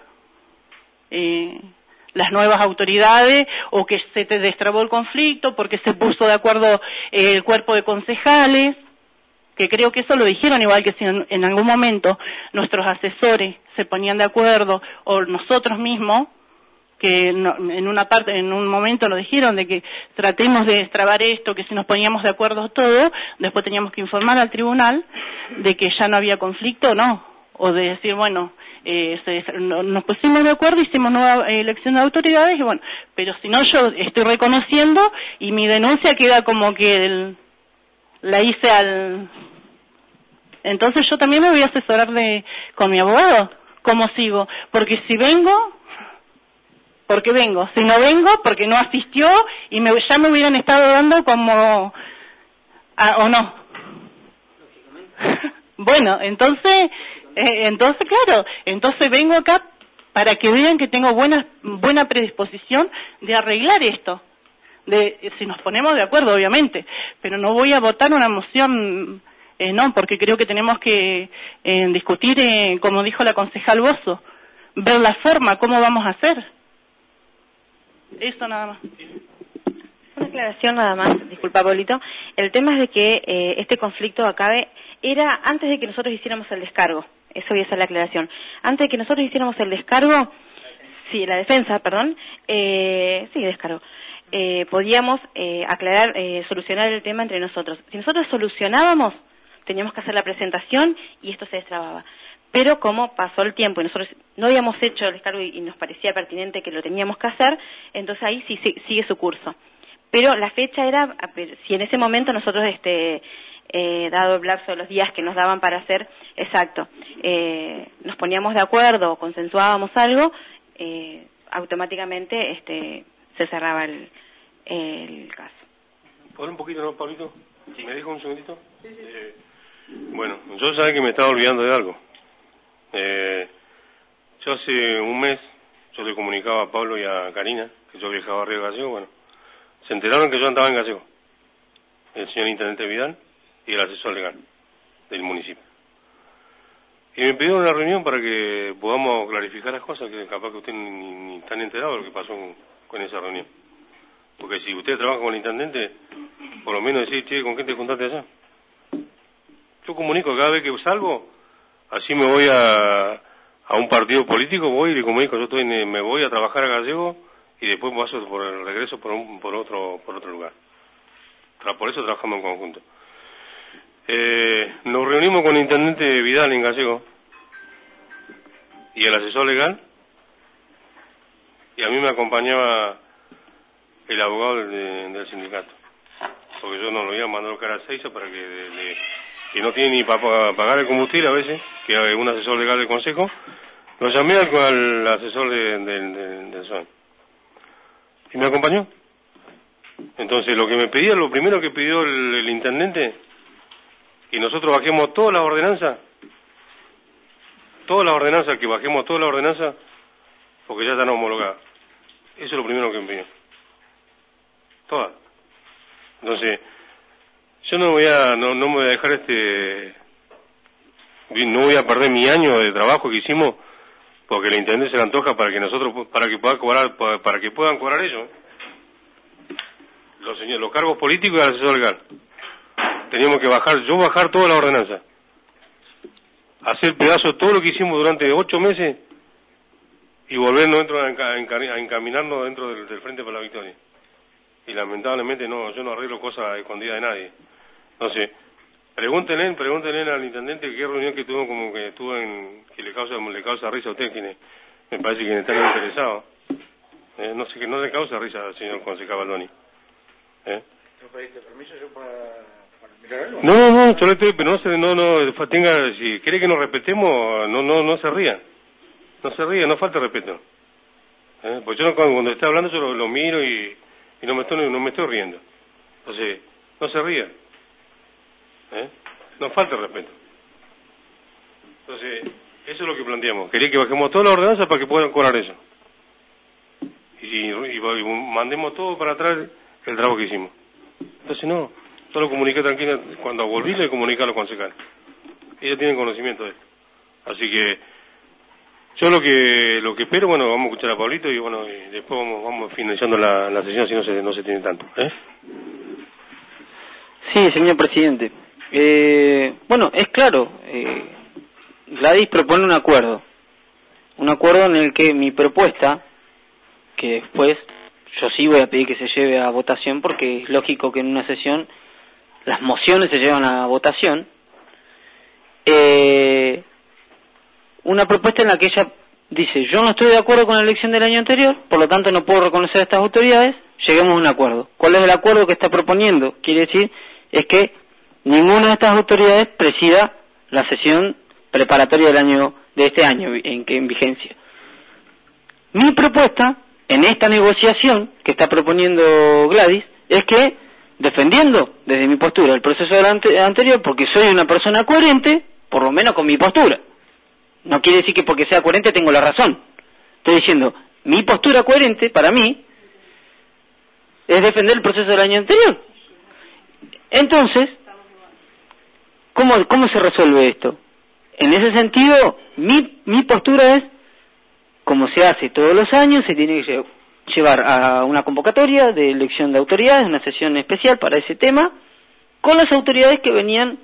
eh, las nuevas autoridades, o que se te destrabó el conflicto, porque se puso de acuerdo eh, el cuerpo de concejales, que creo que eso lo dijeron, igual que si en, en algún momento nuestros asesores se ponían de acuerdo, o nosotros mismos, que no, en una parte, en un momento lo dijeron, de que tratemos de destrabar esto, que si nos poníamos de acuerdo todo, después teníamos que informar al tribunal de que ya no había conflicto, no, o de decir, bueno, eh, se, no, nos pusimos de acuerdo, hicimos nueva elección de autoridades, y bueno, pero si no, yo estoy reconociendo y mi denuncia queda como que el, la hice al... Entonces yo también me voy a asesorar de con mi abogado, cómo sigo, porque si vengo, porque vengo, si no vengo, porque no asistió y me, ya me hubieran estado dando como, ah, o no. Bueno, entonces, eh, entonces claro, entonces vengo acá para que vean que tengo buena, buena predisposición de arreglar esto. De, si nos ponemos de acuerdo, obviamente, pero no voy a votar una moción, eh, no, porque creo que tenemos que eh, discutir, eh, como dijo la concejal Bozo, ver la forma, cómo vamos a hacer. Eso nada más. Una aclaración nada más, disculpa, Pablito. El tema es de que eh, este conflicto acabe, era antes de que nosotros hiciéramos el descargo. Eso voy a hacer la aclaración. Antes de que nosotros hiciéramos el descargo, sí, la defensa, perdón, eh, sí, descargo. Eh, podíamos eh, aclarar, eh, solucionar el tema entre nosotros. Si nosotros solucionábamos, teníamos que hacer la presentación y esto se destrababa. Pero como pasó el tiempo y nosotros no habíamos hecho el descargo y, y nos parecía pertinente que lo teníamos que hacer, entonces ahí sí, sí sigue su curso. Pero la fecha era, si en ese momento nosotros, este, eh, dado el lapso de los días que nos daban para hacer, exacto, eh, nos poníamos de acuerdo o consensuábamos algo, eh, automáticamente este, se cerraba el, el caso. ¿Por un poquito, no, Pablito? ¿Me dejo un segundito? Sí, sí. Eh, bueno, yo sabía que me estaba olvidando de algo. Eh, yo hace un mes, yo le comunicaba a Pablo y a Karina que yo viajaba a Río Gallego, bueno, se enteraron que yo andaba en Gallego, el señor Intendente Vidal y el asesor legal del municipio. Y me pidieron una reunión para que podamos clarificar las cosas, que capaz que ustedes ni, ni están enterados de lo que pasó con, con esa reunión. Porque si usted trabaja con el intendente, por lo menos decir, che, ¿con quién te juntaste allá? Yo comunico cada vez que salgo, así me voy a, a un partido político, voy y le comunico, yo estoy, me voy a trabajar a Gallego y después paso por el regreso por, un, por otro por otro lugar. Por eso trabajamos en conjunto. Eh, nos reunimos con el intendente Vidal en Gallego y el asesor legal, y a mí me acompañaba el abogado de, del sindicato, porque yo no lo iba a mandar a cara a Seiza para que, de, de, que no tiene ni para pagar el combustible a veces, que es un asesor legal del consejo. Lo llamé al, al asesor de, de, de, del S O E y me acompañó. Entonces lo que me pedía, lo primero que pidió el, el intendente, que nosotros bajemos toda la ordenanza, toda la ordenanza, que bajemos toda la ordenanza, porque ya están homologadas. Eso es lo primero que me pidió. Todas. Entonces, yo no voy a, no, no me voy a dejar este, no voy a perder mi año de trabajo que hicimos, porque el intendente se le antoja para que nosotros, para que puedan cobrar, para, para que puedan cobrar ellos. Los señores, los cargos políticos y el asesor legal. Teníamos que bajar, yo bajar toda la ordenanza. Hacer pedazo todo lo que hicimos durante ocho meses y volvernos dentro a, a encaminarnos dentro del, del Frente para la Victoria. Y lamentablemente no, yo no arreglo cosas escondidas de nadie. Entonces, pregúntenle, pregúntenle al intendente qué reunión que tuvo, como que tuvo en, que le causa, le causa risa a usted, quienes me parece que están interesados. Eh, no sé, que no le causa risa al señor concejal Baldoni. ¿Eh? ¿No pediste permiso yo para, para mirar algo? No, no, no, yo le estoy, pero no se, no, no, tenga, si quiere que nos respetemos, no, no, no se ría. No se ría, no falta respeto. ¿Eh? Pues yo no, cuando, cuando está hablando yo lo, lo miro y, y no me estoy, no me estoy riendo. Entonces, no se ría. ¿Eh? No falta respeto. Entonces, eso es lo que planteamos. Quería que bajemos toda la ordenanza para que puedan cobrar eso. Y, y, y, y mandemos todo para atrás el trabajo que hicimos. Entonces no, yo lo comuniqué tranquilo, cuando volví le comuniqué a los concejales. Ellos tienen conocimiento de esto. Así que yo lo que lo que espero, bueno, vamos a escuchar a Pablito y bueno, y después vamos, vamos finalizando la, la sesión si no se, no se tiene tanto. ¿Eh? Sí, señor presidente. Eh, bueno, es claro, eh, Gladys propone un acuerdo. Un acuerdo en el que mi propuesta, que después yo sí voy a pedir que se lleve a votación, porque es lógico que en una sesión las mociones se llevan a votación, eh, una propuesta en la que ella dice, yo no estoy de acuerdo con la elección del año anterior, por lo tanto no puedo reconocer a estas autoridades, lleguemos a un acuerdo. ¿Cuál es el acuerdo que está proponiendo? Quiere decir, es que ninguna de estas autoridades presida la sesión preparatoria del año, de este año, en que en vigencia. Mi propuesta, en esta negociación que está proponiendo Gladys, es que, defendiendo desde mi postura el proceso del ante, anterior, porque soy una persona coherente, por lo menos con mi postura. No quiere decir que porque sea coherente tengo la razón. Estoy diciendo, mi postura coherente, para mí, es defender el proceso del año anterior. Entonces, ¿cómo, cómo se resuelve esto? En ese sentido, mi, mi postura es, como se hace todos los años, se tiene que llevar a una convocatoria de elección de autoridades, una sesión especial para ese tema, con las autoridades que venían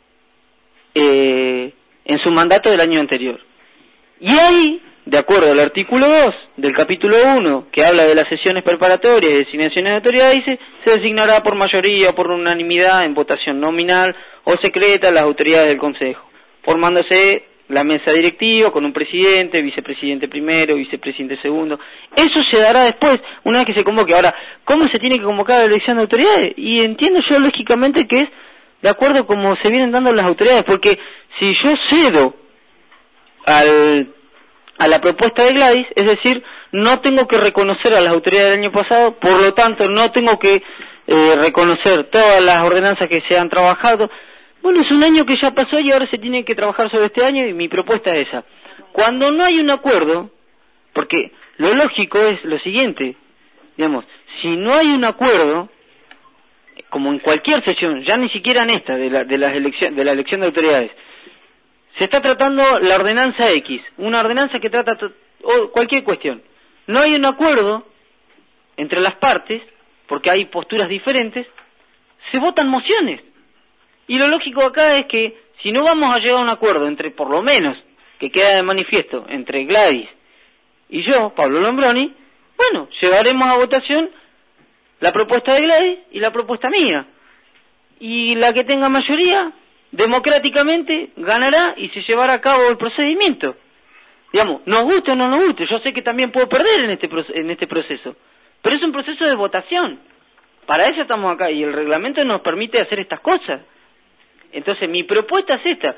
eh, en su mandato del año anterior. Y ahí, de acuerdo al artículo dos del capítulo uno, que habla de las sesiones preparatorias y designaciones de autoridades, dice, se designará por mayoría o por unanimidad en votación nominal o secreta las autoridades del Consejo, formándose la mesa directiva con un presidente, vicepresidente primero, vicepresidente segundo. Eso se dará después, una vez que se convoque. Ahora, ¿cómo se tiene que convocar la elección de autoridades? Y entiendo yo lógicamente que es de acuerdo como se vienen dando las autoridades, porque si yo cedo al, a la propuesta de Gladys, es decir, no tengo que reconocer a las autoridades del año pasado, por lo tanto no tengo que eh, reconocer todas las ordenanzas que se han trabajado. Bueno, es un año que ya pasó y ahora se tiene que trabajar sobre este año y mi propuesta es esa. Cuando no hay un acuerdo, porque lo lógico es lo siguiente, digamos, si no hay un acuerdo, como en cualquier sesión, ya ni siquiera en esta, de la, de las elección, de la elección de autoridades, se está tratando la ordenanza X, una ordenanza que trata o cualquier cuestión. No hay un acuerdo entre las partes, porque hay posturas diferentes, se votan mociones. Y lo lógico acá es que, si no vamos a llegar a un acuerdo entre, por lo menos, que queda de manifiesto, entre Gladys y yo, Pablo Lombroni, bueno, llevaremos a votación la propuesta de Gladys y la propuesta mía. Y la que tenga mayoría, democráticamente, ganará y se llevará a cabo el procedimiento. Digamos, nos guste o no nos guste, yo sé que también puedo perder en este, en este proceso, pero es un proceso de votación. Para eso estamos acá y el reglamento nos permite hacer estas cosas. Entonces mi propuesta es esta.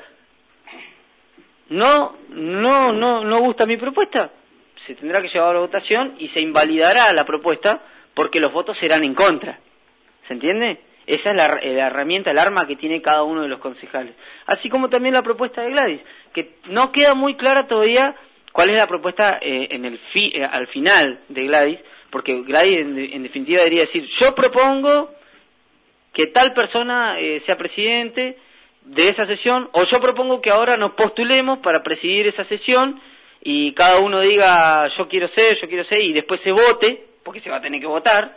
No, no, no, no gusta mi propuesta, se tendrá que llevar a la votación y se invalidará la propuesta porque los votos serán en contra. ¿Se entiende? Esa es la, la herramienta, el arma que tiene cada uno de los concejales. Así como también la propuesta de Gladys, que no queda muy clara todavía cuál es la propuesta eh, en el fi, eh, al final de Gladys, porque Gladys en, en definitiva debería decir, yo propongo que tal persona eh, sea presidente de esa sesión, o yo propongo que ahora nos postulemos para presidir esa sesión y cada uno diga yo quiero ser, yo quiero ser, y después se vote, porque se va a tener que votar.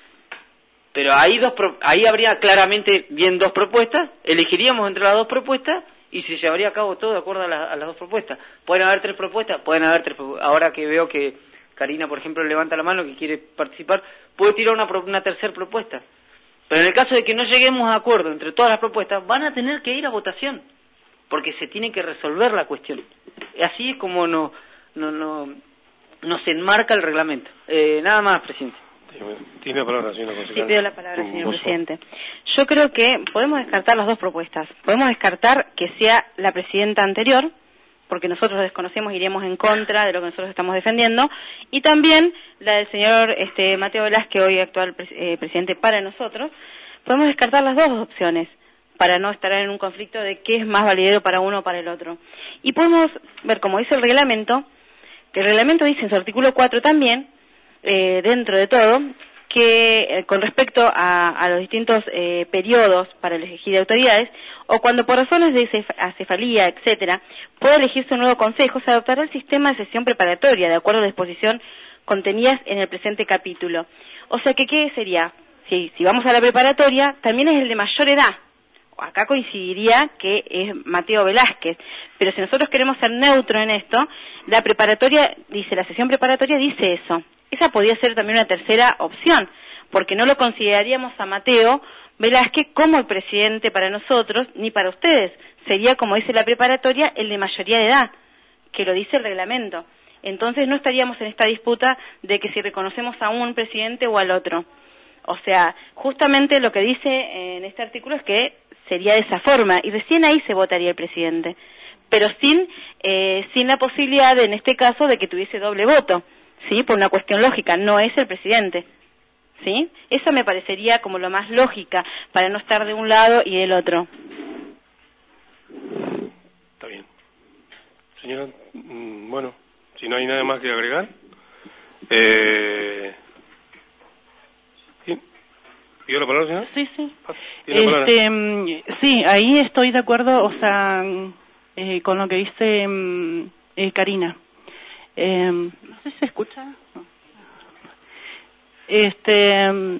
Pero ahí, dos, ahí habría claramente bien dos propuestas, elegiríamos entre las dos propuestas y se llevaría a cabo todo de acuerdo a, la, a las dos propuestas. Pueden haber tres propuestas, pueden haber tres propuestas. Ahora que veo que Karina, por ejemplo, levanta la mano que quiere participar, puede tirar una, una tercera propuesta. Pero en el caso de que no lleguemos a acuerdo entre todas las propuestas, van a tener que ir a votación, porque se tiene que resolver la cuestión. Así es como no, no, no, nos enmarca el reglamento. Eh, nada más, presidente. Tiene la palabra, señora concejal. Sí, pido la palabra, señor presidente. Yo creo que podemos descartar las dos propuestas. Podemos descartar que sea la presidenta anterior, porque nosotros desconocemos, iríamos en contra de lo que nosotros estamos defendiendo, y también la del señor este, Mateo Velázquez, hoy actual eh, presidente para nosotros. Podemos descartar las dos opciones para no estar en un conflicto de qué es más valedero para uno o para el otro. Y podemos ver, como dice el reglamento, que el reglamento dice en su artículo cuatro también, eh, dentro de todo, que eh, con respecto a, a los distintos eh, periodos para elegir autoridades, o cuando por razones de acefalía, etcétera, puede elegirse un nuevo consejo, se adoptará el sistema de sesión preparatoria, de acuerdo a la disposición contenidas en el presente capítulo. O sea que, ¿qué sería? Si, si vamos a la preparatoria, también es el de mayor edad. Acá coincidiría que es Mateo Velázquez, pero si nosotros queremos ser neutros en esto, la preparatoria, dice, la sesión preparatoria dice eso. Esa podría ser también una tercera opción, porque no lo consideraríamos a Mateo Velázquez como el presidente para nosotros, ni para ustedes. Sería, como dice la preparatoria, el de mayoría de edad. que lo dice el reglamento. Entonces no estaríamos en esta disputa de que si reconocemos a un presidente o al otro. O sea, justamente lo que dice en este artículo es que sería de esa forma, y recién ahí se votaría el presidente, pero sin eh, sin la posibilidad, de, en este caso, de que tuviese doble voto, ¿sí? Por una cuestión lógica, no es el presidente, ¿sí? Esa me parecería como lo más lógica, para no estar de un lado y del otro. Está bien. Señora, bueno, si no hay nada más que agregar, eh... ¿pidió la palabra, señora? Sí, sí. Este, sí, ahí estoy de acuerdo, o sea, eh, con lo que dice eh, Karina. Eh, no sé si se escucha. No. Este,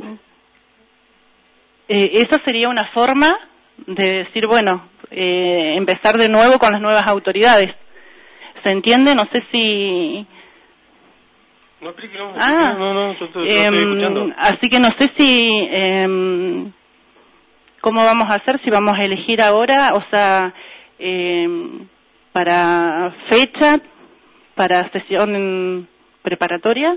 eh, esa sería una forma de decir, bueno, eh, empezar de nuevo con las nuevas autoridades. ¿Se entiende? No sé si... No, no, ah, no, no, yo, yo eh, estoy escuchando. Así que no sé si, eh, ¿cómo vamos a hacer? Si vamos a elegir ahora, o sea, eh, para fecha, para sesión preparatoria.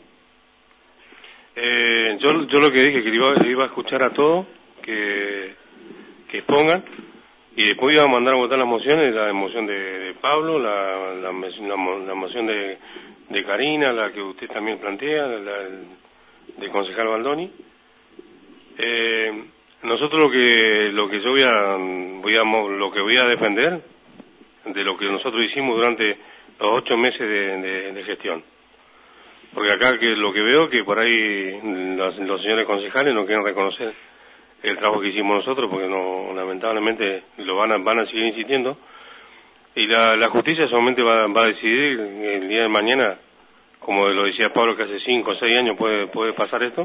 Eh, yo, yo lo que dije que iba, iba a escuchar a todos, que, que expongan, y después iba a mandar a votar las mociones, la moción de, de Pablo, la, la, la, la moción de... de Karina, la que usted también plantea, la del concejal Baldoni. Eh, nosotros lo que lo que yo voy a, voy a lo que voy a defender de lo que nosotros hicimos durante los ocho meses de, de, de gestión, porque acá que lo que veo que por ahí los, los señores concejales no quieren reconocer el trabajo que hicimos nosotros, porque no, lamentablemente lo van a van a seguir insistiendo. Y la, la justicia solamente va, va a decidir el día de mañana, como lo decía Pablo, que hace cinco o seis años puede, puede pasar esto,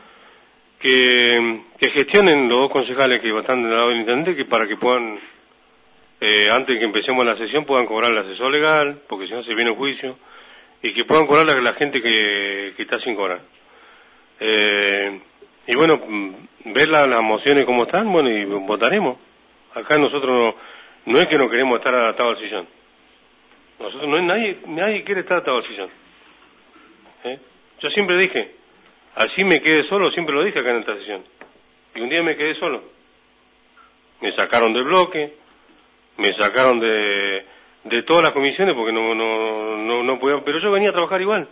que, que gestionen los dos concejales que están del lado del intendente, que para que puedan, eh, antes de que empecemos la sesión, puedan cobrar el asesor legal, porque si no se viene un juicio, y que puedan cobrar la, la gente que, que está sin cobrar. Eh, y bueno, ver la, las mociones como están, bueno, y votaremos. Acá nosotros no... No es que no queremos estar atados al sillón. Nosotros no es nadie, nadie quiere estar atado al sillón. ¿Eh? Yo siempre dije, así me quedé solo, siempre lo dije acá en esta sesión. Y un día me quedé solo. Me sacaron del bloque, me sacaron de, de todas las comisiones porque no, no, no, no podía, pero yo venía a trabajar igual.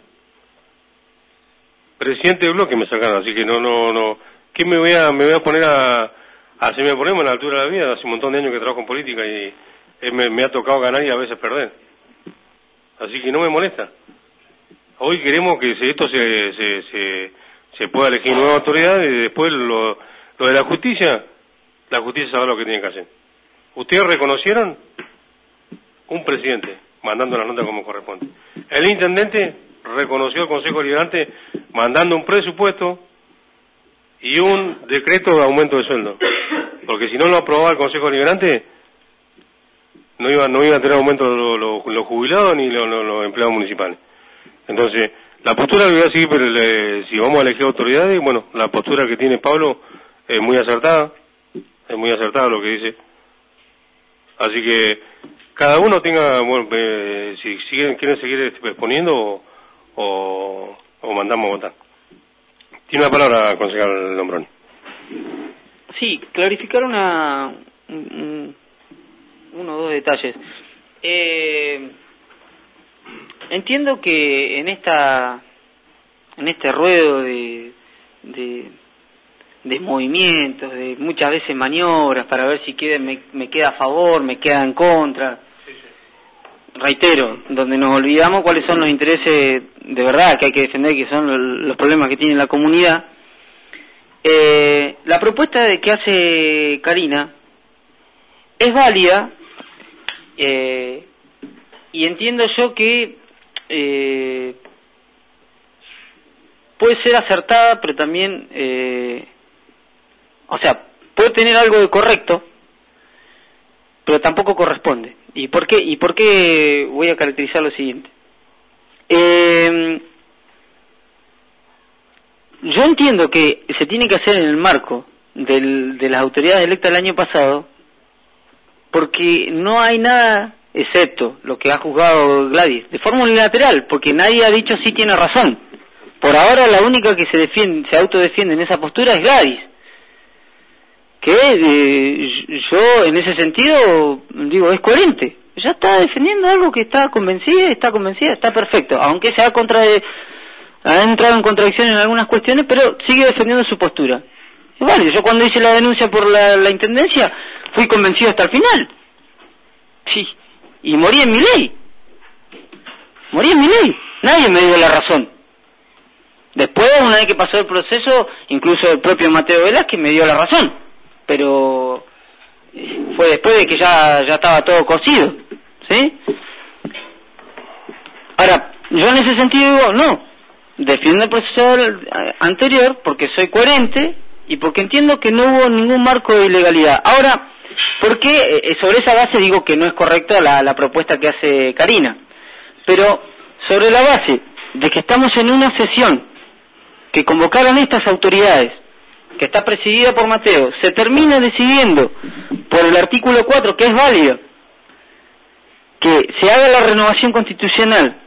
Presidente del bloque me sacaron, así que no, no, no. ¿Qué me voy a, me voy a poner a Así me ponemos a la altura de la vida? Hace un montón de años que trabajo en política y eh, me, me ha tocado ganar y a veces perder. Así que no me molesta. Hoy queremos que se, esto se, se, se, se pueda elegir nueva autoridad y después lo, lo de la justicia, la justicia sabe lo que tiene que hacer. ¿Ustedes reconocieron? Un presidente, mandando la nota como corresponde. El intendente reconoció al Consejo Deliberante mandando un presupuesto y un decreto de aumento de sueldo, porque si no lo aprobaba el Consejo Deliberante no iba no iba a tener aumento los lo, lo jubilados ni los lo, lo empleados municipales. Entonces la postura que voy a seguir, pero le, si vamos a elegir autoridades, bueno, la postura que tiene Pablo es muy acertada, es muy acertada lo que dice, así que cada uno tenga, bueno, eh, si siguen, quieren seguir exponiendo o, o, o mandamos a votar. Tiene la palabra, concejal Lombroni. Sí, clarificar una, un, uno o dos detalles. Eh, entiendo que en esta, en este ruedo de, de, de movimientos, de muchas veces maniobras para ver si queda, me, me queda a favor, me queda en contra. Reitero, donde nos olvidamos cuáles son los intereses de verdad que hay que defender, que son los problemas que tiene la comunidad. Eh, la propuesta de que hace Karina es válida, eh, y entiendo yo que eh, puede ser acertada, pero también, eh, o sea, puede tener algo de correcto, pero tampoco corresponde. ¿Y por qué? ¿Y por qué voy a caracterizar lo siguiente? Eh, yo entiendo que se tiene que hacer en el marco del, de las autoridades electas del año pasado, porque no hay nada excepto lo que ha juzgado Gladys, de forma unilateral, porque nadie ha dicho sí tiene razón. Por ahora la única que se defiende, se autodefiende en esa postura es Gladys. Que eh, yo en ese sentido digo es coherente. Ya está defendiendo algo que está convencida, está convencida, está perfecto, aunque se ha contra ha entrado en contradicción en algunas cuestiones, pero sigue defendiendo su postura. Y vale, yo cuando hice la denuncia por la, la intendencia fui convencido hasta el final. Sí, y morí en mi ley. Morí en mi ley. Nadie me dio la razón. Después, una vez que pasó el proceso, incluso el propio Mateo Velázquez me dio la razón. Pero fue después de que ya, ya estaba todo cocido. ¿Sí? Ahora, yo en ese sentido digo, no, defiendo el proceso anterior porque soy coherente y porque entiendo que no hubo ningún marco de ilegalidad. Ahora, ¿por qué eh, sobre esa base digo que no es correcta la, la propuesta que hace Karina? Pero sobre la base de que estamos en una sesión que convocaron estas autoridades, que está presidida por Mateo, se termina decidiendo por el artículo cuatro, que es válido, que se haga la renovación constitucional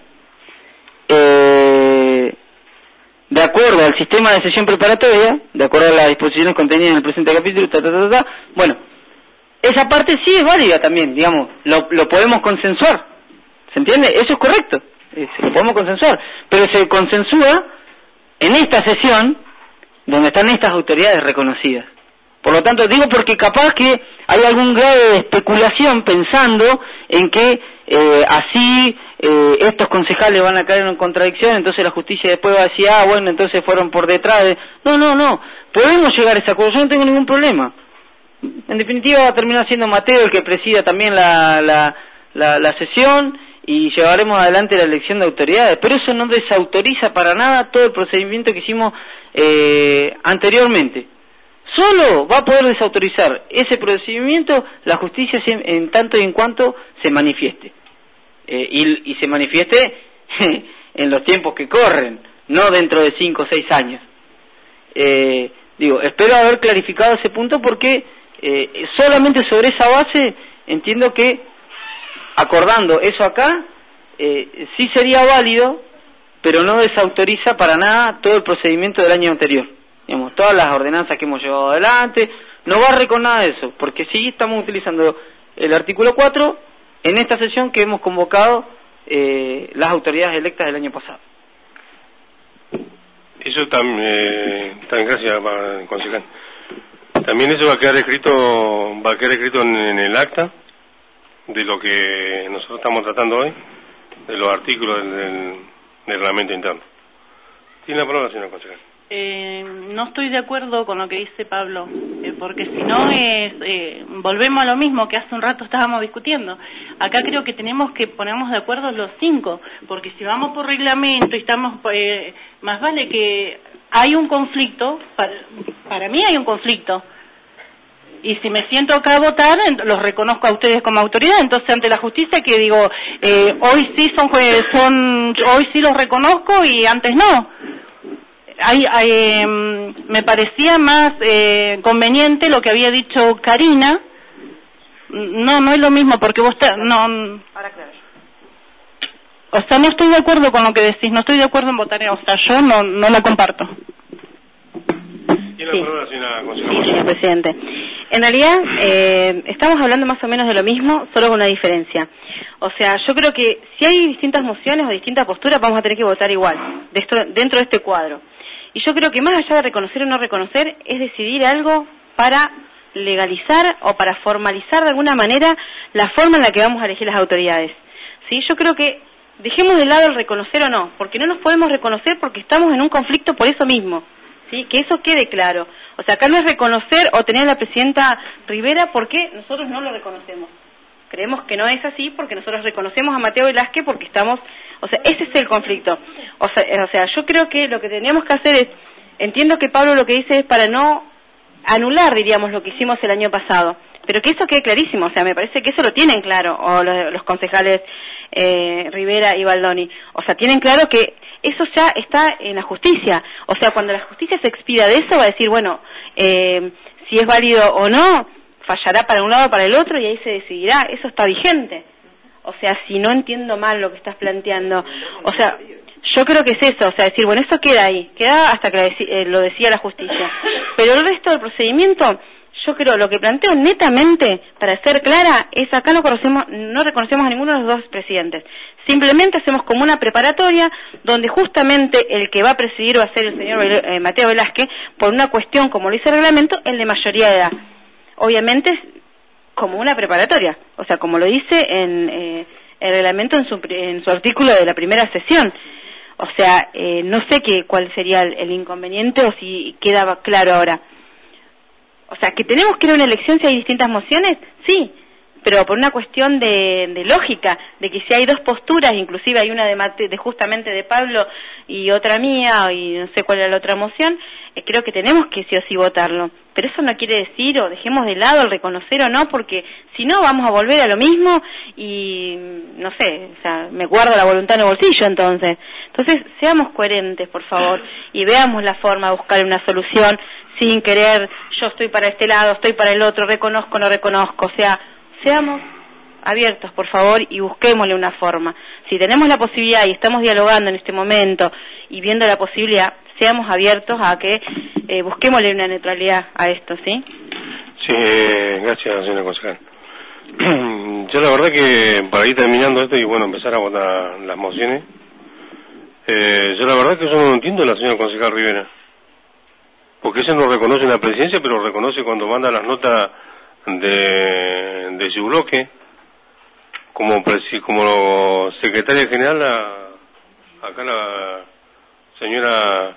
eh, de acuerdo al sistema de sesión preparatoria, de acuerdo a las disposiciones contenidas en el presente capítulo, ta, ta, ta, ta. Bueno, esa parte sí es válida también, digamos, lo, lo podemos consensuar, ¿se entiende? Eso es correcto, eh, lo podemos consensuar, pero se consensúa en esta sesión donde están estas autoridades reconocidas. Por lo tanto, digo porque capaz que hay algún grado de especulación pensando en que eh, así eh, estos concejales van a caer en contradicción, entonces la justicia después va a decir, ah, bueno, entonces fueron por detrás de... No, no, no, podemos llegar a ese acuerdo, yo no tengo ningún problema. En definitiva va a terminar siendo Mateo el que presida también la, la, la, la sesión y llevaremos adelante la elección de autoridades, pero eso no desautoriza para nada todo el procedimiento que hicimos eh, anteriormente. Solo va a poder desautorizar ese procedimiento la justicia en tanto y en cuanto se manifieste. Eh, y, y se manifieste en los tiempos que corren, no dentro de cinco o seis años. Eh, digo, espero haber clarificado ese punto porque eh, solamente sobre esa base entiendo que acordando eso acá, eh, sí sería válido, pero no desautoriza para nada todo el procedimiento del año anterior. Digamos, todas las ordenanzas que hemos llevado adelante, no barre con nada de eso, porque sí estamos utilizando el artículo cuatro en esta sesión que hemos convocado eh, las autoridades electas del año pasado. Eso también, eh, también gracias, concejal. También eso va a quedar escrito, va a quedar escrito en, en el acta de lo que nosotros estamos tratando hoy, de los artículos del, del, del reglamento interno. Tiene la palabra, señora concejal. Eh, no estoy de acuerdo con lo que dice Pablo, eh, porque si no es, eh, volvemos a lo mismo que hace un rato estábamos discutiendo. Acá creo que tenemos que ponernos de acuerdo los cinco, porque si vamos por reglamento y estamos, eh, más vale que hay un conflicto, para, para mí hay un conflicto, y si me siento acá a votar, los reconozco a ustedes como autoridad, entonces ante la justicia que digo, eh, hoy sí son, son, hoy sí los reconozco y antes no. Hay, hay, eh, me parecía más eh, conveniente lo que había dicho Karina. No, no es lo mismo porque vos te, no. Ahora claro. O sea, no estoy de acuerdo con lo que decís, no estoy de acuerdo en votar, o sea, yo no, no la comparto. ¿Quién la palabra, señora concejal? Sí, señor presidente. En realidad, eh, estamos hablando más o menos de lo mismo, solo con una diferencia. O sea, yo creo que si hay distintas mociones o distintas posturas, vamos a tener que votar igual, de esto, dentro de este cuadro. Y yo creo que más allá de reconocer o no reconocer, es decidir algo para legalizar o para formalizar de alguna manera la forma en la que vamos a elegir las autoridades. ¿Sí? Yo creo que dejemos de lado el reconocer o no, porque no nos podemos reconocer porque estamos en un conflicto por eso mismo. ¿Sí? Que eso quede claro. O sea, acá no es reconocer o tener a la presidenta Rivera porque nosotros no lo reconocemos. Creemos que no es así porque nosotros reconocemos a Mateo Velázquez porque estamos... O sea, ese es el conflicto. O sea, o sea, yo creo que lo que tenemos que hacer es... Entiendo que Pablo lo que dice es para no anular, diríamos, lo que hicimos el año pasado. Pero que eso quede clarísimo. O sea, me parece que eso lo tienen claro o los, los concejales eh, Rivera y Baldoni. O sea, tienen claro que eso ya está en la justicia. O sea, cuando la justicia se expida de eso va a decir, bueno, eh, si es válido o no, fallará para un lado o para el otro y ahí se decidirá. Eso está vigente. O sea, si no entiendo mal lo que estás planteando, o sea, yo creo que es eso, o sea, decir, bueno, esto queda ahí, queda hasta que eh, lo decía la justicia. Pero el resto del procedimiento, yo creo, lo que planteo netamente, para ser clara, es acá no conocemos, no reconocemos a ninguno de los dos presidentes. Simplemente hacemos como una preparatoria donde justamente el que va a presidir va a ser el señor eh, Mateo Velázquez, por una cuestión, como lo dice el reglamento, el de mayoría de edad. Obviamente como una preparatoria, o sea, como lo dice en eh, el reglamento en su, en su artículo de la primera sesión. O sea, eh, no sé qué cuál sería el, el inconveniente o si queda claro ahora. O sea, que tenemos que ir a una elección si hay distintas mociones, sí, pero por una cuestión de, de lógica, de que si hay dos posturas, inclusive hay una de, Mate, de justamente de Pablo y otra mía, y no sé cuál era la otra moción, eh, creo que tenemos que sí o sí votarlo. Pero eso no quiere decir, o dejemos de lado el reconocer o no, porque si no vamos a volver a lo mismo y, no sé, o sea, me guardo la voluntad en el bolsillo entonces. Entonces, seamos coherentes, por favor, y veamos la forma de buscar una solución sin querer, yo estoy para este lado, estoy para el otro, reconozco, no reconozco, o sea, seamos abiertos, por favor, y busquémosle una forma. Si tenemos la posibilidad y estamos dialogando en este momento y viendo la posibilidad, seamos abiertos a que eh, busquémosle una neutralidad a esto, ¿sí? Sí, eh, gracias, señora concejal. Yo la verdad que para ir terminando esto y bueno, empezar a votar las mociones, eh, yo la verdad que yo no entiendo a la señora concejal Rivera. Porque ella no reconoce en la presidencia, pero reconoce cuando manda las notas de, de su bloque, como presi, como secretaria general, la, acá la señora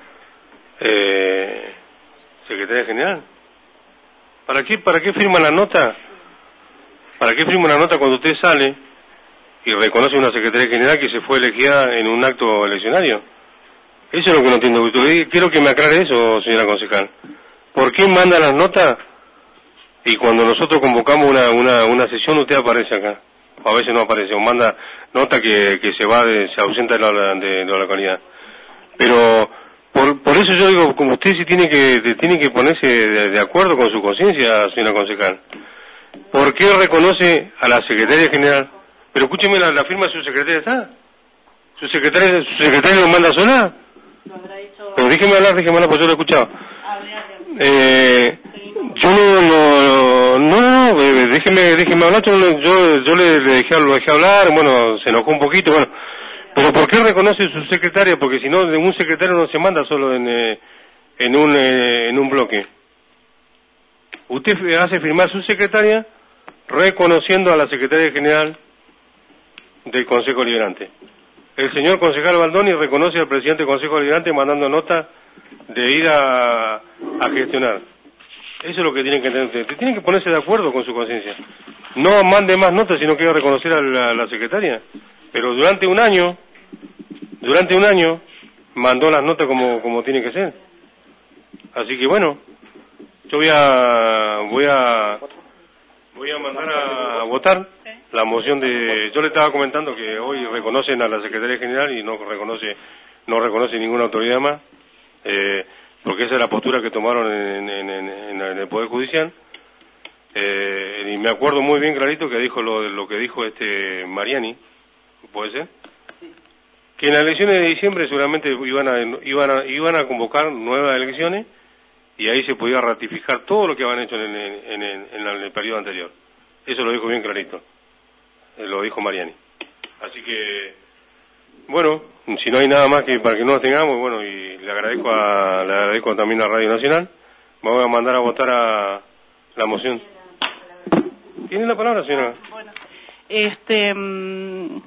eh, secretaria general. ¿Para qué, para qué firma la nota? ¿Para qué firma una nota cuando usted sale y reconoce una secretaria general que se fue elegida en un acto eleccionario? Eso es lo que no entiendo. Quiero que me aclare eso, señora concejal. ¿Por qué manda las notas y cuando nosotros convocamos una, una, una sesión usted aparece acá? O a veces no aparece, o manda nota que, que se va, de, se ausenta de la, de, de la localidad. Pero por, por eso yo digo, como usted sí tiene que, tiene que ponerse de, de acuerdo con su conciencia, señora concejal. ¿Por qué reconoce a la secretaria general? Pero escúcheme, la, la firma de su secretaria está. ¿Su secretaria, su secretaria lo manda sola? Pero déjeme hablar, déjeme hablar, pues yo lo he escuchado. Eh, yo no, no, no, no, no eh, déjeme, déjeme hablar, yo, yo, yo le, le dejé, lo dejé hablar, bueno, se enojó un poquito, bueno. Pero ¿por qué reconoce su secretaria? Porque si no, un secretario no se manda solo en, eh, en un, eh, en un bloque. Usted hace firmar su secretaria reconociendo a la secretaria general del Consejo Liberante. El señor concejal Baldoni reconoce al presidente del Consejo Liberante mandando nota de ir a, a gestionar. Eso es lo que tienen que entender ustedes. Tienen que ponerse de acuerdo con su conciencia. No mande más notas si no quiere reconocer a la, a la secretaria. Pero durante un año, durante un año, mandó las notas como, como tiene que ser. Así que bueno, yo voy a, voy a, voy a mandar a votar la moción de, yo le estaba comentando que hoy reconocen a la Secretaría General y no reconoce, no reconoce ninguna autoridad más, eh, porque esa es la postura que tomaron en, en, en, en el Poder Judicial, eh, y me acuerdo muy bien clarito que dijo lo, lo que dijo este Mariani, ¿puede ser? Que en las elecciones de diciembre seguramente iban a, iban a, iban a convocar nuevas elecciones y ahí se podía ratificar todo lo que habían hecho en el, en el, en el, en el periodo anterior. Eso lo dijo bien clarito. Lo dijo Mariani. Así que, bueno, si no hay nada más que para que no nos tengamos, bueno, y le agradezco a, le agradezco también a Radio Nacional, me voy a mandar a votar a la moción. ¿Tiene la palabra, señora? Bueno, este, um,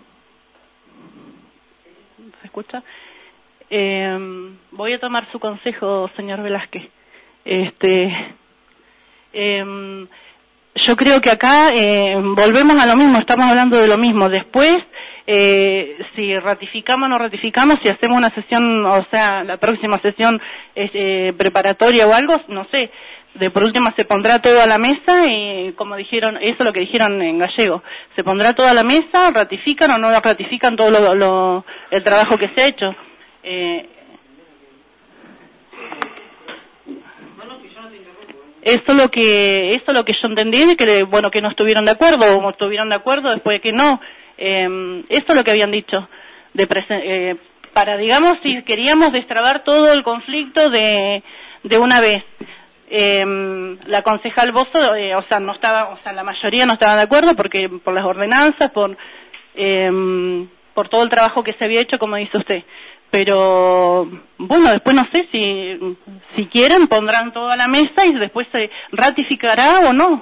¿se escucha? Eh, voy a tomar su consejo, señor Velázquez. Este, eh, yo creo que acá eh, volvemos a lo mismo, estamos hablando de lo mismo. Después, eh, si ratificamos o no ratificamos, si hacemos una sesión, o sea, la próxima sesión es eh, preparatoria o algo, no sé, de por última se pondrá todo a la mesa y como dijeron, eso es lo que dijeron en gallego, se pondrá todo a la mesa, ratifican o no ratifican todo lo, lo, el trabajo que se ha hecho. Eh, Eso es lo que, eso es lo que yo entendí, de que, bueno, que no estuvieron de acuerdo, o estuvieron de acuerdo después de que no. Eh, eso es lo que habían dicho. De presen- eh, para, digamos, si queríamos destrabar todo el conflicto de, de una vez. Eh, la concejal Bozo, eh, o sea, no estaba, o sea, la mayoría no estaba de acuerdo porque, por las ordenanzas, por, eh, por todo el trabajo que se había hecho, como dice usted. Pero, bueno, después no sé si, si quieren pondrán todo a la mesa y después se ratificará o no.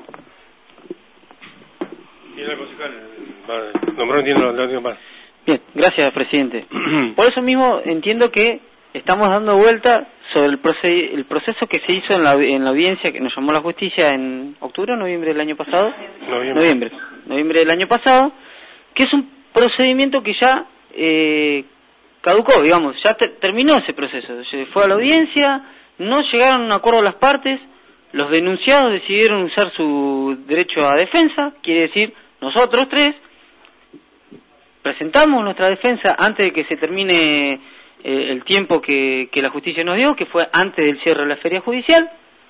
Bien, gracias, presidente. Por eso mismo entiendo que estamos dando vuelta sobre el, proced- el proceso que se hizo en la, en la audiencia que nos llamó la justicia en octubre o noviembre del año pasado. Noviembre. Noviembre. Noviembre del año pasado, que es un procedimiento que ya... Eh, caducó, digamos, ya te, terminó ese proceso, se fue a la audiencia, no llegaron a un acuerdo las partes, los denunciados decidieron usar su derecho a defensa, quiere decir, nosotros tres presentamos nuestra defensa antes de que se termine eh, el tiempo que, que la justicia nos dio, que fue antes del cierre de la feria judicial,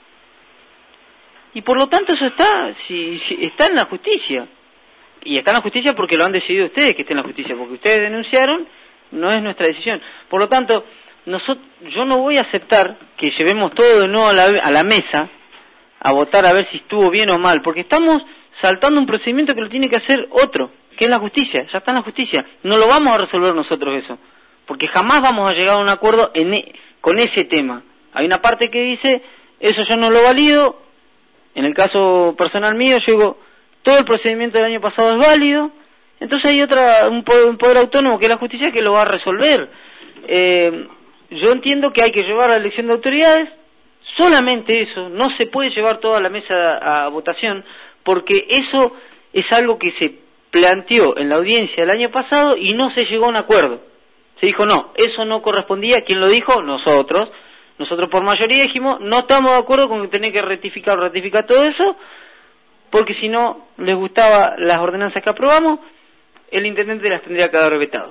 y por lo tanto eso está, si, si, está en la justicia, y está en la justicia porque lo han decidido ustedes que esté en la justicia, porque ustedes denunciaron. No es nuestra decisión. Por lo tanto, nosotros, yo no voy a aceptar que llevemos todo de nuevo a la, a la mesa a votar a ver si estuvo bien o mal, porque estamos saltando un procedimiento que lo tiene que hacer otro, que es la justicia. Ya está en la justicia. No lo vamos a resolver nosotros eso, porque jamás vamos a llegar a un acuerdo en e, con ese tema. Hay una parte que dice, eso yo no lo valido. En el caso personal mío, yo digo, todo el procedimiento del año pasado es válido. Entonces hay otra un poder, un poder autónomo que es la justicia que lo va a resolver. Eh, yo entiendo que hay que llevar a la elección de autoridades, solamente eso, no se puede llevar toda la mesa a, a votación, porque eso es algo que se planteó en la audiencia del año pasado y no se llegó a un acuerdo. Se dijo no, eso no correspondía. ¿Quién lo dijo? Nosotros. Nosotros por mayoría dijimos, no estamos de acuerdo con que tenés que rectificar o ratificar todo eso, porque si no les gustaba las ordenanzas que aprobamos, el intendente las tendría que haber vetado.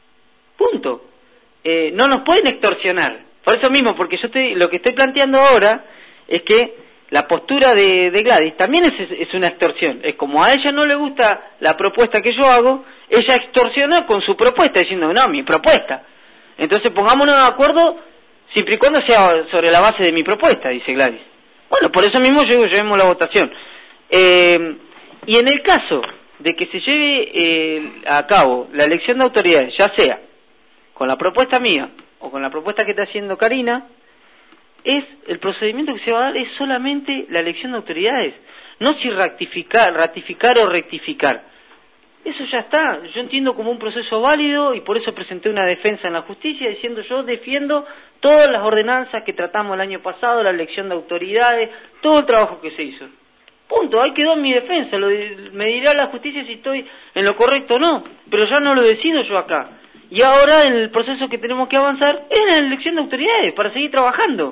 Punto. Eh, no nos pueden extorsionar. Por eso mismo, porque yo estoy, lo que estoy planteando ahora es que la postura de, de Gladys también es, es una extorsión. Es como a ella no le gusta la propuesta que yo hago, ella extorsiona con su propuesta, diciendo, no, mi propuesta. Entonces pongámonos de acuerdo siempre y cuando sea sobre la base de mi propuesta, dice Gladys. Bueno, por eso mismo yo digo, llevemos la votación. Eh, y en el caso de que se lleve eh, a cabo la elección de autoridades, ya sea con la propuesta mía o con la propuesta que está haciendo Karina, es el procedimiento que se va a dar es solamente la elección de autoridades, no si ratificar, ratificar o rectificar. Eso ya está, yo entiendo como un proceso válido y por eso presenté una defensa en la justicia diciendo yo defiendo todas las ordenanzas que tratamos el año pasado, la elección de autoridades, todo el trabajo que se hizo. Punto, ahí quedó mi defensa, lo de, me dirá la justicia si estoy en lo correcto o no, pero ya no lo decido yo acá. Y ahora en el proceso que tenemos que avanzar es la elección de autoridades, para seguir trabajando.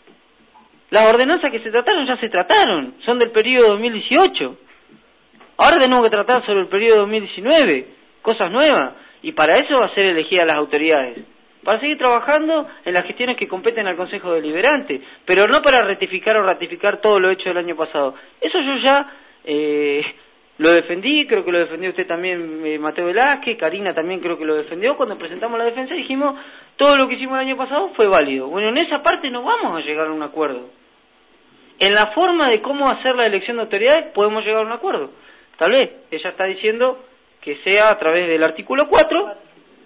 Las ordenanzas que se trataron ya se trataron, son del periodo dos mil dieciocho. Ahora tenemos que tratar sobre el periodo dos mil diecinueve, cosas nuevas, y para eso va a ser elegidas las autoridades. Para seguir trabajando en las gestiones que competen al Consejo Deliberante, pero no para rectificar o ratificar todo lo hecho del año pasado. Eso yo ya eh, lo defendí, creo que lo defendió usted también, eh, Mateo Velázquez, Karina también creo que lo defendió, cuando presentamos la defensa dijimos, todo lo que hicimos el año pasado fue válido. Bueno, en esa parte no vamos a llegar a un acuerdo. En la forma de cómo hacer la elección de autoridades podemos llegar a un acuerdo. Tal vez, ella está diciendo que sea a través del artículo cuatro,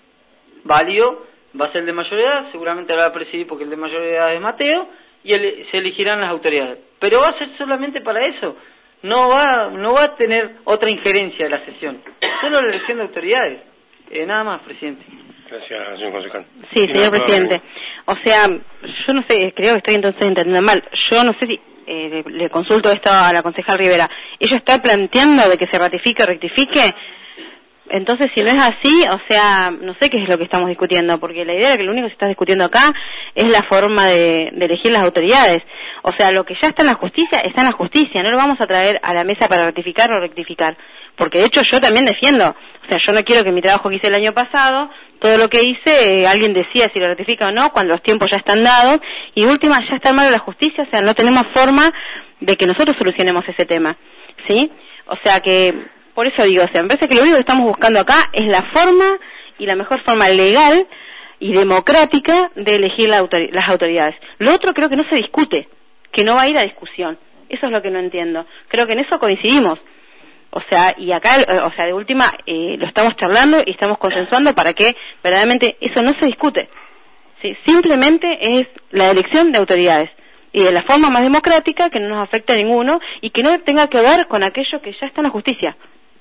válido, va a ser el de mayor edad, seguramente la va a presidir porque el de mayor edad es Mateo, y el, se elegirán las autoridades. Pero va a ser solamente para eso, no va no va a tener otra injerencia de la sesión, solo la elección de autoridades. Eh, nada más, presidente. Gracias, señor concejal. Sí, señor presidente. O sea, yo no sé, creo que estoy entonces entendiendo mal. Yo no sé si, eh, le, le consulto esto a la concejal Rivera, ¿ella está planteando de que se ratifique o rectifique? Entonces, si no es así, o sea, no sé qué es lo que estamos discutiendo, porque la idea de que lo único que se está discutiendo acá es la forma de, de elegir las autoridades. O sea, lo que ya está en la justicia, está en la justicia, no lo vamos a traer a la mesa para ratificar o rectificar. Porque de hecho yo también defiendo, o sea, yo no quiero que mi trabajo que hice el año pasado, todo lo que hice, eh, alguien decía si lo ratifica o no, cuando los tiempos ya están dados, y última, ya está en manos de la justicia, o sea, no tenemos forma de que nosotros solucionemos ese tema, ¿sí? O sea que, por eso digo, o sea, me parece que lo único que estamos buscando acá es la forma y la mejor forma legal y democrática de elegir la autor- las autoridades. Lo otro creo que no se discute, que no va a ir a discusión. Eso es lo que no entiendo. Creo que en eso coincidimos. O sea, y acá, o sea, de última, eh, lo estamos charlando y estamos consensuando para que verdaderamente eso no se discute. ¿Sí? Simplemente es la elección de autoridades. Y de la forma más democrática, que no nos afecte a ninguno y que no tenga que ver con aquello que ya está en la justicia.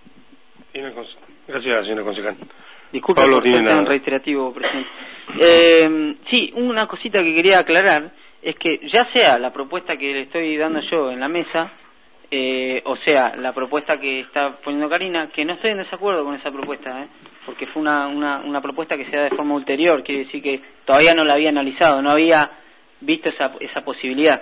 Gracias, señora concejal. Disculpe por ser tan reiterativo, presidente. Eh, sí, una cosita que quería aclarar es que ya sea la propuesta que le estoy dando yo en la mesa, eh, o sea, la propuesta que está poniendo Karina, que no estoy en desacuerdo con esa propuesta, ¿eh? Porque fue una, una, una propuesta que se da de forma ulterior, quiere decir que todavía no la había analizado, no había visto esa, esa posibilidad.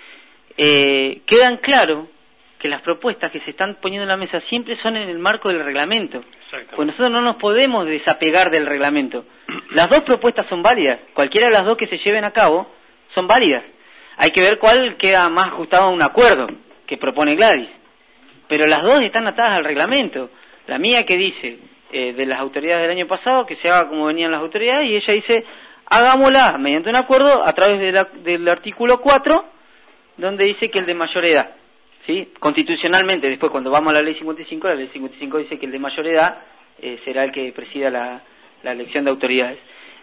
Eh, quedan claro que las propuestas que se están poniendo en la mesa siempre son en el marco del reglamento. Pues nosotros no nos podemos desapegar del reglamento. Las dos propuestas son válidas, cualquiera de las dos que se lleven a cabo son válidas. Hay que ver cuál queda más ajustado a un acuerdo que propone Gladys. Pero las dos están atadas al reglamento. La mía que dice eh, de las autoridades del año pasado, que se haga como venían las autoridades, y ella dice, hagámosla mediante un acuerdo a través de la, del artículo cuatro, donde dice que el de mayor edad, ¿sí? Constitucionalmente, después cuando vamos a la ley cincuenta y cinco, la ley cincuenta y cinco dice que el de mayor edad eh, será el que presida la, la elección de autoridades.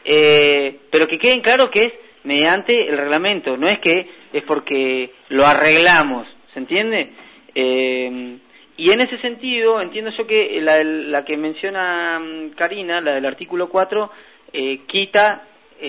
Eh, pero que queden claro que es mediante el reglamento, no es que es porque lo arreglamos, ¿se entiende? Eh, y en ese sentido, entiendo yo que la, la que menciona Karina, la del artículo cuatro, eh, quita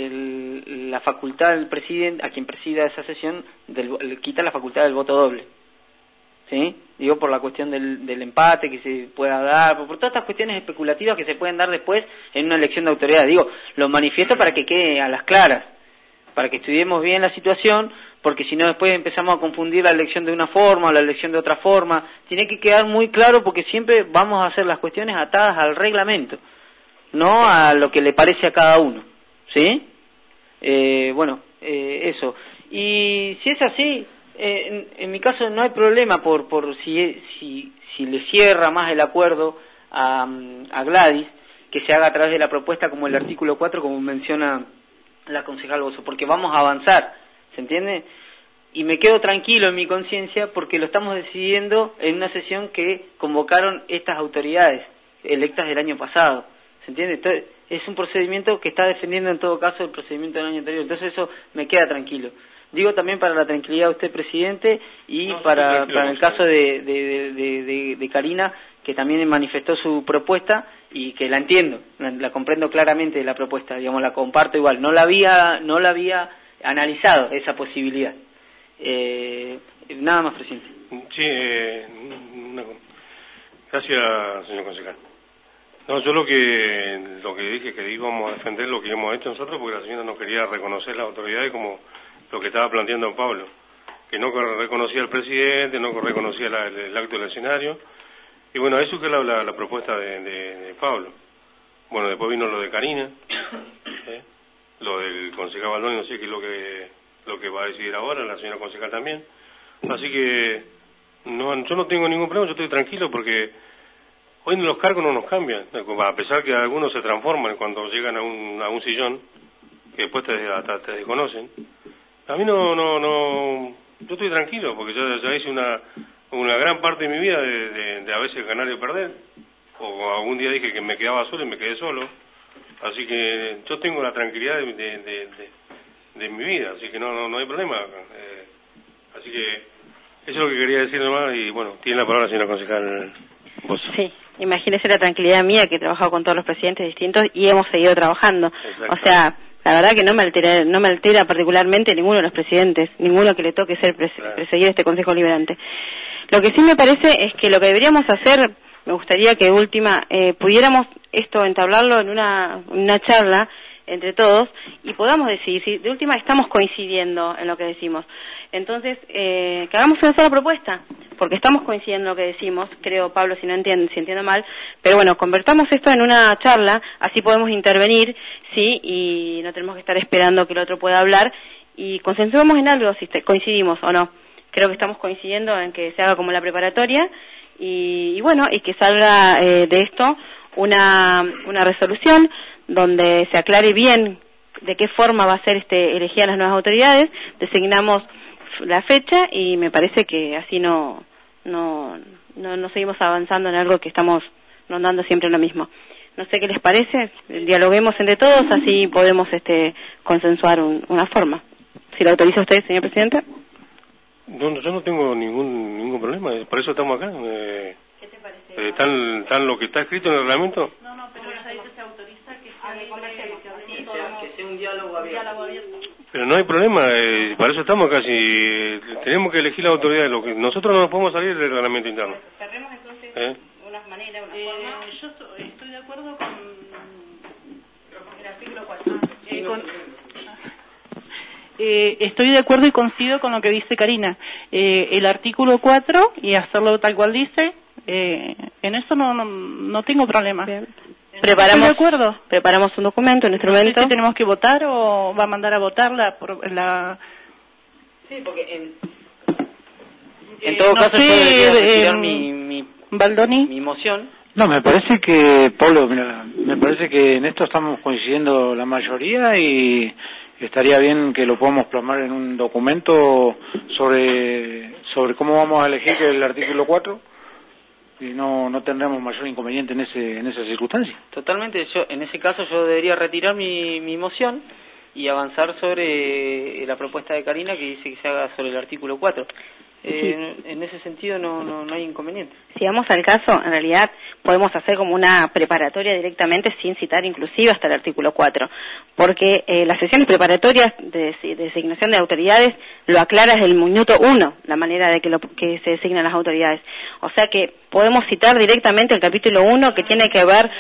el, la facultad del presidente, a quien presida esa sesión, del, le quita la facultad del voto doble. ¿Sí? Digo, por la cuestión del, del empate que se pueda dar, por, por todas estas cuestiones especulativas que se pueden dar después en una elección de autoridad. Digo, lo manifiesto para que quede a las claras, para que estudiemos bien la situación, porque si no después empezamos a confundir la elección de una forma o la elección de otra forma. Tiene que quedar muy claro, porque siempre vamos a hacer las cuestiones atadas al reglamento, no a lo que le parece a cada uno. ¿Sí? Eh, bueno, eh, eso. Y si es así, eh, en, en mi caso no hay problema por por si si si le cierra más el acuerdo a, a Gladys, que se haga a través de la propuesta como el artículo cuatro, como menciona la concejal Bozo, porque vamos a avanzar, ¿se entiende? Y me quedo tranquilo en mi conciencia porque lo estamos decidiendo en una sesión que convocaron estas autoridades electas del año pasado, ¿se entiende? Entonces, es un procedimiento que está defendiendo en todo caso el procedimiento del año anterior, entonces eso me queda tranquilo. Digo también para la tranquilidad de usted, presidente, y no, para, para el caso de, de, de, de, de Karina, que también manifestó su propuesta y que la entiendo, la, la comprendo claramente la propuesta, digamos, la comparto igual. No la había, no la había analizado esa posibilidad. Eh, nada más, presidente. Sí, eh, una, gracias, señor concejal. No, yo lo que lo que dije que íbamos a defender lo que hemos hecho nosotros, porque la señora no quería reconocer las autoridades como lo que estaba planteando Pablo, que no reconocía al presidente, no reconocía la, el, el acto del escenario, y bueno, eso que es la, la, la propuesta de, de, de Pablo. Bueno, después vino lo de Karina, ¿eh? Lo del concejal Baldoni, no sé qué es lo que lo que va a decidir ahora, la señora concejal también, así que no, yo no tengo ningún problema, yo estoy tranquilo porque hoy los cargos no nos cambian, a pesar que algunos se transforman cuando llegan a un, a un sillón, que después te, hasta te desconocen. A mí no, no, no, yo estoy tranquilo, porque yo ya hice una, una gran parte de mi vida de, de, de a veces ganar y perder, o algún día dije que me quedaba solo y me quedé solo, así que yo tengo la tranquilidad de, de, de, de, de mi vida, así que no, no, no hay problema, eh, así que eso es lo que quería decir nomás, y bueno, tiene la palabra señora concejal Bozo. Sí. Imagínese la tranquilidad mía, que he trabajado con todos los presidentes distintos y hemos seguido trabajando. O sea, la verdad que no me altera, no me altera particularmente ninguno de los presidentes, ninguno que le toque ser pres claro. presidir este Consejo Liberante. Lo que sí me parece es que lo que deberíamos hacer, me gustaría que de última eh, pudiéramos esto entablarlo en una, una charla entre todos y podamos decidir si de última estamos coincidiendo en lo que decimos. Entonces, eh, que hagamos una sola propuesta, porque estamos coincidiendo en lo que decimos, creo, Pablo, si no entiendo, si entiendo mal, pero bueno, convertamos esto en una charla, así podemos intervenir, sí, y no tenemos que estar esperando que el otro pueda hablar, y concentremos en algo, si coincidimos o no. creo que estamos coincidiendo en que se haga como la preparatoria y, y bueno, y que salga eh, de esto una, una resolución donde se aclare bien de qué forma va a ser este elegida las nuevas autoridades, designamos la fecha y me parece que así no no no, no seguimos avanzando en algo que estamos rondando siempre lo mismo. No sé qué les parece, dialoguemos entre todos, así podemos este consensuar un, una forma. Si lo autoriza usted, señor presidente. No, yo no tengo ningún ningún problema, por eso estamos acá. Eh, ¿Qué te parece? Eh, ¿Tan tan lo que está escrito en el reglamento? No, no, pero ya dice se autoriza que sea, que sea un diálogo abierto. Pero no hay problema, eh, para eso estamos acá. Si eh, tenemos que elegir la autoridad, lo que nosotros no nos podemos salir del reglamento interno. Cerremos entonces ¿Eh? unas maneras, una Eh, forma. yo so- estoy de acuerdo con el artículo cuatro. Eh, con- eh, estoy de acuerdo y coincido con lo que dice Karina. Eh, el artículo cuatro y hacerlo tal cual dice, eh, en eso no, no, no tengo problema. Bien. Preparamos, Preparamos, ¿de acuerdo? preparamos un documento, un No sé instrumento. si tenemos que votar o va a mandar a votar la... pro- la Sí, porque en, eh, en todo no caso sé, yo debería retirar eh, mi, mi, Baldoni. mi moción. No, me parece que, Pablo, mira, me parece que en esto estamos coincidiendo la mayoría y estaría bien que lo podamos plasmar en un documento sobre sobre cómo vamos a elegir el artículo cuatro y no no tendremos mayor inconveniente en ese en esa circunstancia. Totalmente, yo en ese caso yo debería retirar mi, mi moción y avanzar sobre eh, la propuesta de Karina que dice que se haga sobre el artículo cuatro. Eh, en, en ese sentido no, no, no hay inconveniente. Si vamos al caso, en realidad podemos hacer como una preparatoria directamente sin citar inclusive hasta el artículo cuatro, porque eh, las sesiones preparatorias de, de designación de autoridades lo aclara desde el minuto uno, la manera de que, lo, que se designan las autoridades. O sea que podemos citar directamente el capítulo uno que tiene que ver...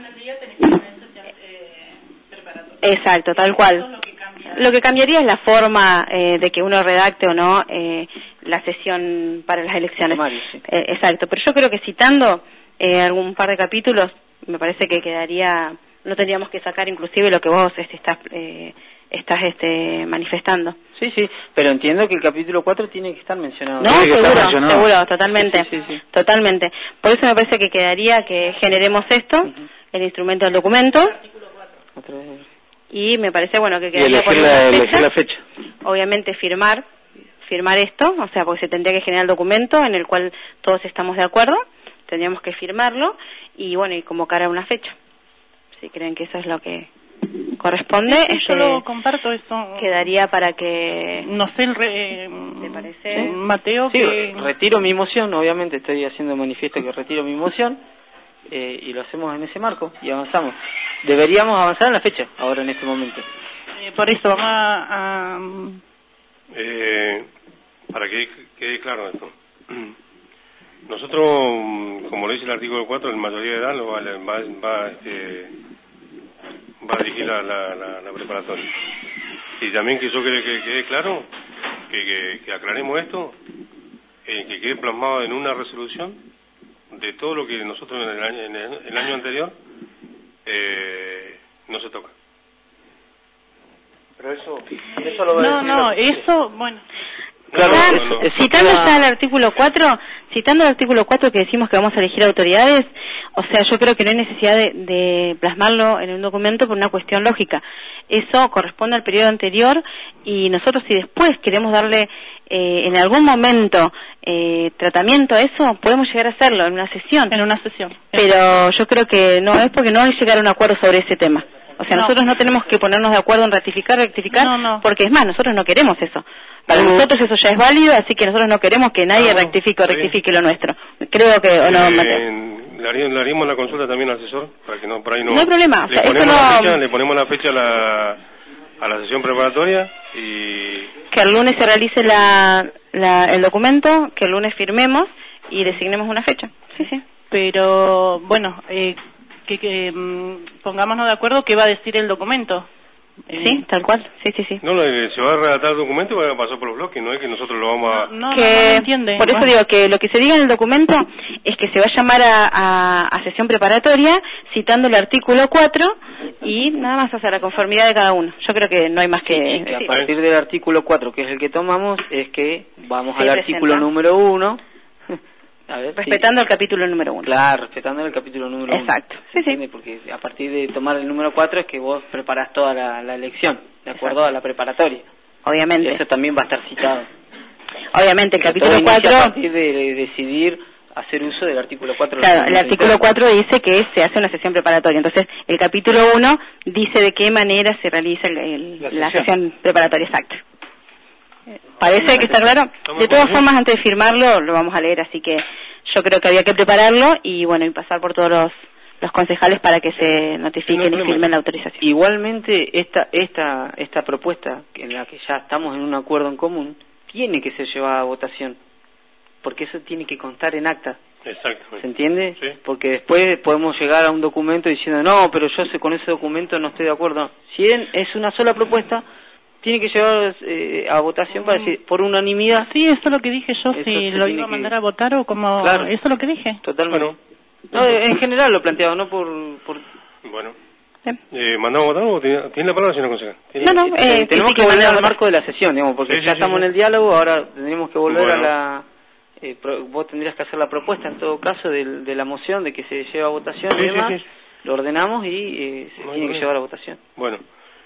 Exacto, tal cual. Lo que cambiaría es la forma eh, de que uno redacte o no eh, la sesión para las elecciones. Sumario, sí. Eh, exacto, pero yo creo que citando eh, algún par de capítulos, me parece que quedaría, no tendríamos que sacar inclusive lo que vos este, estás eh, estás este manifestando. Sí, sí, pero entiendo que el capítulo cuatro tiene que estar mencionado. No, Tiene que estar seguro, mencionado. seguro, totalmente, Sí, sí, sí, sí. totalmente. Por eso me parece que quedaría que generemos esto, Ujú. el instrumento del documento, Otra vez. y me parece bueno que Y quedaría elegir poner la, una elegir fecha. la fecha. Obviamente firmar firmar esto, o sea, porque se tendría que generar el documento en el cual todos estamos de acuerdo, tendríamos que firmarlo y bueno, y convocar a una fecha. Si creen que eso es lo que corresponde, Sí, sí, este, yo lo comparto eso. quedaría para que... No sé, el re, ¿Te parece? Mateo, Sí, que... retiro mi moción, obviamente estoy haciendo manifiesto que retiro mi moción eh, y lo hacemos en ese marco y avanzamos. Deberíamos avanzar en la fecha, ahora en este momento. eh, por eso vamos a... a Eh, para que quede claro esto. Nosotros, como lo dice el artículo cuatro, en mayoría de edad lo va, va, va, este, va a dirigir la, la, la, la preparatoria. Y también que yo quiero que quede claro, que, que, que aclaremos esto, eh, que quede plasmado en una resolución de todo lo que nosotros en el año, en el, el año anterior eh, no se toca. Pero eso, eso lo va a No, decir no, la- eso, bueno... Claro, No, eso- no, no. eso Citando queda- ya el artículo cuatro, citando el artículo cuatro que decimos que vamos a elegir autoridades, o sea, yo creo que no hay necesidad de, de plasmarlo en un documento por una cuestión lógica. Eso corresponde al periodo anterior y nosotros si después queremos darle eh, en algún momento eh, tratamiento a eso, podemos llegar a hacerlo en una sesión. En una sesión. Pero yo creo que no es porque no hay llegar a un acuerdo sobre ese tema. O sea, No. nosotros no tenemos que ponernos de acuerdo en ratificar, rectificar, No, no. porque es más, nosotros no queremos eso. Para No. nosotros eso ya es válido, así que nosotros no queremos que nadie No, rectifique o está bien. rectifique lo nuestro. Creo que, o no, Mateo. Eh, le, haríamos, le haríamos la consulta también al asesor, para que no, por ahí no... No hay problema, o Le sea, ponemos, eso la no- fecha, le ponemos la fecha a la, a la sesión preparatoria y... Que el lunes se realice la, la, el documento, que el lunes firmemos y designemos una fecha. Sí, sí. Pero, bueno, eh, que, que mm, pongámonos de acuerdo qué va a decir el documento. Eh, Sí, tal cual. Sí, sí, sí. No, no, eh, se va a redactar el documento y va a pasar por los bloques, no es que nosotros lo vamos a... No, no, no, que no entiende. por eso Bueno. digo que lo que se diga en el documento es que se va a llamar a, a, a sesión preparatoria citando el artículo cuatro y nada más hacia la conformidad de cada uno. Yo creo que no hay más que y que a decir. partir del artículo cuatro, que es el que tomamos, es que vamos Sí, al presenta. artículo número uno. A ver, Respetando sí. el capítulo número uno. Claro, respetando el capítulo número Exacto. uno. Sí, sí. ¿Entiende? Porque a partir de tomar el número cuatro es que vos preparás toda la, la elección, de acuerdo Exacto. a la preparatoria. Obviamente. Y eso también va a estar citado. Obviamente, el Pero capítulo todo inicia cuatro... a partir de, de decidir hacer uso del artículo cuatro. Claro, el artículo cuatro dice que se hace una sesión preparatoria. Entonces, el capítulo uno dice de qué manera se realiza el, el- La la, sesión. sesión preparatoria exacta. ¿Parece que está claro? De todas formas, antes de firmarlo, lo vamos a leer, así que yo creo que había que prepararlo y, bueno, y pasar por todos los, los concejales para que se notifiquen y firmen la autorización. Igualmente, esta, esta, esta propuesta, en la que ya estamos en un acuerdo en común, tiene que ser llevada a votación, porque eso tiene que constar en acta. Exactamente. ¿Se entiende? Sí. Porque después podemos llegar a un documento diciendo, no, pero yo sé, con ese documento no estoy de acuerdo. Si en- es una sola propuesta, tiene que llevar eh, a votación para decir, por unanimidad. Sí, eso es lo que dije yo, Eso si se lo tiene iba a que- mandar a votar o como... Claro. Eso es lo que dije. Totalmente. Bueno. No, en general lo planteaba, no por... por... Bueno. Bien. Eh, ¿Mandamos a votar o tiene, tiene la palabra, señora concejal? ¿Tiene- No, no, Eh, eh, tenemos sí, que sí, volver mandar a al votar. marco de la sesión, digamos, porque Sí, sí, ya sí, estamos sí. en el diálogo, ahora tendríamos que volver Bueno. a la... eh, pro- vos tendrías que hacer la propuesta, en todo caso, del- de, la moción, de que se lleve a votación Sí, y sí, demás, sí. lo ordenamos y eh, se No hay tiene que problema. llevar a votación. Bueno.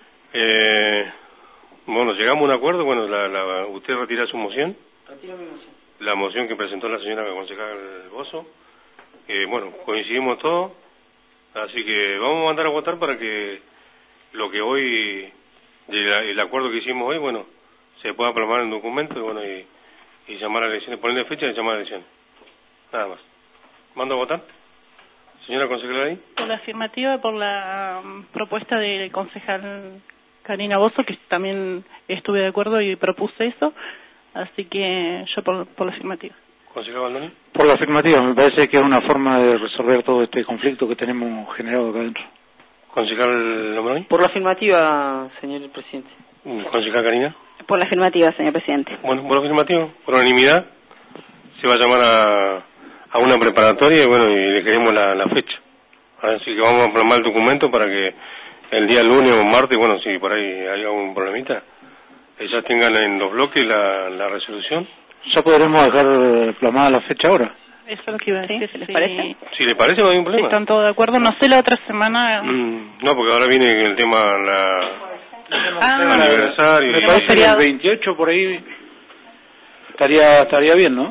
Eh, bueno, llegamos a un acuerdo. Bueno, la, la, usted retira su moción. Retiro mi moción. La moción que presentó la señora concejal Bozo. Eh, bueno, coincidimos todos. Así que vamos a mandar a votar para que lo que hoy, el, el acuerdo que hicimos hoy, bueno, se pueda plasmar en el documento y bueno, y, y llamar a elecciones, ponerle fecha y llamar a elecciones. Nada más. ¿Mando a votar? Señora concejal ahí. Por la afirmativa, por la um, propuesta del concejal Karina Bozo, que también estuve de acuerdo y propuse eso, así que yo por, por la afirmativa. Concejal Baldoni. Por la afirmativa, me parece que es una forma de resolver todo este conflicto que tenemos generado acá adentro. Concejal Lombroy. Por la afirmativa, señor presidente. Concejal Karina. Por la afirmativa, señor presidente. Bueno, por afirmativo, por unanimidad, se va a llamar a, a una preparatoria y bueno, y le queremos la, la fecha. Así que vamos a plasmar el documento para que el día lunes o martes, bueno, si por ahí hay algún problemita, ellas tengan en los bloques la, la resolución. Ya podremos dejar plasmada la fecha ahora. Eso es lo que iba a Sí, decir. ¿se les si- parece? Si le parece, no hay un Si problema. están todos de acuerdo, no sé la otra semana... Mm, no, porque ahora viene el tema, la, Ah, el aniversario. Me y- parece que el feriado. veintiocho por ahí estaría estaría bien, ¿no?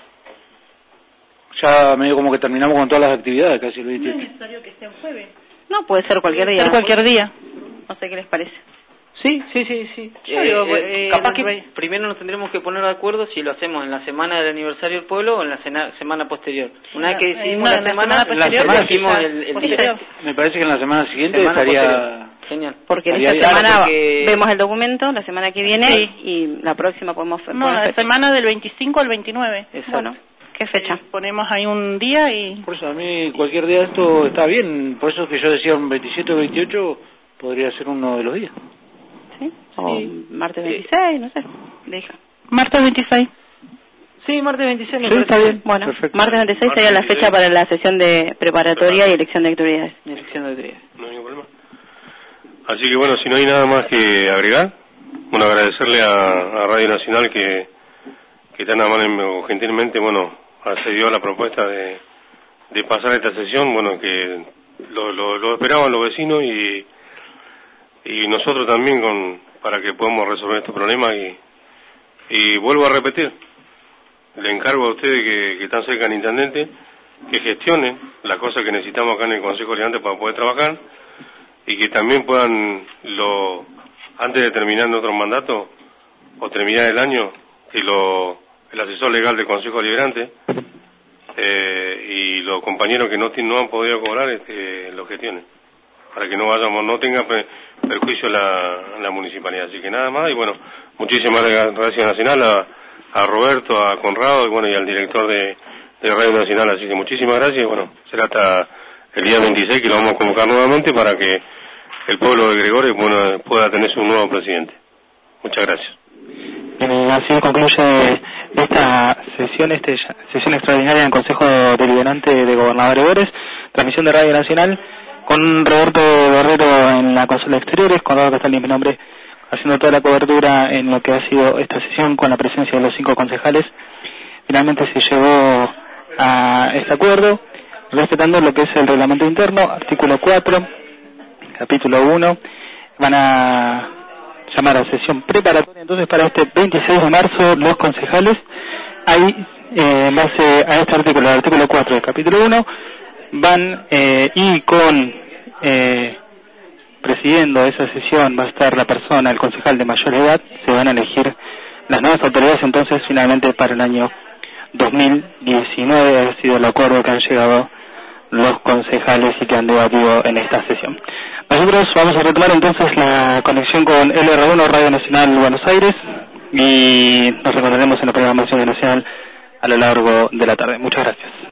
Ya medio como que terminamos con todas las actividades, casi el no es veintiocho. necesario que sea un jueves. No, puede ser cualquier Puede día. ser cualquier día. No sé qué les parece. Sí, sí, sí, sí. Yo Eh, digo, eh, eh, capaz el que rey. primero nos tendremos que poner de acuerdo si lo hacemos en la semana del aniversario del pueblo o en la cena- semana posterior. Una vez que Eh, decidimos no, la en la semana, semana posterior, la semana porque hicimos ya- el, el posterior. día. Me parece que en la semana siguiente Semana estaría... posterior. Genial. Porque en Estaría esta bien, semana porque- vemos el documento, la semana que viene, Sí. y la próxima podemos No, poner la fecha. semana del veinticinco al veintinueve. Exacto. Bueno, ¿qué fecha? Eh, Ponemos ahí un día y... Por eso a mí cualquier día esto está bien, por eso es que yo decía un veintisiete o veintiocho podría ser uno de los días. ¿Sí? O Sí. martes Sí. veintiséis, no sé. Deja. Martes veintiséis. Sí, martes veintiséis me Sí, parece está bien. Bueno, Perfecto. martes veintiséis sería la fecha para la sesión de preparatoria y elección de autoridades. Mi elección de autoridades. No hay ningún problema. Así que bueno, si no hay nada más que agregar, bueno, agradecerle a, a Radio Nacional que, que tan amable o gentilmente, bueno, accedió a la propuesta de, de pasar esta sesión, bueno, que lo, lo, lo esperaban los vecinos y, y nosotros también con para que podamos resolver este problema y, y vuelvo a repetir, le encargo a ustedes que, que están cerca del intendente que gestionen las cosas que necesitamos acá en el Consejo Liberante para poder trabajar y que también puedan, lo antes de terminar nuestro mandato o terminar el año, que lo, el asesor legal del Consejo Liberante eh, y los compañeros que no, ti- no han podido cobrar este, lo gestionen, para que no vayamos, no tenga per- perjuicio la, la municipalidad. Así que nada más, y bueno, muchísimas gracias Nacional, a, a Roberto, a Conrado y bueno, y al director de, de Radio Nacional, así que muchísimas gracias y bueno, será hasta el día veintiséis que lo vamos a convocar nuevamente para que el pueblo de Gregorio bueno, pueda tener su nuevo presidente. Muchas gracias. Bien, así concluye esta sesión, esta sesión extraordinaria en el Consejo Deliberante de Gobernadores Gregores, transmisión de Radio Nacional, con Roberto Guerrero en la consola de exteriores, con Eduardo Castaldi, mi nombre, haciendo toda la cobertura en lo que ha sido esta sesión con la presencia de los cinco concejales. Finalmente se llegó a este acuerdo, respetando lo que es el reglamento interno, artículo cuatro, capítulo uno. Van a llamar a sesión preparatoria entonces para este veintiséis de marzo los concejales. Ahí, eh, en base a este artículo, el artículo cuatro del capítulo uno, van eh, y con eh, presidiendo esa sesión va a estar la persona, el concejal de mayor edad. Se van a elegir las nuevas autoridades entonces finalmente para el año dos mil diecinueve. Ha sido el acuerdo que han llegado los concejales y que han debatido en esta sesión. Nosotros vamos a retomar entonces la conexión con L R uno, Radio Nacional Buenos Aires, y nos encontraremos en la programación de Nacional a lo largo de la tarde. Muchas gracias.